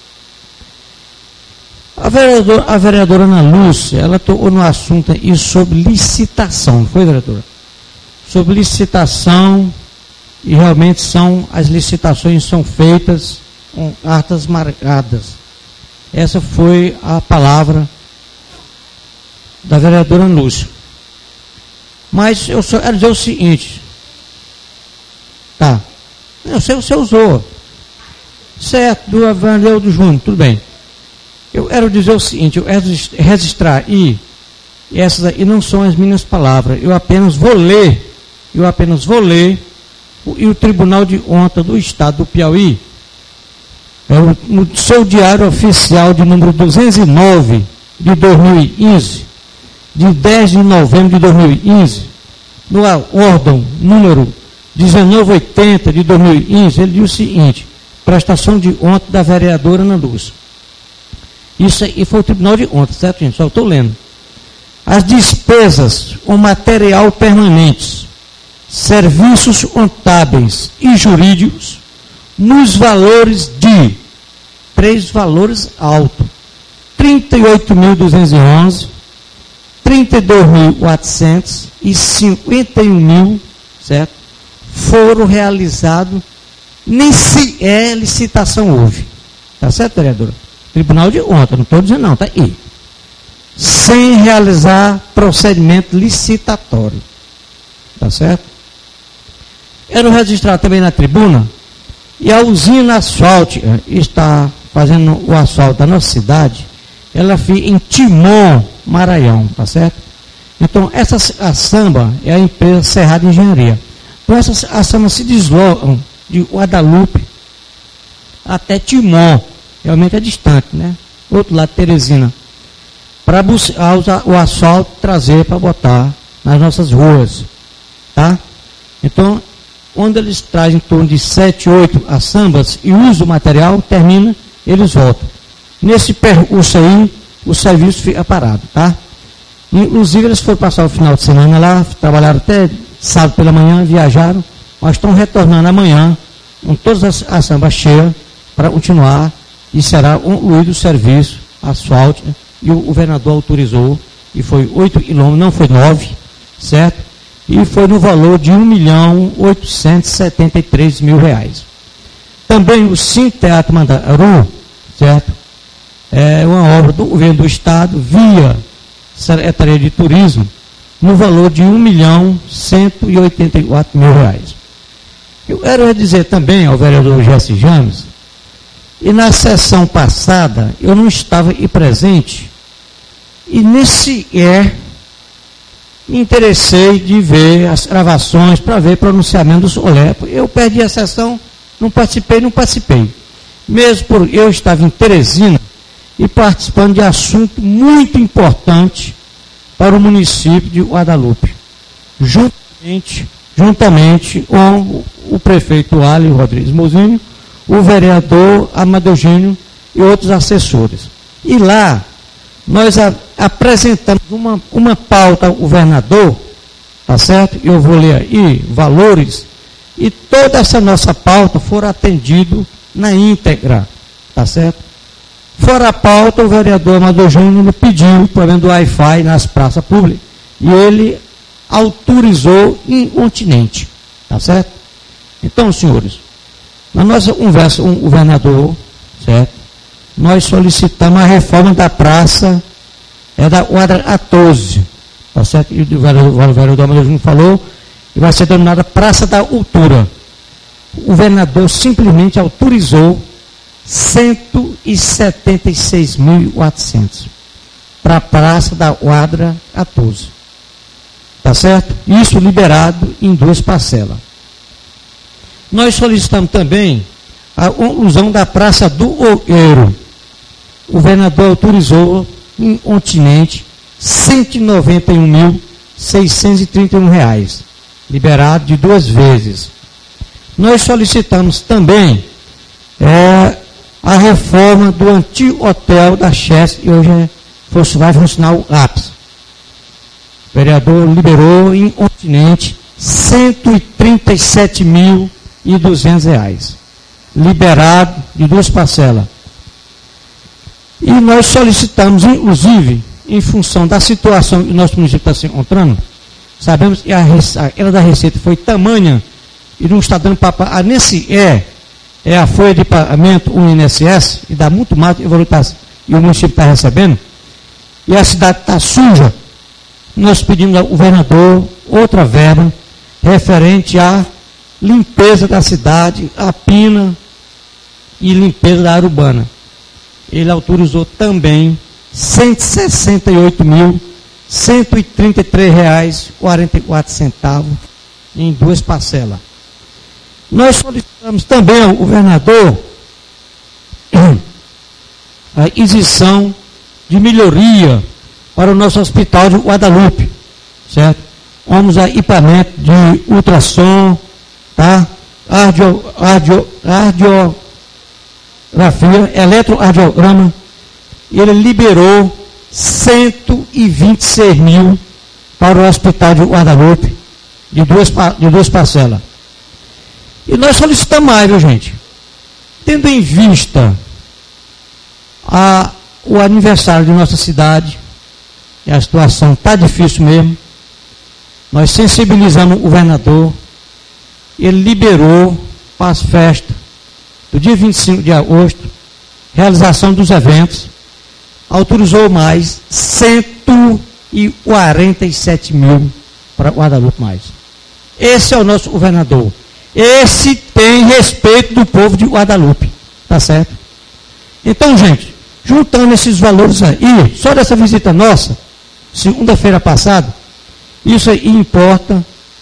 A vereadora, a vereadora Ana Lúcia, ela tocou no assunto aí sobre licitação, não foi, vereadora? Sobre licitação, e realmente são, as licitações são feitas com cartas marcadas. Essa foi a palavra da vereadora Ana Lúcia. Mas eu só quero dizer o seguinte, tá, eu sei o que você usou, certo, do Evangelho Júnior, tudo bem. Eu quero dizer o seguinte, eu quero registrar, e essas aí não são as minhas palavras, eu apenas vou ler, eu apenas vou ler, e o Tribunal de Contas do Estado do Piauí, é o, no seu diário oficial de número duzentos e nove de dois mil e quinze, de dez de novembro de dois mil e quinze, no órgão número dezenove oitenta de dois mil e quinze, ele diz o seguinte, prestação de conta da vereadora Ana Lúcia. Isso aí foi o Tribunal de Contas, certo, gente? Só estou lendo. As despesas com material permanentes, serviços contábeis e jurídicos, nos valores de, três valores altos, trinta e oito mil duzentos e onze, trinta e dois mil e quatrocentos e cinquenta e um mil, certo? Foram realizados Nem se é licitação houve. Tá certo, vereadora? Tribunal de Contas, não estou dizendo não, tá aí. Sem realizar procedimento licitatório. Tá certo? Quero registrar também na tribuna, e a usina asfáltica está fazendo o asfalto da nossa cidade, ela fica em Timon, Maranhão, tá certo? Então, essa a Samba é a empresa Cerrado Engenharia. Então, essas a Samba se deslocam de Guadalupe até Timon, realmente é distante, né? Outro lado, Teresina, para buscar o asfalto, trazer para botar nas nossas ruas, tá? Então, quando eles trazem em torno de sete, oito assambas e usam o material, termina, eles voltam. Nesse percurso aí, o serviço fica parado, tá? Inclusive, eles foram passar o final de semana lá, trabalharam até sábado pela manhã, viajaram, mas estão retornando amanhã, com todas as assambas cheias, para continuar, e será concluído o serviço asfáltico, e o governador autorizou, e foi oito quilômetros, não foi nove, certo? E foi no valor de um milhão oitocentos e setenta e três mil reais. Também o Cine Teatro Mandacaru, certo? É uma obra do governo do estado, via Secretaria de Turismo, no valor de um milhão cento e oitenta e quatro mil reais. Eu quero dizer também ao vereador Jesse James, e na sessão passada eu não estava aqui presente, e nesse é me interessei de ver as gravações para ver o pronunciamento do Solepo. Eu perdi a sessão, não participei, não participei. Mesmo por eu estava em Teresina e participando de assunto muito importante para o município de Guadalupe. Juntamente, juntamente com o prefeito Ali Rodrigues Mozinho, o vereador Amadeu Gênio e outros assessores. E lá, nós a, apresentamos uma, uma pauta ao governador, tá certo? Eu vou ler aí, valores, e toda essa nossa pauta for atendido na íntegra, tá certo? Fora a pauta, o vereador Amador Júnior pediu o problema do Wi-Fi nas praças públicas, e ele autorizou incontinente, tá certo? Então, senhores, na nossa conversa com o governador, certo? Nós solicitamos a reforma da praça, é da quadra quatorze, tá certo? E o vereador, o vereador Amador Júnior falou, e vai ser denominada Praça da Cultura. O governador simplesmente autorizou cento e setenta e seis mil e quatrocentos para a Praça da Quadra quatorze. Tá certo? Isso liberado em duas parcelas. Nós solicitamos também a conclusão da Praça do Oeiro. O governador autorizou em continente cento e noventa e um mil seiscentos e trinta e um reais, liberado de duas vezes. Nós solicitamos também é, a reforma do antigo hotel da Chess, e hoje é, vai funcionar o ápice. O vereador liberou em continente cento e trinta e sete mil e duzentos reais, liberado de duas parcelas. E nós solicitamos, inclusive, em função da situação que o nosso município está se encontrando, sabemos que a queda da receita foi tamanha e não está dando para... A nesse é, é a folha de pagamento, o I N S S, e dá muito mais, e o município está recebendo, e a cidade está suja. Nós pedimos ao governador outra verba referente à limpeza da cidade, a pina e limpeza da área urbana. Ele autorizou também cento e sessenta e oito mil cento e trinta e três reais e quarenta e quatro centavos em duas parcelas. Nós solicitamos também ao governador a isenção de melhoria para o nosso hospital de Guadalupe, certo? Vamos a equipamento de ultrassom, tá? Ardio, ardio, ardio, Grafia, eletrocardiograma, ele liberou cento e vinte e seis mil para o hospital de Guadalupe, de duas, de duas parcelas. E nós solicitamos mais, viu, gente? Tendo em vista a, o aniversário de nossa cidade, e a situação está difícil mesmo, nós sensibilizamos o governador, ele liberou para as festas do dia vinte e cinco de agosto, realização dos eventos, autorizou mais cento e quarenta e sete mil para Guadalupe mais. Esse é o nosso governador. Esse tem respeito do povo de Guadalupe. Tá certo? Então, gente, juntando esses valores aí, só dessa visita nossa, segunda-feira passada, isso aí importa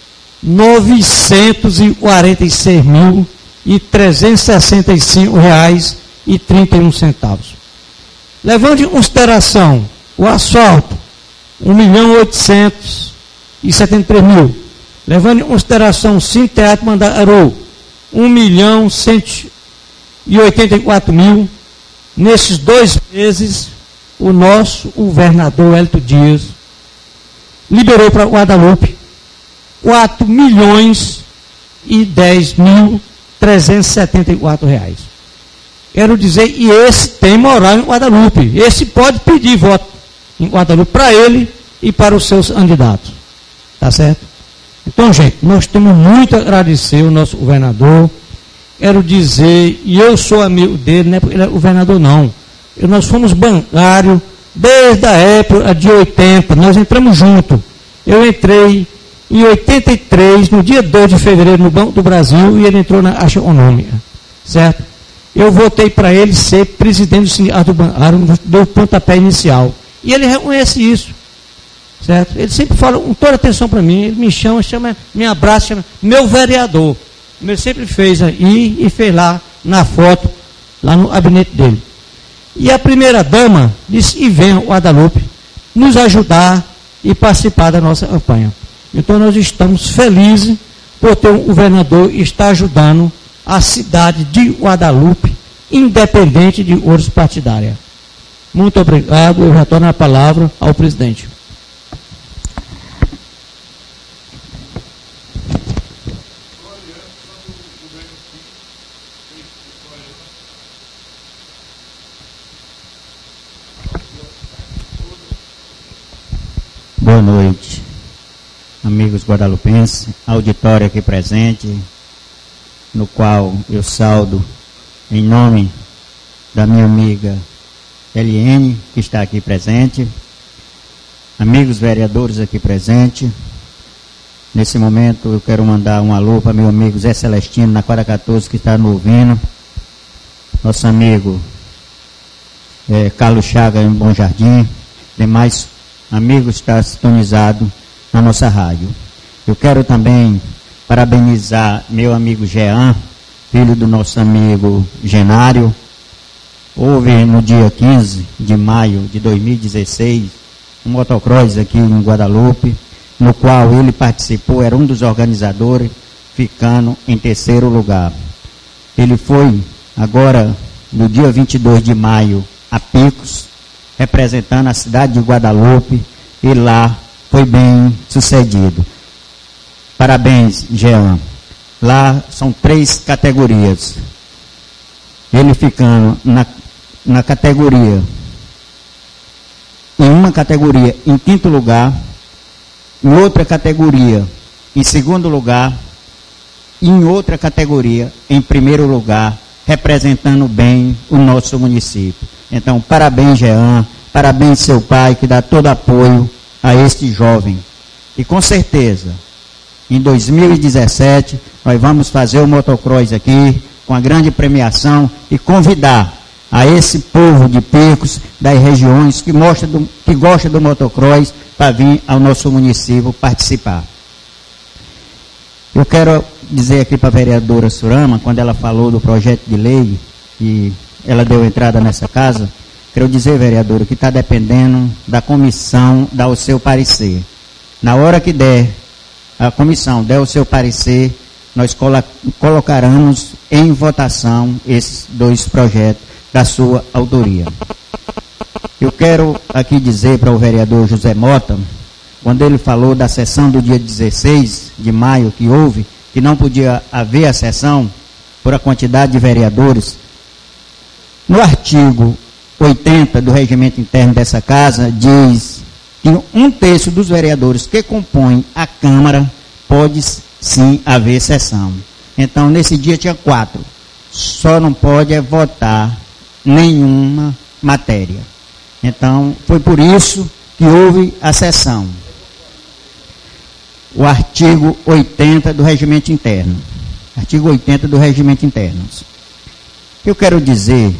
novecentos e quarenta e seis mil e trezentos e sessenta e cinco reais e trinta e um centavos. Levando em consideração o asfalto, um milhão oitocentos e setenta e três mil. Levando em consideração o Cine Teatro Mandacaru, um milhão cento e oitenta e quatro mil. Nesses dois meses, o nosso governador Hélio Dias liberou para Guadalupe quatro milhões e dez mil trezentos e setenta e quatro reais. Quero dizer, e esse tem moral em Guadalupe. Esse pode pedir voto em Guadalupe para ele e para os seus candidatos. Tá certo? Então, gente, nós temos muito a agradecer o nosso governador. Quero dizer, e eu sou amigo dele, não é porque ele é governador, não. Eu, nós fomos bancários desde a época de oitenta, nós entramos juntos. Eu entrei em oitenta e três, no dia dois de fevereiro, no Banco do Brasil, e ele entrou na Caixa Econômica. Certo? Eu votei para ele ser presidente do sindicato bancário do pontapé inicial. E ele reconhece isso. Certo? Ele sempre fala com toda atenção para mim, ele me chama, chama, me abraça, chama meu vereador. Ele sempre fez aí e fez lá na foto, lá no gabinete dele. E a primeira dama disse que vem ao Guadalupe nos ajudar e participar da nossa campanha. Então nós estamos felizes por ter um governador que está ajudando a cidade de Guadalupe, independente de cores partidárias. Muito obrigado, eu retorno a palavra ao presidente. Boa noite, amigos guadalupenses, auditório aqui presente, no qual eu saldo em nome da minha amiga Eliene, que está aqui presente, amigos vereadores aqui presentes. Nesse momento eu quero mandar um alô para meu amigo Zé Celestino, na quadra quatorze, que está no ouvindo, nosso amigo é, Carlos Chaga, em Bom Jardim, demais amigos está sintonizado na nossa rádio. Eu quero também parabenizar meu amigo Jean, filho do nosso amigo Genário. Houve no dia quinze de maio de dois mil e dezesseis um motocross aqui em Guadalupe, no qual ele participou, era um dos organizadores, ficando em terceiro lugar. Ele foi agora no dia vinte e dois de maio a Picos, representando a cidade de Guadalupe, e lá foi bem sucedido. Parabéns, Jean. Lá são três categorias. Ele ficando na, na categoria, em uma categoria em quinto lugar, em outra categoria em segundo lugar, e em outra categoria em primeiro lugar, representando bem o nosso município. Então, parabéns, Jean, parabéns, seu pai, que dá todo apoio a este jovem. E com certeza, em dois mil e dezessete, nós vamos fazer o motocross aqui, com a grande premiação, e convidar a esse povo de Picos, das regiões, que, mostra do, que gosta do motocross, para vir ao nosso município participar. Eu quero dizer aqui para a vereadora Surama, quando ela falou do projeto de lei, e ela deu entrada nessa casa, quero dizer, vereadora, que está dependendo da comissão dar o seu parecer. Na hora que der, a comissão der o seu parecer, nós colo colocaremos em votação esses dois projetos da sua autoria. Eu quero aqui dizer para o vereador José Mota, quando ele falou da sessão do dia dezesseis de maio que houve, que não podia haver a sessão por a quantidade de vereadores, no artigo oitenta do regimento interno dessa casa, diz que um terço dos vereadores que compõem a Câmara pode sim haver sessão. Então, nesse dia tinha quatro. Só não pode é votar nenhuma matéria. Então, foi por isso que houve a sessão. O artigo oitenta do Regimento Interno. Artigo oitenta do Regimento Interno. Eu quero dizer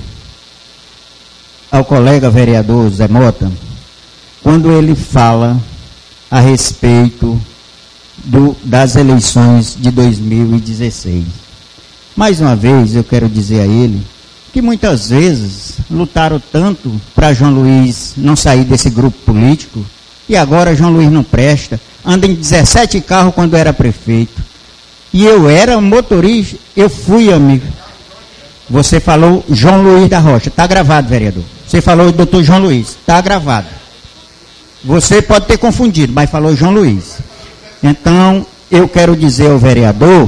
ao colega vereador Zé Mota, quando ele fala a respeito do, das eleições de dois mil e dezesseis. Mais uma vez, eu quero dizer a ele que muitas vezes lutaram tanto para João Luiz não sair desse grupo político, e agora João Luiz não presta, anda em dezessete carros quando era prefeito. E eu era motorista, eu fui amigo. Você falou João Luiz da Rocha, está gravado, vereador. Você falou doutor João Luiz, está gravado. Você pode ter confundido, mas falou João Luiz. Então, eu quero dizer ao vereador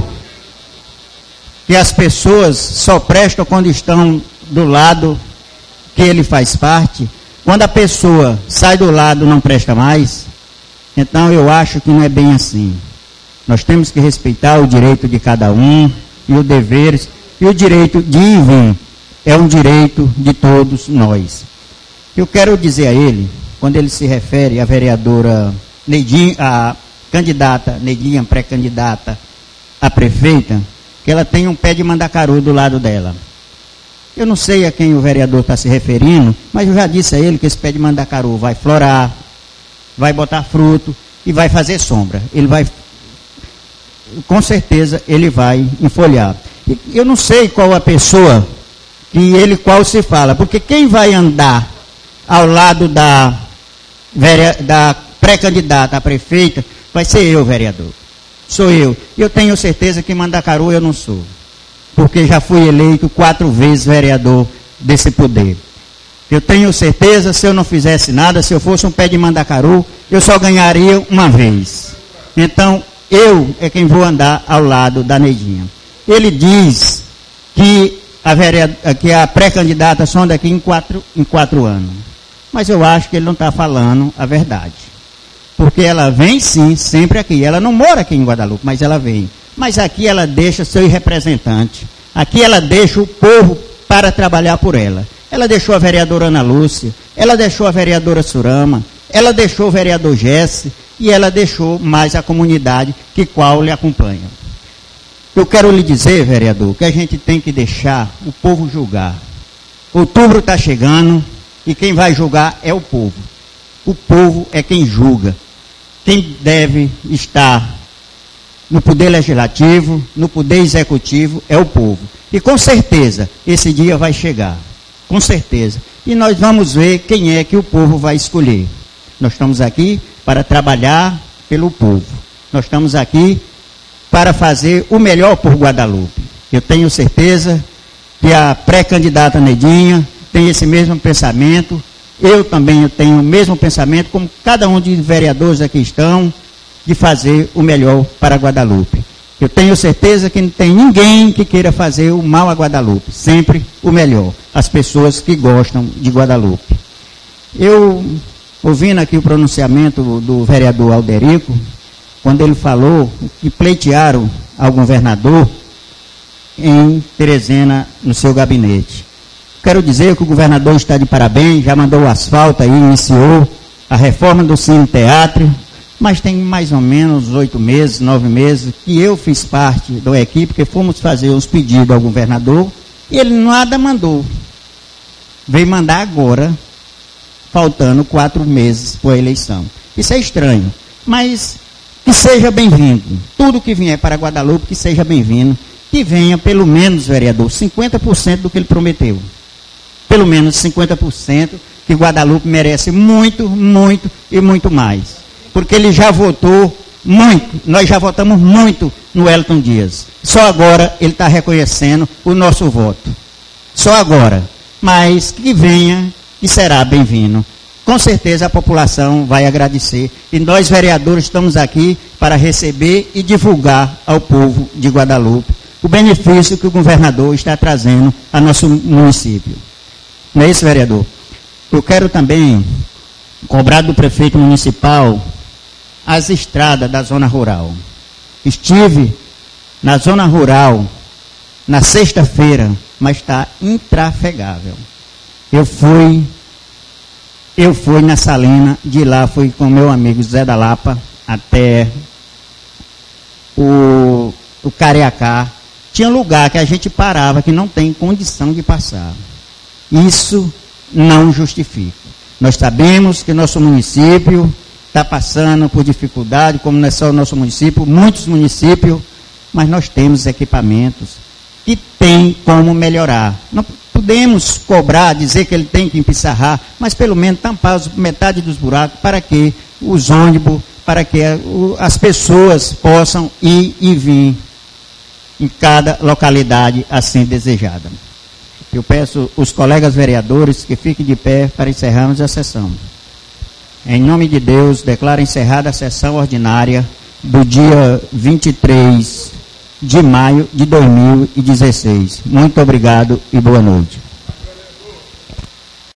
que as pessoas só prestam quando estão do lado que ele faz parte. Quando a pessoa sai do lado não presta mais. Então, eu acho que não é bem assim. Nós temos que respeitar o direito de cada um e os deveres. E o direito de ir e vir é um direito de todos nós. Eu quero dizer a ele, quando ele se refere à vereadora Neidinha, a candidata Neidinha, pré-candidata a prefeita, que ela tem um pé de mandacaru do lado dela. Eu não sei a quem o vereador está se referindo, mas eu já disse a ele que esse pé de mandacaru vai florar, vai botar fruto e vai fazer sombra. Ele vai, com certeza, ele vai enfolhar. E eu não sei qual a pessoa que ele qual se fala, porque quem vai andar ao lado da, da pré-candidata a prefeita vai ser eu, vereador. Sou eu. Eu tenho certeza que Mandacaru eu não sou, porque já fui eleito quatro vezes vereador desse poder. Eu tenho certeza, se eu não fizesse nada, se eu fosse um pé de Mandacaru, eu só ganharia uma vez. Então, eu é quem vou andar ao lado da Neidinha. Ele diz que a, vereador, que a pré-candidata só anda aqui em quatro, em quatro anos. Mas eu acho que ele não está falando a verdade. Porque ela vem sim, sempre aqui. Ela não mora aqui em Guadalupe, mas ela vem. Mas aqui ela deixa seu representante. Aqui ela deixa o povo para trabalhar por ela. Ela deixou a vereadora Ana Lúcia, ela deixou a vereadora Surama, ela deixou o vereador Jesse e ela deixou mais a comunidade que qual lhe acompanha. Eu quero lhe dizer, vereador, que a gente tem que deixar o povo julgar. Outubro está chegando e quem vai julgar é o povo. O povo é quem julga. Quem deve estar no poder legislativo, no poder executivo, é o povo. E com certeza, esse dia vai chegar. Com certeza. E nós vamos ver quem é que o povo vai escolher. Nós estamos aqui para trabalhar pelo povo. Nós estamos aqui para fazer o melhor por Guadalupe. Eu tenho certeza que a pré-candidata Neidinha tem esse mesmo pensamento. Eu também tenho o mesmo pensamento, como cada um dos vereadores aqui estão, de fazer o melhor para Guadalupe. Eu tenho certeza que não tem ninguém que queira fazer o mal a Guadalupe. Sempre o melhor. As pessoas que gostam de Guadalupe. Eu, ouvindo aqui o pronunciamento do, do vereador Alderico, quando ele falou que pleitearam ao governador em Teresina, no seu gabinete. Quero dizer que o governador está de parabéns, já mandou o asfalto aí, iniciou a reforma do Cine Teatro, mas tem mais ou menos oito meses, nove meses, que eu fiz parte da equipe, que fomos fazer os pedidos ao governador, e ele nada mandou. Veio mandar agora, faltando quatro meses para a eleição. Isso é estranho, mas que seja bem-vindo. Tudo que vier para Guadalupe, que seja bem-vindo. Que venha, pelo menos, vereador, cinquenta por cento do que ele prometeu. Pelo menos cinquenta por cento, que Guadalupe merece muito, muito e muito mais. Porque ele já votou muito, nós já votamos muito no Elton Dias. Só agora ele está reconhecendo o nosso voto. Só agora. Mas que venha, que será bem-vindo. Com certeza a população vai agradecer. E nós, vereadores, estamos aqui para receber e divulgar ao povo de Guadalupe o benefício que o governador está trazendo a nosso município. Não é isso, vereador? Eu quero também cobrar do prefeito municipal as estradas da zona rural. Estive na zona rural, na sexta-feira, mas está intrafegável. Eu fui, eu fui na Salina, de lá fui com meu amigo Zé da Lapa até o, o Careacá. Tinha lugar que a gente parava que não tem condição de passar. Isso não justifica. Nós sabemos que nosso município está passando por dificuldade, como não é só o nosso município, muitos municípios, mas nós temos equipamentos que tem como melhorar. Não podemos cobrar, dizer que ele tem que empissarrar, mas pelo menos tampar metade dos buracos para que os ônibus, para que as pessoas possam ir e vir em cada localidade assim desejada. Eu peço os colegas vereadores que fiquem de pé para encerrarmos a sessão. Em nome de Deus, declaro encerrada a sessão ordinária do dia vinte e três de maio de dois mil e dezesseis. Muito obrigado e boa noite.